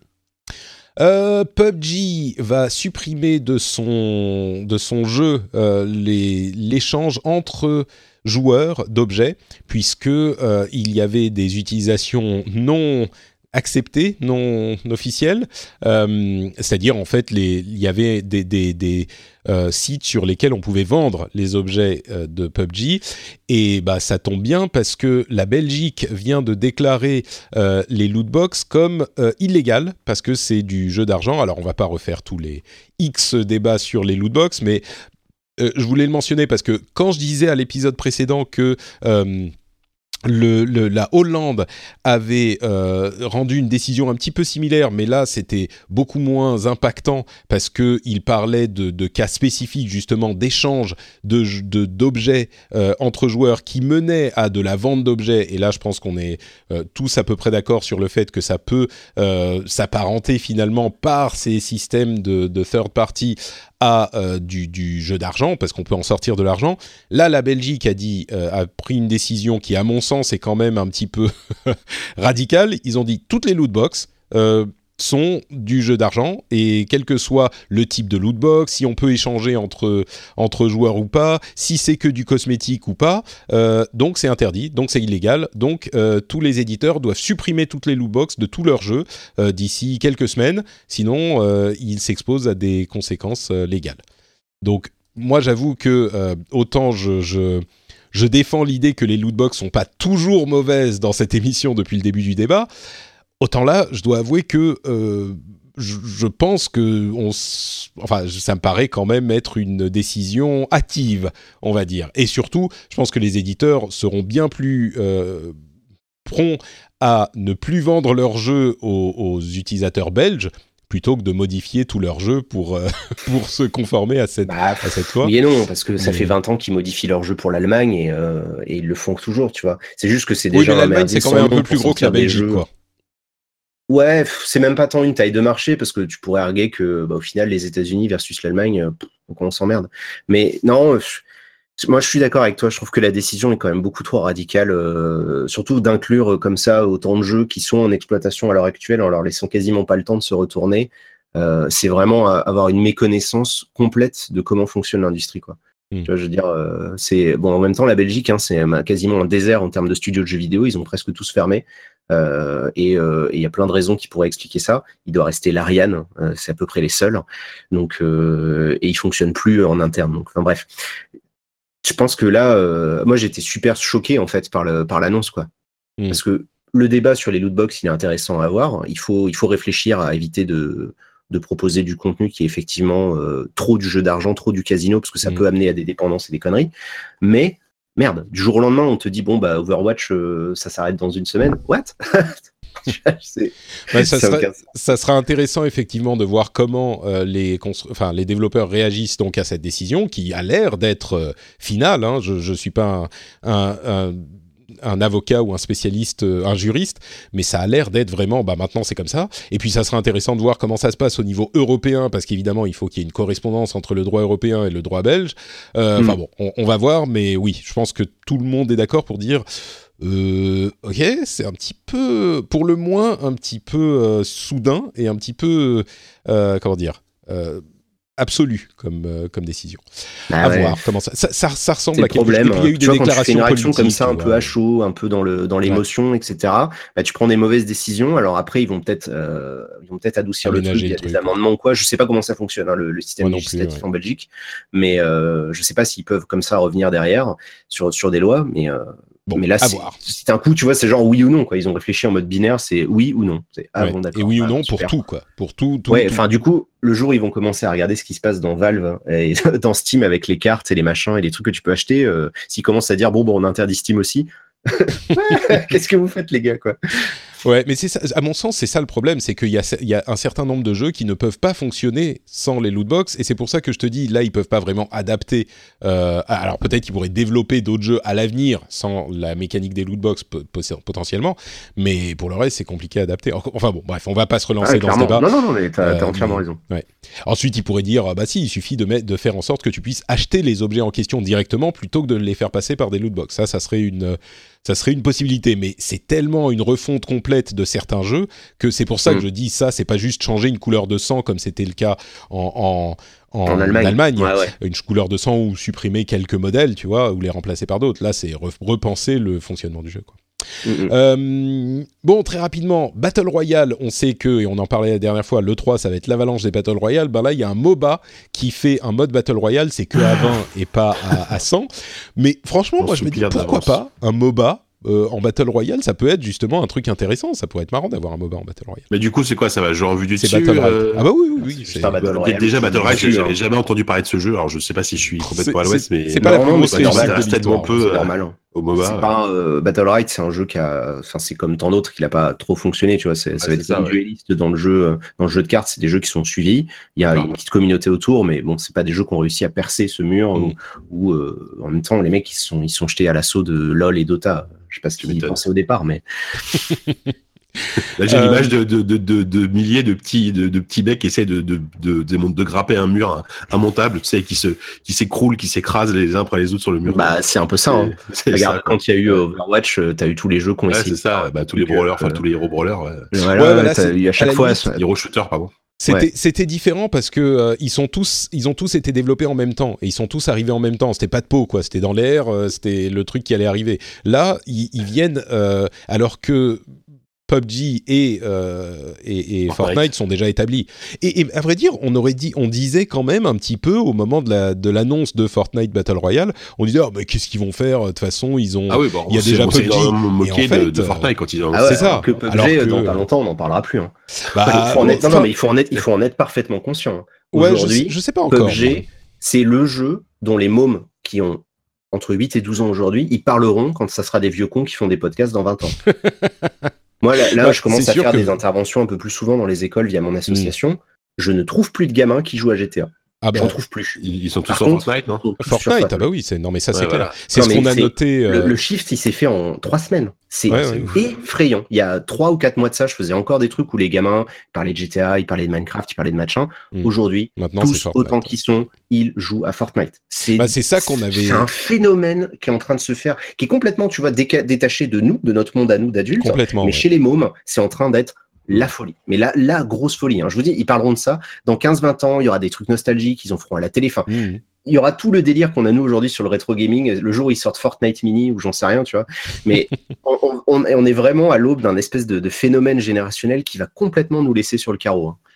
Euh, P U B G va supprimer de son, de son jeu euh, les, l'échange entre joueurs d'objets, puisque euh, il y avait des utilisations non acceptées, non officielles, euh, c'est-à-dire en fait les, il y avait des, des, des euh, sites sur lesquels on pouvait vendre les objets euh, de P U B G, et bah ça tombe bien parce que la Belgique vient de déclarer euh, les lootbox comme euh, illégales parce que c'est du jeu d'argent. Alors on va pas refaire tous les X débats sur les lootbox, mais euh, je voulais le mentionner parce que quand je disais à l'épisode précédent que euh, Le, le, la Hollande avait euh, rendu une décision un petit peu similaire, mais là c'était beaucoup moins impactant parce que il parlait de, de cas spécifiques justement d'échange de, de, d'objets euh, entre joueurs qui menaient à de la vente d'objets. Et là, je pense qu'on est euh, tous à peu près d'accord sur le fait que ça peut euh, s'apparenter finalement par ces systèmes de, de third party à euh, du, du jeu d'argent, parce qu'on peut en sortir de l'argent. Là, la Belgique a dit, euh, a pris une décision qui, à mon sens, est quand même un petit peu radicale. Ils ont dit toutes les lootbox euh, sont du jeu d'argent, et quel que soit le type de lootbox, si on peut échanger entre, entre joueurs ou pas, si c'est que du cosmétique ou pas, euh, donc c'est interdit, donc c'est illégal. Donc euh, tous les éditeurs doivent supprimer toutes les lootbox de tous leurs jeux euh, d'ici quelques semaines, sinon euh, ils s'exposent à des conséquences euh, légales. Donc moi j'avoue que euh, autant je... je Je défends l'idée que les lootbox sont pas toujours mauvaises dans cette émission depuis le début du débat. Autant là, je dois avouer que euh, je, je pense que, on, enfin, ça me paraît quand même être une décision hâtive, on va dire. Et surtout, je pense que les éditeurs seront bien plus euh, prompts à ne plus vendre leurs jeux aux, aux utilisateurs belges, plutôt que de modifier tout leur jeu pour, euh, pour se conformer à cette, bah, à cette loi.
Oui et non, parce que ça mais... fait vingt ans qu'ils modifient leur jeu pour l'Allemagne et, euh, et ils le font toujours, tu vois. C'est juste que c'est déjà...
Oui, mais l'Allemagne, c'est quand même un peu plus gros que la Belgique, quoi.
Ouais, c'est même pas tant une taille de marché, parce que tu pourrais arguer que, bah, au final, les États-Unis versus l'Allemagne, donc on s'emmerde. Mais non... Moi, je suis d'accord avec toi. Je trouve que la décision est quand même beaucoup trop radicale, euh, surtout d'inclure euh, comme ça autant de jeux qui sont en exploitation à l'heure actuelle en leur laissant quasiment pas le temps de se retourner. Euh, c'est vraiment avoir une méconnaissance complète de comment fonctionne l'industrie, quoi. Mmh. Tu vois, je veux dire, euh, c'est bon. En même temps, la Belgique, hein, c'est quasiment un désert en termes de studios de jeux vidéo. Ils ont presque tous fermé. Euh, et il euh, y a plein de raisons qui pourraient expliquer ça. Il doit rester l'Ariane, euh, c'est à peu près les seuls. Donc, euh, et ils fonctionnent plus en interne. Donc, enfin bref. je pense que là, euh, moi j'étais super choqué en fait par le par l'annonce quoi, mmh. parce que le débat sur les lootbox il est intéressant à avoir. Il faut il faut réfléchir à éviter de de proposer du contenu qui est effectivement euh, trop du jeu d'argent, trop du casino, parce que ça mmh. peut amener à des dépendances et des conneries. Mais merde, du jour au lendemain, on te dit bon bah Overwatch, euh, ça s'arrête dans une semaine. What?
Ouais, ça, sera, ça sera intéressant effectivement de voir comment euh, les, constru- enfin, les développeurs réagissent donc à cette décision qui a l'air d'être euh, finale. Hein. Je ne suis pas un, un, un, un avocat ou un spécialiste, un juriste, mais ça a l'air d'être vraiment, bah, maintenant c'est comme ça. Et puis ça sera intéressant de voir comment ça se passe au niveau européen, parce qu'évidemment il faut qu'il y ait une correspondance entre le droit européen et le droit belge. Enfin euh, mmh. bon, on, on va voir, mais oui, je pense que tout le monde est d'accord pour dire... Euh, ok, c'est un petit peu, pour le moins, un petit peu euh, soudain et un petit peu, euh, comment dire, euh, absolu comme, euh, comme décision.
Bah
à
ouais.
voir comment ça, ça, ça, ça ressemble
c'est
à quelque chose.
Et
puis il y a eu
tu
des
vois,
déclarations
quand tu fais une réaction
politiques
comme ça, un peu à chaud, un peu dans le dans l'émotion, ouais. et cetera. Bah, tu prends des mauvaises décisions. Alors après, ils vont peut-être, euh, ils vont peut-être adoucir le truc, il y a des amendements ou quoi. Je sais pas comment ça fonctionne hein, le, le système législatif plus, ouais. en Belgique, mais euh, je sais pas s'ils peuvent comme ça revenir derrière sur sur des lois, mais. Euh, Bon, mais là, c'est, c'est un coup, tu vois, c'est genre oui ou non, quoi. Ils ont réfléchi en mode binaire, c'est oui ou non. C'est, ah,
ouais.
bon, d'accord.
Et oui ou
ah,
non
super.
pour tout, quoi. Pour tout, tout.
Ouais,
tout.
enfin, du coup, le jour où ils vont commencer à regarder ce qui se passe dans Valve et dans Steam avec les cartes et les machins et les trucs que tu peux acheter, euh, s'ils commencent à dire bon, bon, on interdit Steam aussi. Qu'est-ce que vous faites, les gars, quoi?
Ouais, mais c'est ça, à mon sens, c'est ça le problème, c'est qu'il y a, il y a un certain nombre de jeux qui ne peuvent pas fonctionner sans les lootbox, et c'est pour ça que je te dis, là, ils peuvent pas vraiment adapter. Euh, alors peut-être qu'ils pourraient développer d'autres jeux à l'avenir sans la mécanique des lootbox potentiellement, mais pour le reste, c'est compliqué à adapter. Enfin bon, bref, on va pas se relancer ah, dans ce débat.
Non, non, non, mais t'as, t'as euh, entièrement mais, raison.
Ouais. Ensuite, ils pourraient dire, bah si, il suffit de, mettre, de faire en sorte que tu puisses acheter les objets en question directement plutôt que de les faire passer par des lootbox. Ça, ça serait une, ça serait une possibilité, mais c'est tellement une refonte complète de certains jeux que c'est pour ça mmh. que je dis ça, c'est pas juste changer une couleur de sang comme c'était le cas en, en, en, en Allemagne, Allemagne
ouais, ouais.
une couleur de sang ou supprimer quelques modèles, tu vois, ou les remplacer par d'autres. Là, c'est re- repenser le fonctionnement du jeu, quoi. Mmh. Euh, bon, très rapidement, Battle Royale, on sait que, et on en parlait la dernière fois, l'E trois, ça va être l'avalanche des Battle Royale. Ben là, il y a un MOBA qui fait un mode Battle Royale, c'est que à vingt et pas à, à cent. Mais franchement, on moi, je me dis, pourquoi pas un MOBA Euh, en Battle Royale, ça peut être justement un truc intéressant. Ça pourrait être marrant d'avoir un MOBA en Battle Royale.
Mais du coup, c'est quoi? Ça va jouer en vue du
c'est
dessus
Battle Royale.
euh...
Ah bah oui, oui, oui.
C'est, c'est pas Battle Royale.
Déjà, Battle Royale, j'avais jamais entendu parler de ce jeu. Alors, je sais pas si je suis complètement à l'ouest, mais...
C'est pas la plus grosse
réussite de l'histoire.
C'est normal.
Au MOBA.
C'est pas euh, Battle Royale, c'est un jeu qui a, enfin c'est comme tant d'autres, qui n'a pas trop fonctionné, tu vois. C'est, ça ah, va être un ouais. dueliste dans le jeu, dans le jeu de cartes. C'est des jeux qui sont suivis. Il y a ah. une petite communauté autour, mais bon, c'est pas des jeux qui ont réussi à percer ce mur mm. où, où euh, en même temps les mecs ils sont ils sont jetés à l'assaut de LoL et Dota. Je sais pas ce qu'ils y pensaient au départ, mais.
Là, j'ai euh... l'image de, de, de, de, de milliers de petits, de, de petits mecs qui essaient de, de, de, de, de grapper un mur immontable, tu sais, qui, se, qui s'écroulent, qui s'écrasent les uns après les autres sur le mur.
Bah, c'est un peu ça. Hein. C'est Regarde, ça, quand il y a eu Overwatch, t'as eu tous les jeux qu'on
ouais,
essayé.
C'est ça, bah, tous les brawlers, enfin, euh... tous les héros brawlers. Ouais,
voilà, ouais, voilà, t'as eu à chaque fois.
Les héros shooters, pardon.
C'était,
ouais.
c'était différent parce que euh, ils sont tous, ils ont tous été développés en même temps et ils sont tous arrivés en même temps. C'était pas de peau, quoi. C'était dans l'air, euh, c'était le truc qui allait arriver. Là, ils, ils viennent euh, alors que P U B G et, euh, et, et Fortnite. Fortnite sont déjà établis. Et, et à vrai dire, on aurait dit, on disait quand même un petit peu au moment de, la, de l'annonce de Fortnite Battle Royale, on disait oh, mais qu'est-ce qu'ils vont faire? De toute façon, ils ont,
ah oui, bon,
il y a déjà P U B G.
Moqué
en fait,
de, de Fortnite quand ils ont.
Ah ouais,
c'est ça.
Que P U B G, que... dans pas longtemps, on n'en parlera plus. Hein.
Bah,
enfin, il faut en être, non, non, mais il faut en être, il faut en être parfaitement conscient. Aujourd'hui,
ouais, je, je sais pas encore.
P U B G, c'est le jeu dont les mômes qui ont entre huit et douze ans aujourd'hui, ils parleront quand ça sera des vieux cons qui font des podcasts dans vingt ans. Moi, là, là ouais, je commence à faire que... des interventions un peu plus souvent dans les écoles via mon association. Mmh. Je ne trouve plus de gamins qui jouent à G T A.
Ah bah,
J'en trouve plus.
Ils sont tous sur Fortnite, non?
Fortnite, ah bah oui, c'est non mais ça
ouais,
c'est
voilà.
clair. C'est
non,
ce qu'on a
c'est...
noté. Euh...
Le, le shift, il s'est fait en trois semaines. C'est,
ouais,
c'est
ouais.
effrayant. Il y a trois ou quatre mois de ça, je faisais encore des trucs où les gamins parlaient de G T A, ils parlaient de Minecraft, ils parlaient de machin. Mmh. Aujourd'hui, Maintenant, tous autant qu'ils sont, ils jouent à Fortnite.
C'est, bah, c'est ça qu'on avait.
C'est un phénomène qui est en train de se faire, qui est complètement, tu vois, déca- détaché de nous, de notre monde à nous d'adultes.
Complètement.
Mais
ouais.
chez les mômes, c'est en train d'être la folie. Mais la, la grosse folie. Hein. Je vous dis, ils parleront de ça. Dans quinze vingt ans, il y aura des trucs nostalgiques, ils en feront à la télé. Enfin, mmh. il y aura tout le délire qu'on a nous aujourd'hui sur le rétro gaming. Le jour où ils sortent Fortnite Mini ou j'en sais rien, tu vois. Mais on, on, on est vraiment à l'aube d'un espèce de, de phénomène générationnel qui va complètement nous laisser sur le carreau. Hein.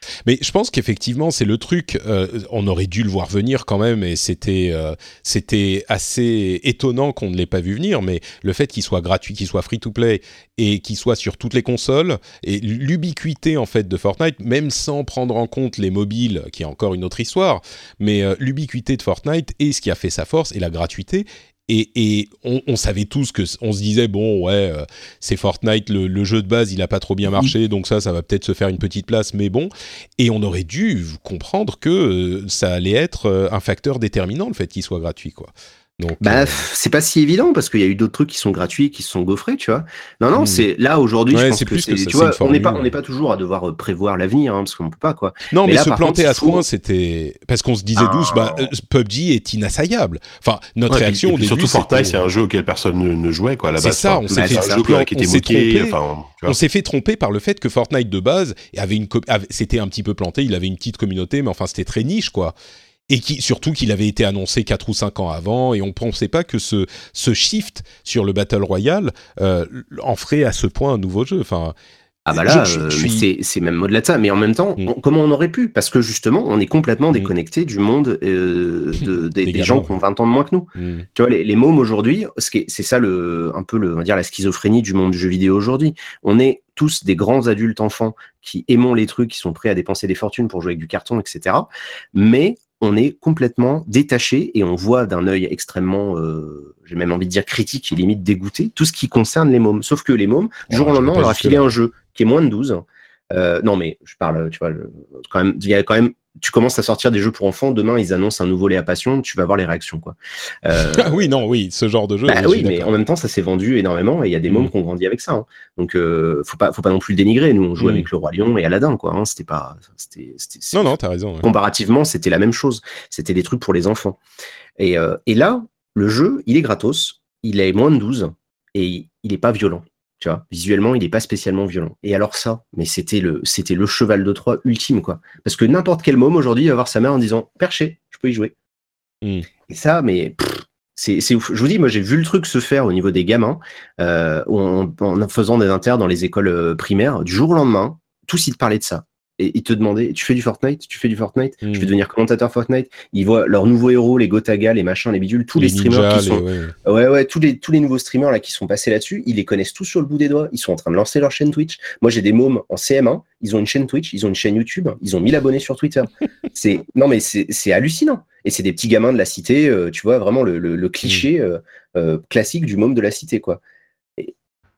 Mais je pense qu'effectivement, c'est le truc. Euh, on aurait dû le voir venir quand même, et c'était euh, c'était assez étonnant qu'on ne l'ait pas vu venir. Mais le fait qu'il soit gratuit, qu'il soit free-to-play et qu'il soit sur toutes les consoles, et l'ubiquité en fait de Fortnite, même sans prendre en compte les mobiles, qui est encore une autre histoire, mais euh, l'ubiquité de Fortnite est ce qui a fait sa force et la gratuité. Et, et on, on savait tous que on se disait bon ouais euh, c'est Fortnite, le, le jeu de base il a pas trop bien marché, donc ça ça va peut-être se faire une petite place, mais bon. Et on aurait dû comprendre que euh, ça allait être euh, un facteur déterminant, le fait qu'il soit gratuit, quoi. Donc,
bah,
euh...
c'est pas si évident parce qu'il y a eu d'autres trucs qui sont gratuits, qui se sont gaufrés, tu vois. Non, non, mmh. c'est là aujourd'hui.
Ouais,
je pense
c'est
que
plus
c'est,
que ça,
tu vois,
formule,
on n'est pas,
ouais.
on n'est pas toujours à devoir prévoir l'avenir, hein, parce qu'on peut pas, quoi.
Non, mais, mais là, se planter
contre,
à ce point, c'était parce qu'on se disait ah. tous, bah, euh, P U B G est inassaillable. Enfin, notre
ouais,
réaction
et puis,
au début,
surtout Fortnite,
c'était...
c'est un jeu auquel personne ne, ne jouait, quoi. À la
c'est
base,
ça.
enfin,
On s'est fait,
un jeu qui était moqué. Enfin,
on s'est fait tromper par le fait que Fortnite de base avait une, avait, c'était un petit peu planté. Il avait une petite communauté, mais enfin, c'était très niche, quoi. Et qui, surtout qu'il avait été annoncé quatre ou cinq ans avant, et on ne pensait pas que ce, ce shift sur le Battle Royale euh, en ferait à ce point un nouveau jeu. Enfin,
ah bah là, je, je, je suis... c'est, c'est même au-delà de ça. Mais en même temps, mm. on, comment on aurait pu ? Parce que justement, on est complètement mm. déconnecté du monde euh, de, des, des, des gens qui ont vingt ans de moins que nous. Mm. Tu vois, les, les mômes aujourd'hui, c'est ça le, un peu le, on va dire la schizophrénie du monde du jeu vidéo aujourd'hui. On est tous des grands adultes enfants qui aimons les trucs, qui sont prêts à dépenser des fortunes pour jouer avec du carton, et cetera. Mais on est complètement détaché et on voit d'un œil extrêmement, euh, j'ai même envie de dire critique et limite dégoûté, tout ce qui concerne les mômes. Sauf que les mômes, du jour au lendemain, on leur a filé un jeu qui est moins de douze. Euh, non, mais je parle, tu vois, le, quand même, il y a quand même, tu commences à sortir des jeux pour enfants. Demain, ils annoncent un nouveau Léa Passion. Tu vas voir les réactions, quoi.
Euh, ah oui, non, oui, ce genre de jeu.
Bah, oui, mais en même temps, ça s'est vendu énormément et il y a des mômes mmh. qui ont grandi avec ça. Hein. Donc, euh, faut pas, faut pas non plus le dénigrer. Nous, on jouait mmh. avec le Roi Lion et Aladdin, quoi. Hein. C'était pas, c'était, c'était,
non, non, t'as raison. Ouais.
Comparativement, c'était la même chose. C'était des trucs pour les enfants. Et, euh, et là, le jeu, il est gratos. Il est moins de douze et il est pas violent. Tu vois, visuellement, il n'est pas spécialement violent. Et alors ça, mais c'était le, c'était le cheval de Troie ultime, quoi. Parce que n'importe quel môme aujourd'hui va voir sa mère en disant « Perché, je peux y jouer mmh. ». Et ça, mais pff, c'est, c'est ouf. Je vous dis, moi, j'ai vu le truc se faire au niveau des gamins, euh, en, en faisant des inters dans les écoles primaires. Du jour au lendemain, tous ils te parlaient de ça. Et ils te demandaient, tu fais du Fortnite, tu fais du Fortnite, mmh. je vais devenir commentateur Fortnite. Ils voient leurs nouveaux héros, les Gotaga, les machins, les bidules, tous les, les streamers ninja, qui sont, les, ouais. ouais, ouais, tous les, tous les nouveaux streamers là qui sont passés là-dessus, ils les connaissent tous sur le bout des doigts. Ils sont en train de lancer leur chaîne Twitch. Moi, j'ai des mômes en C M un, ils ont une chaîne Twitch, ils ont une chaîne YouTube, ils ont mille abonnés sur Twitter. c'est, non, mais c'est, c'est hallucinant. Et c'est des petits gamins de la cité, euh, tu vois, vraiment le, le, le cliché euh, euh, classique du môme de la cité, quoi. Et,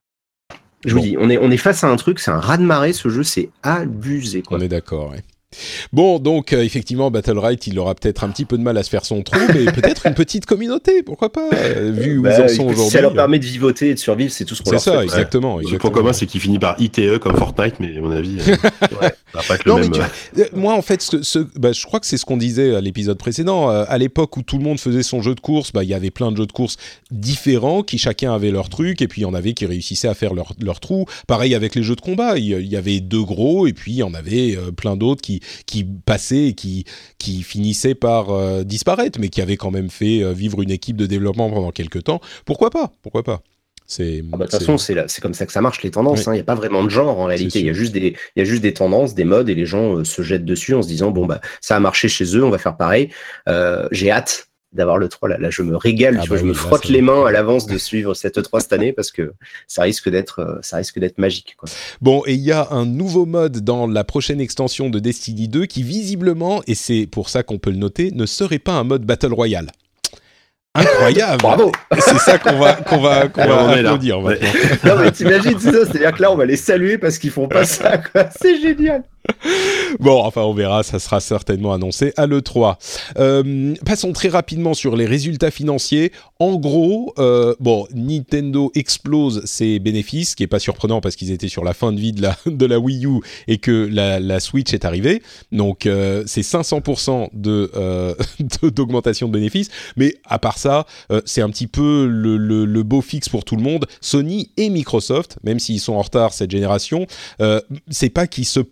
Je bon. vous dis, on est, on est face à un truc, c'est un raz-de-marée, ce jeu, c'est abusé, quoi.
On est d'accord, ouais. Bon, donc euh, effectivement, Battlerite, il aura peut-être un petit peu de mal à se faire son trou, mais peut-être une petite communauté, pourquoi pas, euh, vu où bah, ils en sont aujourd'hui. Si
ça leur permet de vivoter et de survivre, c'est tout ce qu'on leur
fait. C'est ça,
fait,
exactement.
Ouais.
exactement.
Le point commun, c'est qu'il finit par I T E comme Fortnite, mais à mon avis, euh, ouais, ça va pas être le
non,
même.
Mais tu, euh, moi, en fait, ce, ce, bah, je crois que c'est ce qu'on disait à l'épisode précédent. Euh, à l'époque où tout le monde faisait son jeu de course, bah, il y avait plein de jeux de course différents, qui chacun avait leur truc, et puis il y en avait qui réussissaient à faire leur, leur trou. Pareil avec les jeux de combat, il y, il y avait deux gros, et puis il y en avait euh, plein d'autres qui, qui passaient et qui, qui finissaient par euh, disparaître, mais qui avaient quand même fait euh, vivre une équipe de développement pendant quelques temps. Pourquoi pas ? Pourquoi pas ?
C'est, ah bah, de toute façon, c'est, la, c'est comme ça que ça marche, les tendances. Il oui. n'y hein, a pas vraiment de genre en réalité. Il y a juste des, il y a juste des tendances, des modes, et les gens euh, se jettent dessus en se disant bon bah ça a marché chez eux, on va faire pareil. Euh, j'ai hâte d'avoir le trois là. Là, je me régale. Ah tu bah vois, oui, je me frotte là, les mains à l'avance de suivre cette E trois cette année parce que ça risque d'être, ça risque d'être magique, quoi.
Bon, et il y a un nouveau mode dans la prochaine extension de Destiny deux qui visiblement, et c'est pour ça qu'on peut le noter, ne serait pas un mode Battle Royale. Incroyable.
Bravo.
C'est ça qu'on va qu'on va qu'on va applaudir maintenant.
Non mais t'imagines, c'est ça, c'est-à-dire que là on va les saluer parce qu'ils font pas ça, quoi. C'est génial.
Bon, enfin on verra, ça sera certainement annoncé à l'E trois. Euh, passons très rapidement sur les résultats financiers. En gros, euh, bon, Nintendo explose ses bénéfices, ce qui est pas surprenant parce qu'ils étaient sur la fin de vie de la de la Wii U et que la, la Switch est arrivée. Donc euh, c'est cinq cents pour cent de, euh, de d'augmentation de bénéfices. Mais à part ça, euh, c'est un petit peu le, le, le beau fixe pour tout le monde. Sony et Microsoft, même s'ils sont en retard cette génération, euh, c'est pas qu'ils se plantent, hein.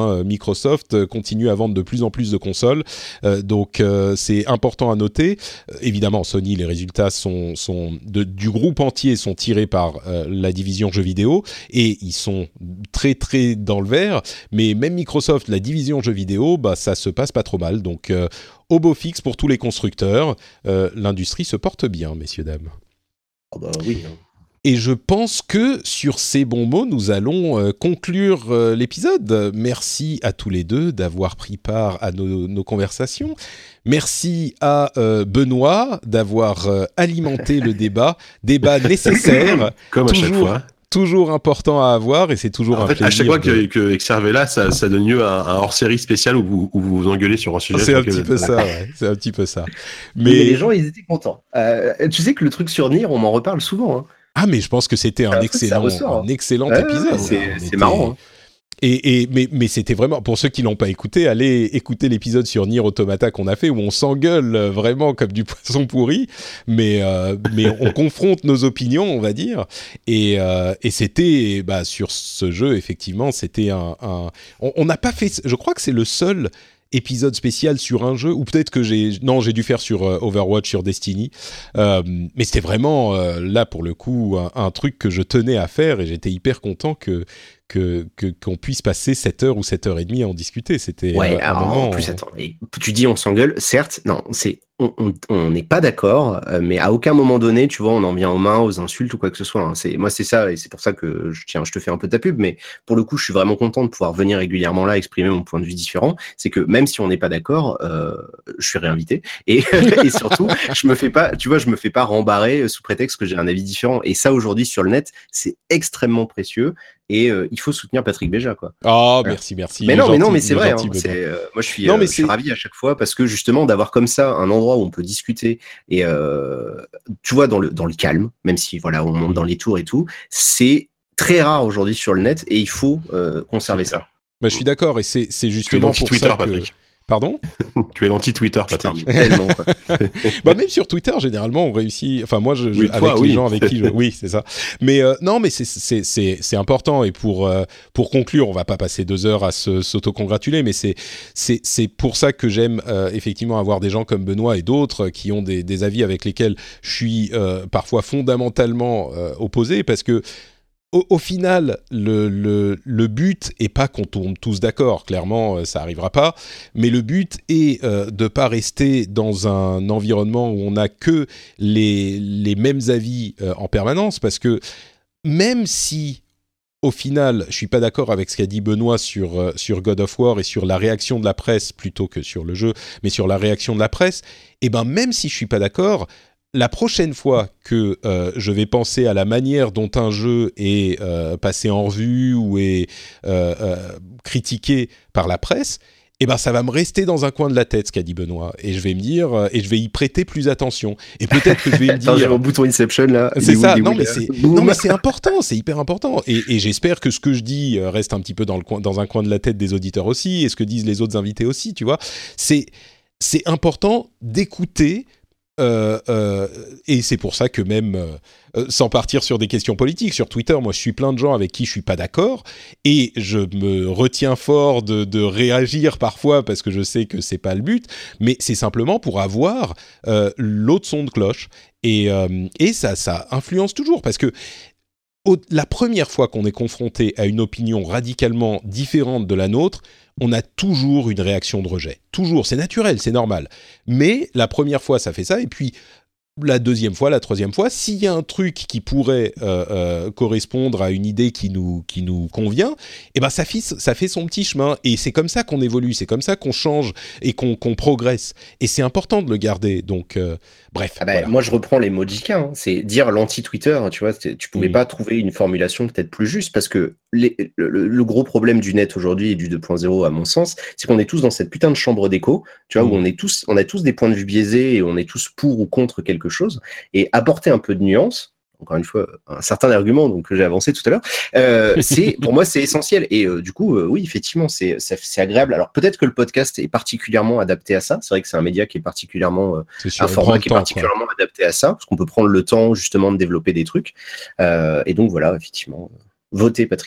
Hein. Microsoft continue à vendre de plus en plus de consoles, euh, donc euh, c'est important à noter. Euh, évidemment, Sony, les résultats sont, sont de, du groupe entier sont tirés par euh, la division jeux vidéo et ils sont très très dans le vert. Mais même Microsoft, la division jeux vidéo, bah ça se passe pas trop mal. Donc euh, au beau fixe pour tous les constructeurs, euh, l'industrie se porte bien, messieurs dames.
Oh bah oui.
Et je pense que sur ces bons mots, nous allons euh, conclure euh, l'épisode. Merci à tous les deux d'avoir pris part à nos, nos conversations. Merci à euh, Benoît d'avoir euh, alimenté le débat, débat nécessaire,
comme à
toujours,
chaque fois.
Toujours important à avoir et c'est toujours
en
un
fait,
plaisir.
À chaque fois
de...
que, que Xavier là, ça, ça donne lieu à un hors-série spécial où vous, où vous vous engueulez sur un sujet.
C'est un petit peu ça, ouais. C'est un petit peu ça.
Mais... mais les gens, ils étaient contents. Euh, tu sais que le truc sur Nier, on m'en reparle souvent. Hein.
Ah, mais je pense que c'était un, un excellent,
ressort,
un excellent
hein.
épisode.
Ouais, c'est, c'est était... marrant. Hein.
Et, et, mais, mais c'était vraiment, pour ceux qui l'ont pas écouté, allez écouter l'épisode sur Nier Automata qu'on a fait où on s'engueule vraiment comme du poisson pourri, mais, euh, mais on confronte nos opinions, on va dire. Et, euh, et c'était, bah, sur ce jeu, effectivement, c'était un... un on n'a pas fait... Je crois que c'est le seul épisode spécial sur un jeu, ou peut-être que j'ai... Non, j'ai dû faire sur euh, Overwatch, sur Destiny. Euh, mais c'était vraiment, euh, là, pour le coup, un, un truc que je tenais à faire et j'étais hyper content que... Que, que, qu'on puisse passer sept heures ou sept heures trente à en discuter. C'était
ouais,
euh, un
alors,
moment...
En plus, attends, tu dis on s'engueule, certes, non, c'est... on n'est pas d'accord, euh, mais à aucun moment donné, tu vois, on en vient aux mains, aux insultes ou quoi que ce soit. Hein. C'est, moi, c'est ça, et c'est pour ça que je, tiens, je te fais un peu ta pub, mais pour le coup, je suis vraiment content de pouvoir venir régulièrement là, exprimer mon point de vue différent. C'est que même si on n'est pas d'accord, euh, je suis réinvité, et, et surtout, je me fais pas, tu vois, je me fais pas rembarrer sous prétexte que j'ai un avis différent. Et ça, aujourd'hui, sur le net, c'est extrêmement précieux. Et euh, il faut soutenir Patrick Béja, quoi.
Oh, voilà. merci, merci.
Mais non,
gentil,
mais non, mais c'est vrai. Hein,
c'est,
euh, moi, je suis,
non, mais
euh, je suis ravi à chaque fois parce que justement d'avoir comme ça un endroit où on peut discuter et euh, tu vois dans le dans le calme, même si voilà on monte dans les tours et tout, c'est très rare aujourd'hui sur le net et il faut euh, conserver ça.
Bah, je suis d'accord et c'est c'est justement pour
Twitter,
ça que...
Patrick.
Pardon ?
Tu es l'anti-Twitter, Patrick.
Tellement, quoi.
Bah même sur Twitter, généralement, on réussit. Enfin, moi, je,
oui,
avec
toi,
les
oui.
gens avec qui je, oui, c'est ça. Mais euh, non, mais c'est c'est c'est c'est important. Et pour euh, pour conclure, on va pas passer deux heures à se s'auto-congratuler, mais c'est c'est c'est pour ça que j'aime euh, effectivement avoir des gens comme Benoît et d'autres qui ont des des avis avec lesquels je suis euh, parfois fondamentalement euh, opposé, parce que Au, au final, le, le, le but est pas qu'on tombe tous d'accord, clairement, euh, ça arrivera pas, mais le but est euh, de pas rester dans un environnement où on n'a que les, les mêmes avis euh, en permanence, parce que même si, au final, je suis pas d'accord avec ce qu'a dit Benoît sur, euh, sur God of War et sur la réaction de la presse, plutôt que sur le jeu, mais sur la réaction de la presse, et ben même si je suis pas d'accord, la prochaine fois que euh, je vais penser à la manière dont un jeu est euh, passé en revue ou est euh, euh, critiqué par la presse, eh ben ça va me rester dans un coin de la tête, ce qu'a dit Benoît, et je vais me dire euh, et je vais y prêter plus attention. Et peut-être que je vais me dire.
Attends, j'ai mon bouton Inception là.
C'est ça. Non mais c'est non mais c'est important, c'est hyper important. Et, et j'espère que ce que je dis reste un petit peu dans le coin, dans un coin de la tête des auditeurs aussi, et ce que disent les autres invités aussi. Tu vois, c'est c'est important d'écouter. Euh, euh, et c'est pour ça que même euh, sans partir sur des questions politiques, sur Twitter, moi je suis plein de gens avec qui je suis pas d'accord et je me retiens fort de, de réagir parfois parce que je sais que c'est pas le but, mais c'est simplement pour avoir euh, l'autre son de cloche et, euh, et ça, ça influence toujours parce que au, la première fois qu'on est confronté à une opinion radicalement différente de la nôtre, on a toujours une réaction de rejet. Toujours, c'est naturel, c'est normal. Mais la première fois, ça fait ça, et puis la deuxième fois, la troisième fois, s'il y a un truc qui pourrait euh, euh, correspondre à une idée qui nous, qui nous convient, eh ben ça fait, ça fait son petit chemin. Et c'est comme ça qu'on évolue, c'est comme ça qu'on change et qu'on, qu'on progresse. Et c'est important de le garder. Donc, euh, bref.
Ah bah,
voilà.
Moi, je reprends les mots de J K. Hein. C'est dire l'anti-Twitter, tu vois, tu pouvais mmh. pas trouver une formulation peut-être plus juste parce que les, le, le gros problème du net aujourd'hui et du deux point zéro, à mon sens, c'est qu'on est tous dans cette putain de chambre d'écho, tu vois, mmh. où on est tous, on a tous des points de vue biaisés et on est tous pour ou contre quelque chose. Et apporter un peu de nuance, encore une fois, un certain argument donc, que j'ai avancé tout à l'heure, euh, c'est, pour moi, c'est essentiel. Et euh, du coup, euh, oui, effectivement, c'est, c'est, c'est agréable. Alors, peut-être que le podcast est particulièrement adapté à ça. C'est vrai que c'est un média qui est particulièrement, euh, sûr, un format qui est temps, particulièrement quoi. adapté à ça, parce qu'on peut prendre le temps, justement, de développer des trucs. Euh, et donc, voilà, effectivement, votez Patrick Béja.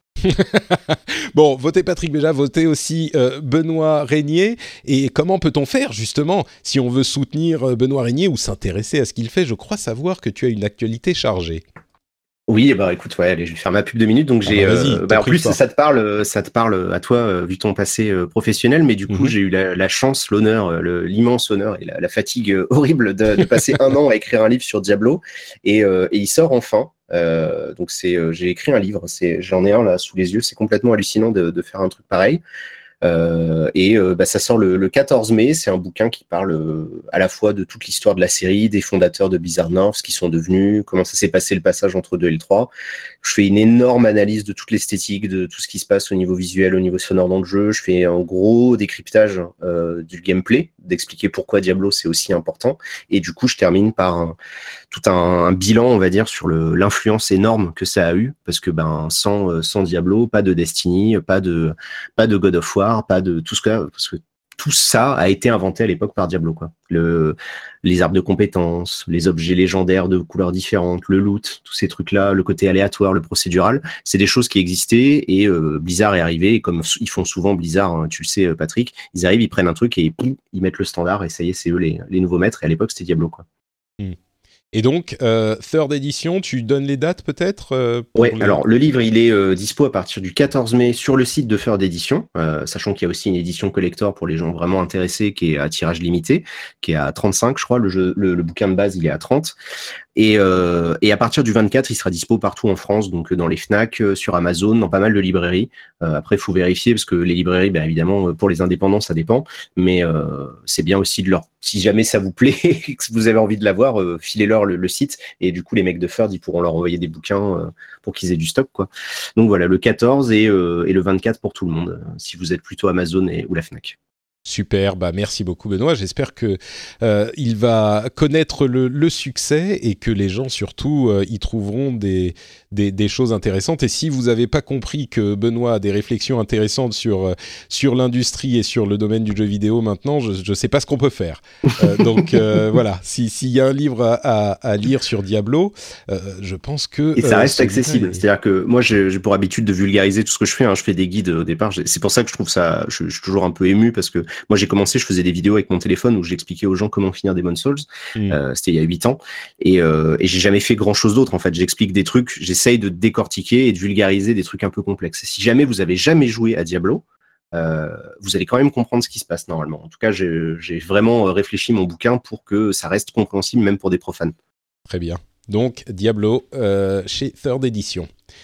Bon, votez Patrick Béja, votez aussi euh, Benoît Régnier. Et comment peut-on faire, justement, si on veut soutenir Benoît Régnier ou s'intéresser à ce qu'il fait? Je crois savoir que tu as une actualité chargée.
Oui, bah écoute, ouais, allez, je vais faire ma pub de minutes. Donc j'ai,
ah bah,
euh, bah, en plus ça te parle, ça te parle à toi euh, vu ton passé euh, professionnel, mais du coup mm-hmm. j'ai eu la, la chance, l'honneur, le, l'immense honneur et la, la fatigue euh, horrible de, de passer un an à écrire un livre sur Diablo, et, euh, et il sort enfin. Euh, donc c'est, euh, j'ai écrit un livre, c'est, j'en ai un là sous les yeux, c'est complètement hallucinant de, de faire un truc pareil. Euh, et euh, bah, ça sort le, le quatorze mai. C'est un bouquin qui parle euh, à la fois de toute l'histoire de la série, des fondateurs de Blizzard North, ce qu'ils sont devenus, comment ça s'est passé le passage entre deux et le trois. Je fais une énorme analyse de toute l'esthétique, de tout ce qui se passe au niveau visuel, au niveau sonore dans le jeu. Je fais un gros décryptage euh, du gameplay, d'expliquer pourquoi Diablo c'est aussi important. Et du coup, je termine par un, tout un, un bilan, on va dire, sur le, l'influence énorme que ça a eu, parce que ben sans sans Diablo, pas de Destiny, pas de pas de God of War, pas de tout ce que parce que tout ça a été inventé à l'époque par Diablo, quoi. Le, les arbres de compétences, les objets légendaires de couleurs différentes, le loot, tous ces trucs-là, le côté aléatoire, le procédural, c'est des choses qui existaient et euh, Blizzard est arrivé, et comme ils font souvent Blizzard, hein, tu le sais Patrick, ils arrivent, ils prennent un truc et poum, ils mettent le standard et ça y est, c'est eux les, les nouveaux maîtres, et à l'époque c'était Diablo, quoi.
Mm. Et donc, euh, third edition, tu donnes les dates peut-être euh,
Ouais,
le...
alors le livre, il est euh, dispo à partir du quatorze mai sur le site de third edition, euh, sachant qu'il y a aussi une édition collector pour les gens vraiment intéressés qui est à tirage limité, qui est à trente-cinq, je crois, le, jeu, le, le bouquin de base, il est à trente. Et, euh, et à partir du vingt-quatre, il sera dispo partout en France, donc dans les Fnac, euh, sur Amazon, dans pas mal de librairies. Euh, après, il faut vérifier, parce que les librairies, bien évidemment, pour les indépendants, ça dépend. Mais euh, c'est bien aussi de leur... Si jamais ça vous plaît, et que vous avez envie de l'avoir, euh, filez-leur le, le site. Et du coup, les mecs de Third, ils pourront leur envoyer des bouquins euh, pour qu'ils aient du stock, quoi. Donc voilà, le quatorze et, euh, et le vingt-quatre pour tout le monde, euh, si vous êtes plutôt Amazon et, ou la Fnac.
Super, bah merci beaucoup Benoît. J'espère que euh, il va connaître le, le succès et que les gens surtout euh, y trouveront des, des, des choses intéressantes. Et si vous n'avez pas compris que Benoît a des réflexions intéressantes sur, euh, sur l'industrie et sur le domaine du jeu vidéo maintenant, je ne sais pas ce qu'on peut faire. Euh, donc euh, voilà, si, s'il y a un livre à, à, à lire sur Diablo, euh, je pense que...
Et ça
euh,
reste accessible. Est... C'est-à-dire que moi, j'ai, j'ai pour habitude de vulgariser tout ce que je fais. Hein. Je fais des guides au départ. C'est pour ça que je trouve ça... Je, je suis toujours un peu ému parce que moi, j'ai commencé, je faisais des vidéos avec mon téléphone où j'expliquais aux gens comment finir Demon's Souls. Mmh. Euh, c'était il y a huit ans. Et, euh, et j'ai jamais fait grand-chose d'autre, en fait. J'explique des trucs, j'essaye de décortiquer et de vulgariser des trucs un peu complexes. Si jamais vous avez jamais joué à Diablo, euh, vous allez quand même comprendre ce qui se passe normalement. En tout cas, j'ai, j'ai vraiment réfléchi mon bouquin pour que ça reste compréhensible même pour des profanes.
Très bien. Donc, Diablo euh, chez Third Edition.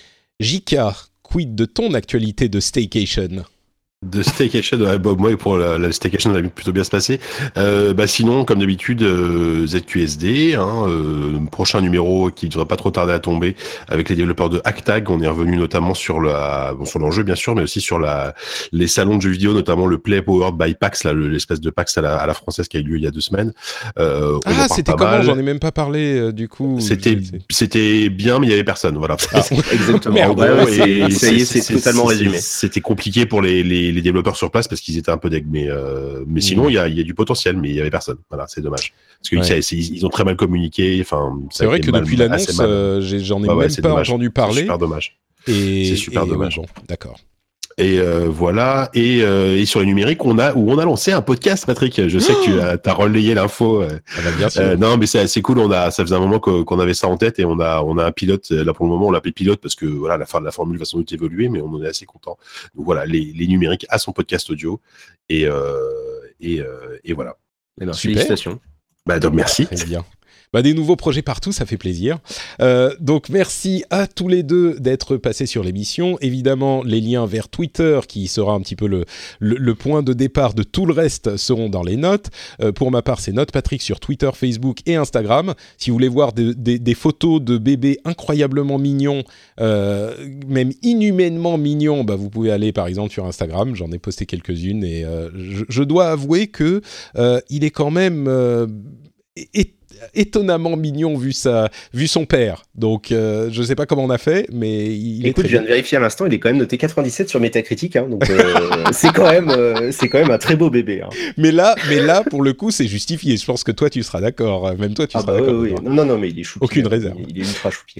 J K, quid de ton actualité de Staycation ?
De Staycation, ouais, bah, moi pour la, la Staycation, ça va plutôt bien se passer. Euh, bah sinon, comme d'habitude, euh, Z Q S D, hein, euh, prochain numéro qui ne devrait pas trop tarder à tomber avec les développeurs de Hacktag. On est revenu notamment sur la, bon, sur l'enjeu bien sûr, mais aussi sur la, les salons de jeux vidéo, notamment le Play Powered by PAX, là, le, l'espèce de PAX à la, à la française qui a eu lieu il y a deux semaines. Euh,
ah, c'était comment mal. J'en ai même pas parlé euh, du coup.
C'était, c'était bien, mais il y avait personne, voilà.
Ah, exactement. En gros, et ça y est, c'est, c'est totalement c'est, résumé.
C'était compliqué pour les, les les développeurs sur place parce qu'ils étaient un peu deg, mais euh, mais sinon il mmh. y a il y a du potentiel, mais il y avait personne. Voilà, c'est dommage parce que ouais. c'est, ils ont très mal communiqué. Enfin,
c'est vrai que mal, depuis l'annonce, euh, j'ai, j'en ai bah, même ouais, pas
dommage.
entendu parler.
C'est super dommage.
Et,
c'est super
et,
dommage.
Ouais, bon, d'accord.
Et euh, voilà. Et, euh, et sur les numériques, on a où on a lancé un podcast, Patrick. Je sais oh que tu as, t'as relayé l'info. Euh,
ah bah bien sûr.
Euh, non, mais c'est c'est cool. On a, ça faisait un moment qu'on, qu'on avait ça en tête et on a, on a un pilote. Là pour le moment, on l'appelle pilote parce que voilà, la fin de la formule va sans doute évoluer, mais on en est assez content. Donc voilà, les, les numériques à son podcast audio et euh, et, euh, et voilà.
Et ben, félicitations.
Bah donc merci.
Très bien. Bah, des nouveaux projets partout, ça fait plaisir. Euh, donc merci à tous les deux d'être passés sur l'émission. Évidemment, les liens vers Twitter, qui sera un petit peu le, le, le point de départ de tout le reste, seront dans les notes. Euh, pour ma part, c'est Note Patrick sur Twitter, Facebook et Instagram. Si vous voulez voir de, de, des photos de bébés incroyablement mignons, euh, même inhumainement mignons, bah, vous pouvez aller par exemple sur Instagram. J'en ai posté quelques-unes et euh, je, je dois avouer que euh, il est quand même... Euh, et, étonnamment mignon vu sa vu son père, donc euh, je sais pas comment on a fait, mais il
écoute,
est
je viens de vérifier à l'instant, il est quand même noté quatre-vingt-dix-sept sur Metacritic, hein, donc euh, c'est quand même euh, c'est quand même un très beau bébé, hein.
mais là mais là pour le coup c'est justifié. Je pense que toi tu seras d'accord, même toi tu
ah
seras
bah
d'accord.
oui, oui. non non non mais il est choupi,
aucune réserve,
il est ultra choupi quoi.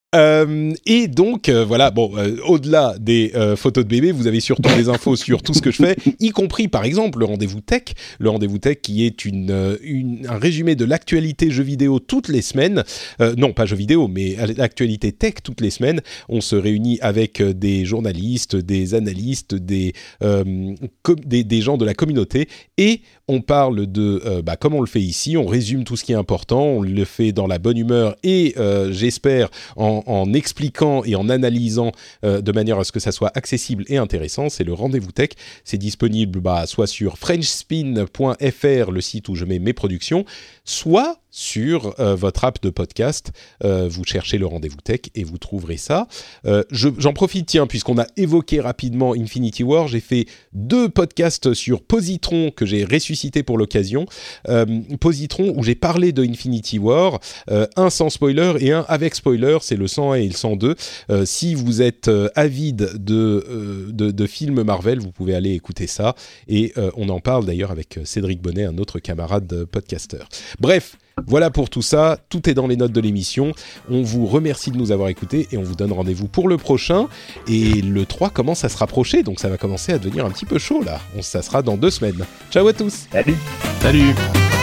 Euh, et donc euh, voilà, bon, euh, au-delà des euh, photos de bébés, vous avez surtout des infos sur tout ce que je fais, y compris par exemple le rendez-vous tech, le rendez-vous tech qui est une, une un résumé de l'actualité jeux vidéo toutes les semaines, euh, non pas jeux vidéo, mais l'actualité tech toutes les semaines. On se réunit avec des journalistes, des analystes, des euh, com- des, des gens de la communauté et on parle de euh, bah, comme on le fait ici, on résume tout ce qui est important, on le fait dans la bonne humeur et euh, j'espère en en expliquant et en analysant euh, de manière à ce que ça soit accessible et intéressant. C'est le Rendez-vous Tech. C'est disponible bah, soit sur french spin point f r, le site où je mets mes productions, soit sur euh, votre app de podcast. Euh, vous cherchez le Rendez-vous Tech et vous trouverez ça. Euh, je, j'en profite, tiens, puisqu'on a évoqué rapidement Infinity War, j'ai fait deux podcasts sur Positron que j'ai ressuscité pour l'occasion. Euh, Positron, où j'ai parlé de Infinity War, euh, un sans spoiler et un avec spoiler, c'est le cent un et le cent deux. Euh, si vous êtes euh, avide de, euh, de, de films Marvel, vous pouvez aller écouter ça. Et euh, on en parle d'ailleurs avec Cédric Bonnet, un autre camarade podcasteur. Bref, voilà pour tout ça, tout est dans les notes de l'émission. On vous remercie de nous avoir écoutés et on vous donne rendez-vous pour le prochain. Et le trois commence à se rapprocher, donc ça va commencer à devenir un petit peu chaud là. On, ça sera dans deux semaines. Ciao à tous.
Salut.
Salut.